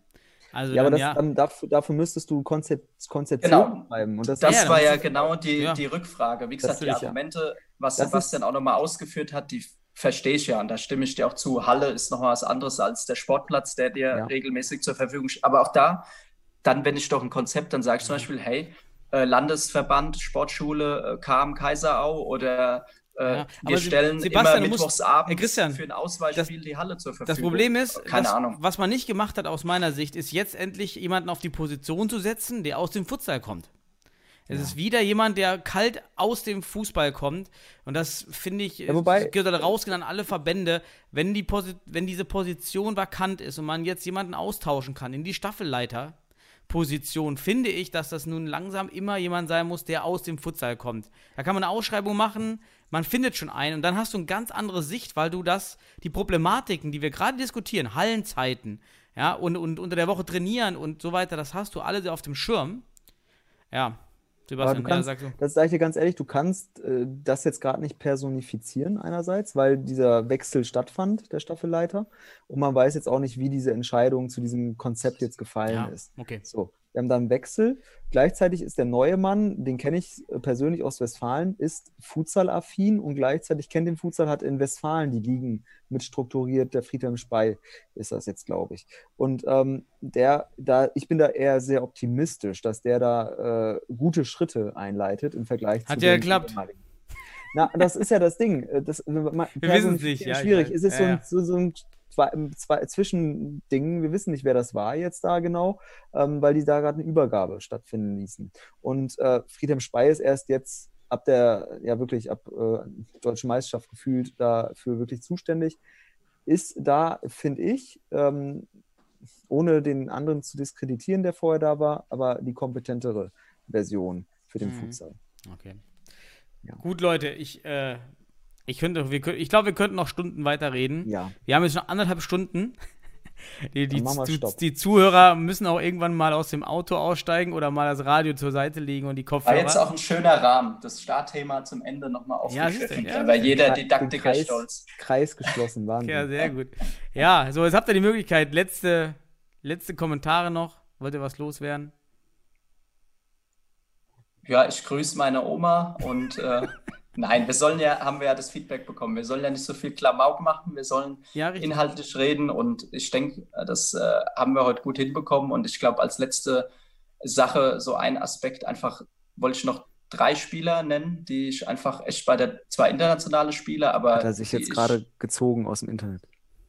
Also Ja, aber dann, dafür müsstest du Konzeption Genau. schreiben. Und das Das Ja, war dann ja muss es- genau ja. die Rückfrage. Wie gesagt, die Natürlich, ja. Argumente, was Das Sebastian auch nochmal ausgeführt hat, die verstehe ich ja. Und da stimme ich dir auch zu. Halle ist nochmal was anderes als der Sportplatz, der dir Ja. regelmäßig zur Verfügung steht. Aber auch da, dann, wenn ich doch ein Konzept, dann sage ich zum Beispiel, hey, Landesverband, Sportschule, KM Kaiserau oder Ja, wir aber stellen Sebastian, immer du musst- mittwochsabends Christian, für ein Ausweichspiel die Halle zur Verfügung. Das Problem ist, Keine Ahnung. was man nicht gemacht hat aus meiner Sicht, ist jetzt endlich jemanden auf die Position zu setzen, der aus dem Futsal kommt. Es ist wieder jemand, der kalt aus dem Fußball kommt. Und das finde ich, wobei- gehört da rausgehen an alle Verbände, wenn diese Position vakant ist und man jetzt jemanden austauschen kann in die Staffelleiterposition, finde ich, dass das nun langsam immer jemand sein muss, der aus dem Futsal kommt. Da kann man eine Ausschreibung machen, man findet schon einen und dann hast du eine ganz andere Sicht, weil du die Problematiken, die wir gerade diskutieren, Hallenzeiten, ja, und unter der Woche trainieren und so weiter, das hast du alle auf dem Schirm. Ja, Aber Sebastian, du kannst, sag du. das sage ich dir ganz ehrlich, du kannst das jetzt gerade nicht personifizieren einerseits, weil dieser Wechsel stattfand, der Staffelleiter. Und man weiß jetzt auch nicht, wie diese Entscheidung zu diesem Konzept jetzt gefallen Ja, ist. okay. So, wir haben da einen Wechsel. Gleichzeitig ist der neue Mann, den kenne ich persönlich aus Westfalen, ist Futsal-affin und gleichzeitig kennt den Futsal, hat in Westfalen die Ligen mit strukturiert. Der Friedhelm Spey ist das jetzt, glaube ich. Und ich bin da eher sehr optimistisch, dass der da gute Schritte einleitet im Vergleich zu Hat ja den geklappt. ehemaligen. Na, das ist ja das Ding. Wir wissen es nicht, ja. Schwierig. Ich Es weiß. ist Ja, so ein Zwischending. Wir wissen nicht, wer das war jetzt da genau, weil die da gerade eine Übergabe stattfinden ließen. Und Friedhelm Spey ist erst jetzt ab Deutschen Meisterschaft gefühlt dafür wirklich zuständig. Ist da, finde ich, ohne den anderen zu diskreditieren, der vorher da war, aber die kompetentere Version für den Futsal. Okay. Ja. Gut, Leute, ich glaube, wir könnten noch Stunden weiterreden. Ja. Wir haben jetzt noch 1,5 Stunden. Dann machen wir Stopp. Die Zuhörer müssen auch irgendwann mal aus dem Auto aussteigen oder mal das Radio zur Seite legen und die War Kopfhörer. jetzt auch ein schöner Rahmen, das Startthema zum Ende nochmal aufgegriffen. Ja, Aber jeder Den Didaktiker stolz. Kreis geschlossen, Wahnsinn. Ja, sehr gut. Ja, so, jetzt habt ihr die Möglichkeit. Letzte Kommentare noch. Wollt ihr was loswerden? Ja, ich grüße meine Oma und nein, haben wir ja das Feedback bekommen. Wir sollen ja nicht so viel Klamauk machen, wir sollen Ja, richtig. inhaltlich reden und ich denke, das haben wir heute gut hinbekommen und ich glaube, als letzte Sache, so ein Aspekt, einfach wollte ich noch 3 Spieler nennen, die ich einfach echt zwar internationale Spieler, aber Hat er sich jetzt gerade gezogen aus dem Internet.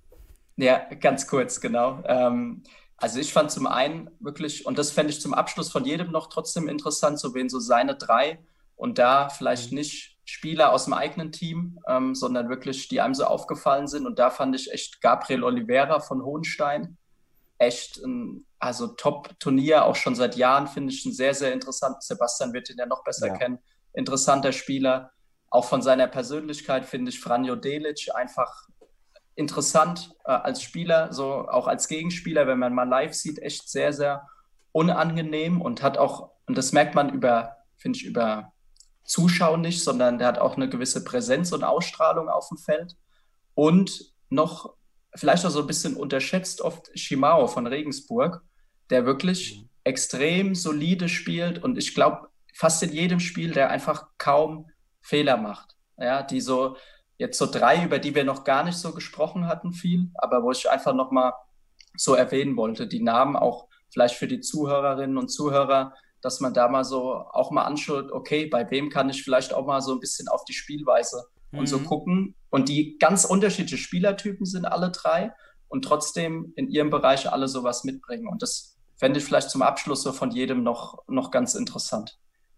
Ja, ganz kurz, genau. Also ich fand zum einen wirklich, und das fände ich zum Abschluss von jedem noch trotzdem interessant, so wen so seine 3 und da vielleicht nicht Spieler aus dem eigenen Team, sondern wirklich, die einem so aufgefallen sind. Und da fand ich echt Gabriel Oliveira von Hohenstein echt ein Top-Turnier, auch schon seit Jahren, finde ich, ein sehr, sehr interessant. Sebastian wird ihn ja noch besser kennen. Interessanter Spieler. Auch von seiner Persönlichkeit finde ich Franjo Delic einfach interessant als Spieler, so auch als Gegenspieler, wenn man mal live sieht, echt sehr, sehr unangenehm und hat auch, und das merkt man über Zuschauen nicht, sondern der hat auch eine gewisse Präsenz und Ausstrahlung auf dem Feld. Und noch, vielleicht auch so ein bisschen unterschätzt oft, Shimao von Regensburg, der wirklich extrem solide spielt und ich glaube, fast in jedem Spiel, der einfach kaum Fehler macht. Ja, die so, jetzt so 3, über die wir noch gar nicht so gesprochen hatten, viel, aber wo ich einfach nochmal so erwähnen wollte, die Namen auch vielleicht für die Zuhörerinnen und Zuhörer, dass man da mal so auch mal anschaut, okay, bei wem kann ich vielleicht auch mal so ein bisschen auf die Spielweise und so gucken. Und die ganz unterschiedliche Spielertypen sind alle 3 und trotzdem in ihrem Bereich alle sowas mitbringen. Und das fände ich vielleicht zum Abschluss so von jedem noch ganz interessant.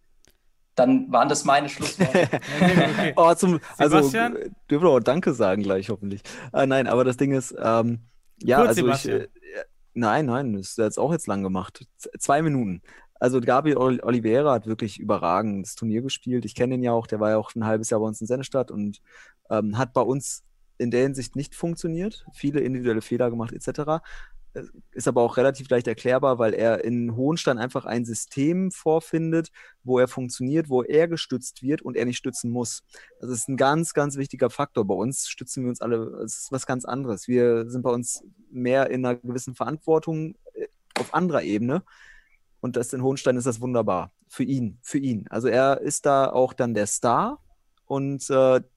Dann waren das meine Schlussworte. Okay. Sebastian? Dürfen wir auch Danke sagen gleich, hoffentlich. Nein, aber das Ding ist, Kurz, Sebastian. Nein, das ist jetzt lang gemacht. 2 Minuten. Also Gabriel Oliveira hat wirklich überragend das Turnier gespielt. Ich kenne ihn ja auch, der war ja auch ein halbes Jahr bei uns in Sennestadt und hat bei uns in der Hinsicht nicht funktioniert. Viele individuelle Fehler gemacht etc. Ist aber auch relativ leicht erklärbar, weil er in Hohenstein einfach ein System vorfindet, wo er funktioniert, wo er gestützt wird und er nicht stützen muss. Das ist ein ganz, ganz wichtiger Faktor. Bei uns stützen wir uns alle, es ist was ganz anderes. Wir sind bei uns mehr in einer gewissen Verantwortung auf anderer Ebene. Und das in Hohenstein ist das wunderbar. Für ihn. Also er ist da auch dann der Star und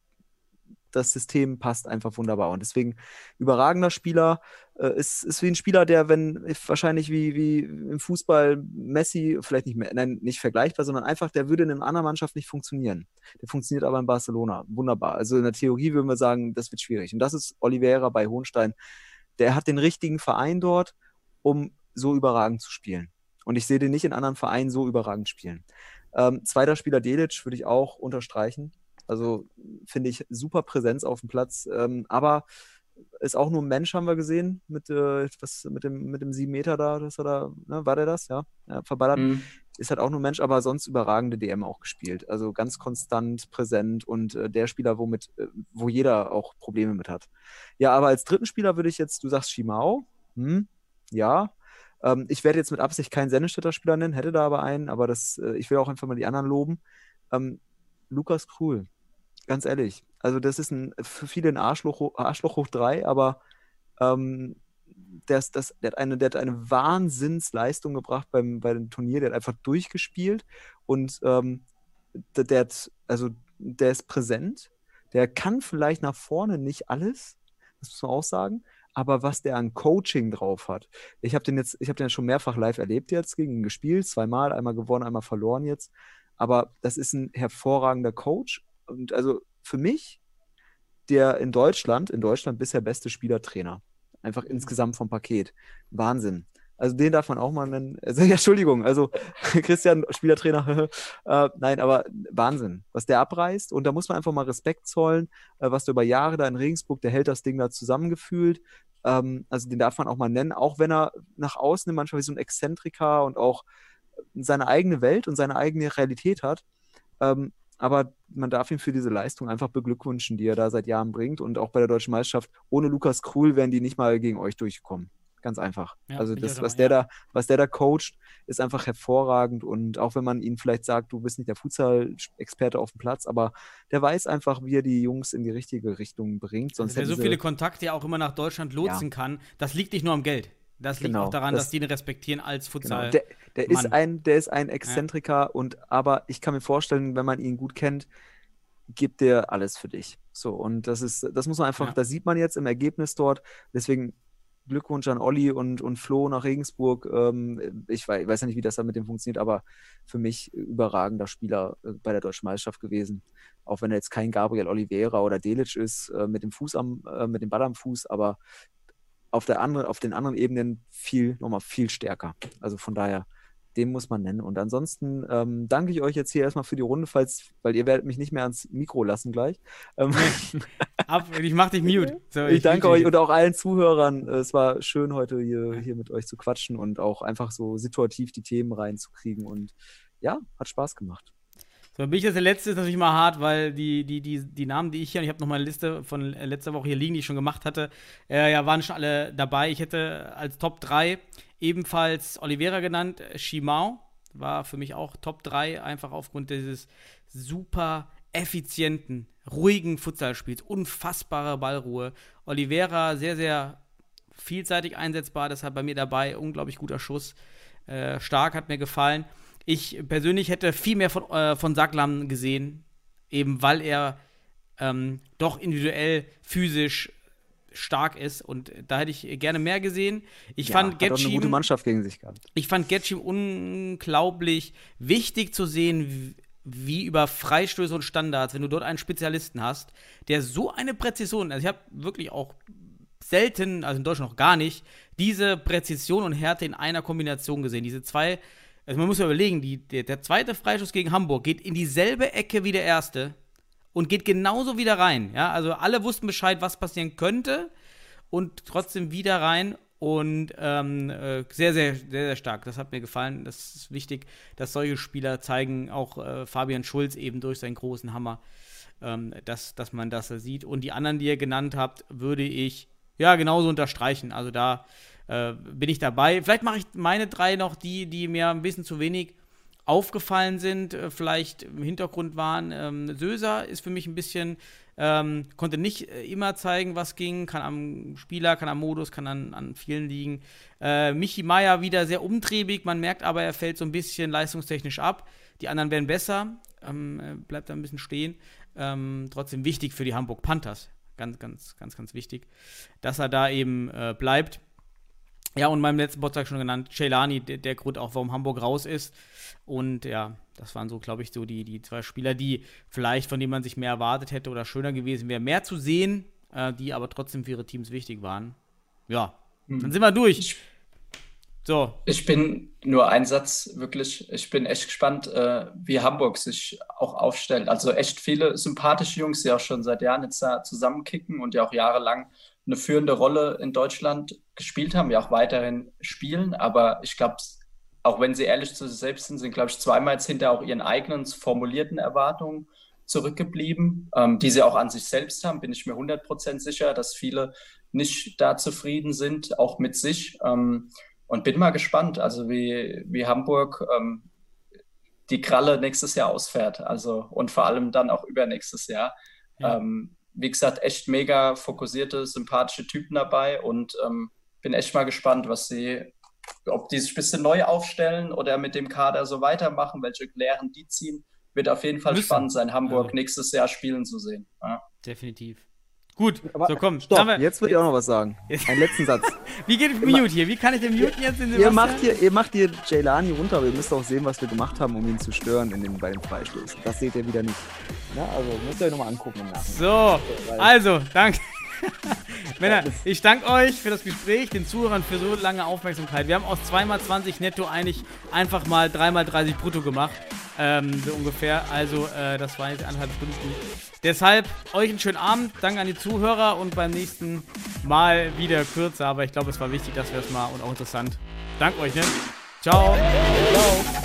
das System passt einfach wunderbar. Und deswegen überragender Spieler, ist wie ein Spieler, der, wahrscheinlich wie im Fußball Messi, vielleicht nicht mehr, nein, nicht vergleichbar, sondern einfach, der würde in einer anderen Mannschaft nicht funktionieren. Der funktioniert aber in Barcelona. Wunderbar. Also in der Theorie würden wir sagen, das wird schwierig. Und das ist Oliveira bei Hohenstein. Der hat den richtigen Verein dort, um so überragend zu spielen. Und ich sehe den nicht in anderen Vereinen so überragend spielen. Zweiter Spieler Delic würde ich auch unterstreichen. Also finde ich super Präsenz auf dem Platz. Aber ist auch nur ein Mensch, haben wir gesehen, mit dem 7 Meter da, dass er da, ne, war der das? Ja, verballert. Ist halt auch nur ein Mensch, aber sonst überragende DM auch gespielt. Also ganz konstant präsent und der Spieler, wo jeder auch Probleme mit hat. Ja, aber als dritten Spieler würde ich jetzt, du sagst Schimau. Ja. Ich werde jetzt mit Absicht keinen Sennestädter Spieler nennen, hätte da aber einen, aber ich will auch einfach mal die anderen loben. Lukas Krul, ganz ehrlich. Also das ist für viele ein Arschloch hoch 3, aber der hat eine Wahnsinnsleistung gebracht bei dem Turnier, der hat einfach durchgespielt und der ist präsent, der kann vielleicht nach vorne nicht alles, das muss man auch sagen, aber was der an Coaching drauf hat. Ich habe den jetzt schon mehrfach live erlebt jetzt, gegen ihn gespielt, 2-mal, einmal gewonnen, einmal verloren jetzt. Aber das ist ein hervorragender Coach. Und also für mich, der in Deutschland bisher beste Spielertrainer. Einfach insgesamt vom Paket. Wahnsinn. Also den darf man auch mal nennen. Also, ja, Entschuldigung, also Christian, Spielertrainer, nein, aber Wahnsinn, was der abreißt. Und da muss man einfach mal Respekt zollen, was der über Jahre da in Regensburg, der hält das Ding da zusammengefühlt. Also den darf man auch mal nennen, auch wenn er nach außen manchmal wie so ein Exzentriker und auch seine eigene Welt und seine eigene Realität hat. Aber man darf ihn für diese Leistung einfach beglückwünschen, die er da seit Jahren bringt. Und auch bei der Deutschen Meisterschaft, ohne Lukas Krul wären die nicht mal gegen euch durchgekommen. Ganz einfach. Ja, also das, was der da coacht, ist einfach hervorragend. Und auch wenn man ihn vielleicht sagt, du bist nicht der Futsal-Experte auf dem Platz, aber der weiß einfach, wie er die Jungs in die richtige Richtung bringt. Sonst wer so viele Kontakte ja auch immer nach Deutschland lotsen kann, das liegt nicht nur am Geld. Das liegt auch daran, dass die ihn respektieren als Futsal. Genau. Der ist ein Exzentriker, aber ich kann mir vorstellen, wenn man ihn gut kennt, gibt der alles für dich. So, und das muss man einfach, das sieht man jetzt im Ergebnis dort. Deswegen Glückwunsch an Olli und Flo nach Regensburg. Ich weiß ja nicht, wie das da mit dem funktioniert, aber für mich überragender Spieler bei der Deutschen Meisterschaft gewesen. Auch wenn er jetzt kein Gabriel Oliveira oder Delic ist, mit dem Ball am Fuß, aber auf den anderen Ebenen nochmal viel stärker. Also von daher, den muss man nennen. Und ansonsten danke ich euch jetzt hier erstmal für die Runde, weil ihr werdet mich nicht mehr ans Mikro lassen gleich. Ich mach dich mute. So, ich danke euch und auch allen Zuhörern. Es war schön, heute hier mit euch zu quatschen und auch einfach so situativ die Themen reinzukriegen. Und ja, hat Spaß gemacht. So, bin ich jetzt der Letzte, ist natürlich mal hart, weil die Namen, die ich hier, und ich habe noch mal eine Liste von letzter Woche hier liegen, die ich schon gemacht hatte, waren schon alle dabei. Ich hätte als Top 3 ebenfalls Oliveira genannt, Schimau war für mich auch Top 3, einfach aufgrund dieses super effizienten, ruhigen Futsalspiels, unfassbare Ballruhe. Oliveira sehr, sehr vielseitig einsetzbar, deshalb bei mir dabei, unglaublich guter Schuss, stark, hat mir gefallen. Ich persönlich hätte viel mehr von Saglam gesehen, eben weil er doch individuell physisch stark ist und da hätte ich gerne mehr gesehen. Hat auch eine gute Mannschaft gegen sich gehabt. Ich fand Getschim unglaublich wichtig zu sehen, wie über Freistöße und Standards, wenn du dort einen Spezialisten hast, der so eine Präzision, also ich habe wirklich auch selten, also in Deutschland noch gar nicht, diese Präzision und Härte in einer Kombination gesehen. Diese zwei. Also man muss ja überlegen, der zweite Freistoß gegen Hamburg geht in dieselbe Ecke wie der erste und geht genauso wieder rein. Ja? Also alle wussten Bescheid, was passieren könnte und trotzdem wieder rein und sehr, sehr, sehr, sehr stark. Das hat mir gefallen. Das ist wichtig, dass solche Spieler zeigen, auch Fabian Schulz eben durch seinen großen Hammer, dass man das sieht. Und die anderen, die ihr genannt habt, würde ich genauso unterstreichen. Also da bin ich dabei. Vielleicht mache ich meine 3 noch, die mir ein bisschen zu wenig aufgefallen sind, vielleicht im Hintergrund waren. Söser ist für mich ein bisschen, konnte nicht immer zeigen, was ging, kann am Spieler, kann am Modus, kann an vielen liegen. Michi Meier wieder sehr umtriebig, man merkt aber, er fällt so ein bisschen leistungstechnisch ab. Die anderen werden besser, bleibt da ein bisschen stehen. Trotzdem wichtig für die Hamburg Panthers. Ganz, ganz, ganz, ganz wichtig, dass er da eben bleibt. Ja, und meinem letzten Podcast schon genannt, Celani, der Grund auch, warum Hamburg raus ist. Und ja, das waren so, glaube ich, so die zwei Spieler, die vielleicht, von denen man sich mehr erwartet hätte oder schöner gewesen wäre, mehr zu sehen, die aber trotzdem für ihre Teams wichtig waren. Ja, dann sind wir durch. So. Ich bin nur ein Satz, wirklich. Ich bin echt gespannt, wie Hamburg sich auch aufstellt. Also echt viele sympathische Jungs, die auch schon seit Jahren jetzt da zusammenkicken und ja auch jahrelang eine führende Rolle in Deutschland gespielt haben, ja auch weiterhin spielen. Aber ich glaube, auch wenn sie ehrlich zu sich selbst sind, glaube ich, zweimal jetzt hinter auch ihren eigenen formulierten Erwartungen zurückgeblieben, die sie auch an sich selbst haben. Bin ich mir 100% sicher, dass viele nicht da zufrieden sind, auch mit sich. Und bin mal gespannt, also wie Hamburg die Kralle nächstes Jahr ausfährt. Also und vor allem dann auch übernächstes Jahr. Ja. Wie gesagt, echt mega fokussierte, sympathische Typen dabei und bin echt mal gespannt, ob die sich ein bisschen neu aufstellen oder mit dem Kader so weitermachen, welche Lehren die ziehen. Wird auf jeden Fall spannend sein, Hamburg nächstes Jahr spielen zu sehen. Ja. Definitiv. Gut, aber so komm. Stopp, jetzt würde ich auch noch was sagen. Einen letzten Satz. Wie geht Mute hier? Wie kann ich den Mute jetzt in Sebastian? Ihr macht hier Celani runter, aber ihr müsst auch sehen, was wir gemacht haben, um ihn zu stören bei den Freistoßen. Das seht ihr wieder nicht. Ja, also müsst ihr euch nochmal angucken im Nachhinein. So, also, danke. Männer, ich danke euch für das Gespräch, den Zuhörern für so lange Aufmerksamkeit. Wir haben aus 2x20 netto eigentlich einfach mal 3x30 brutto gemacht, so ungefähr. Also, das waren jetzt 1,5 Stunden. Deshalb euch einen schönen Abend, danke an die Zuhörer und beim nächsten Mal wieder kürzer. Aber ich glaube, es war wichtig, dass wir es mal und auch interessant. Danke euch, ne? Ciao. Ciao.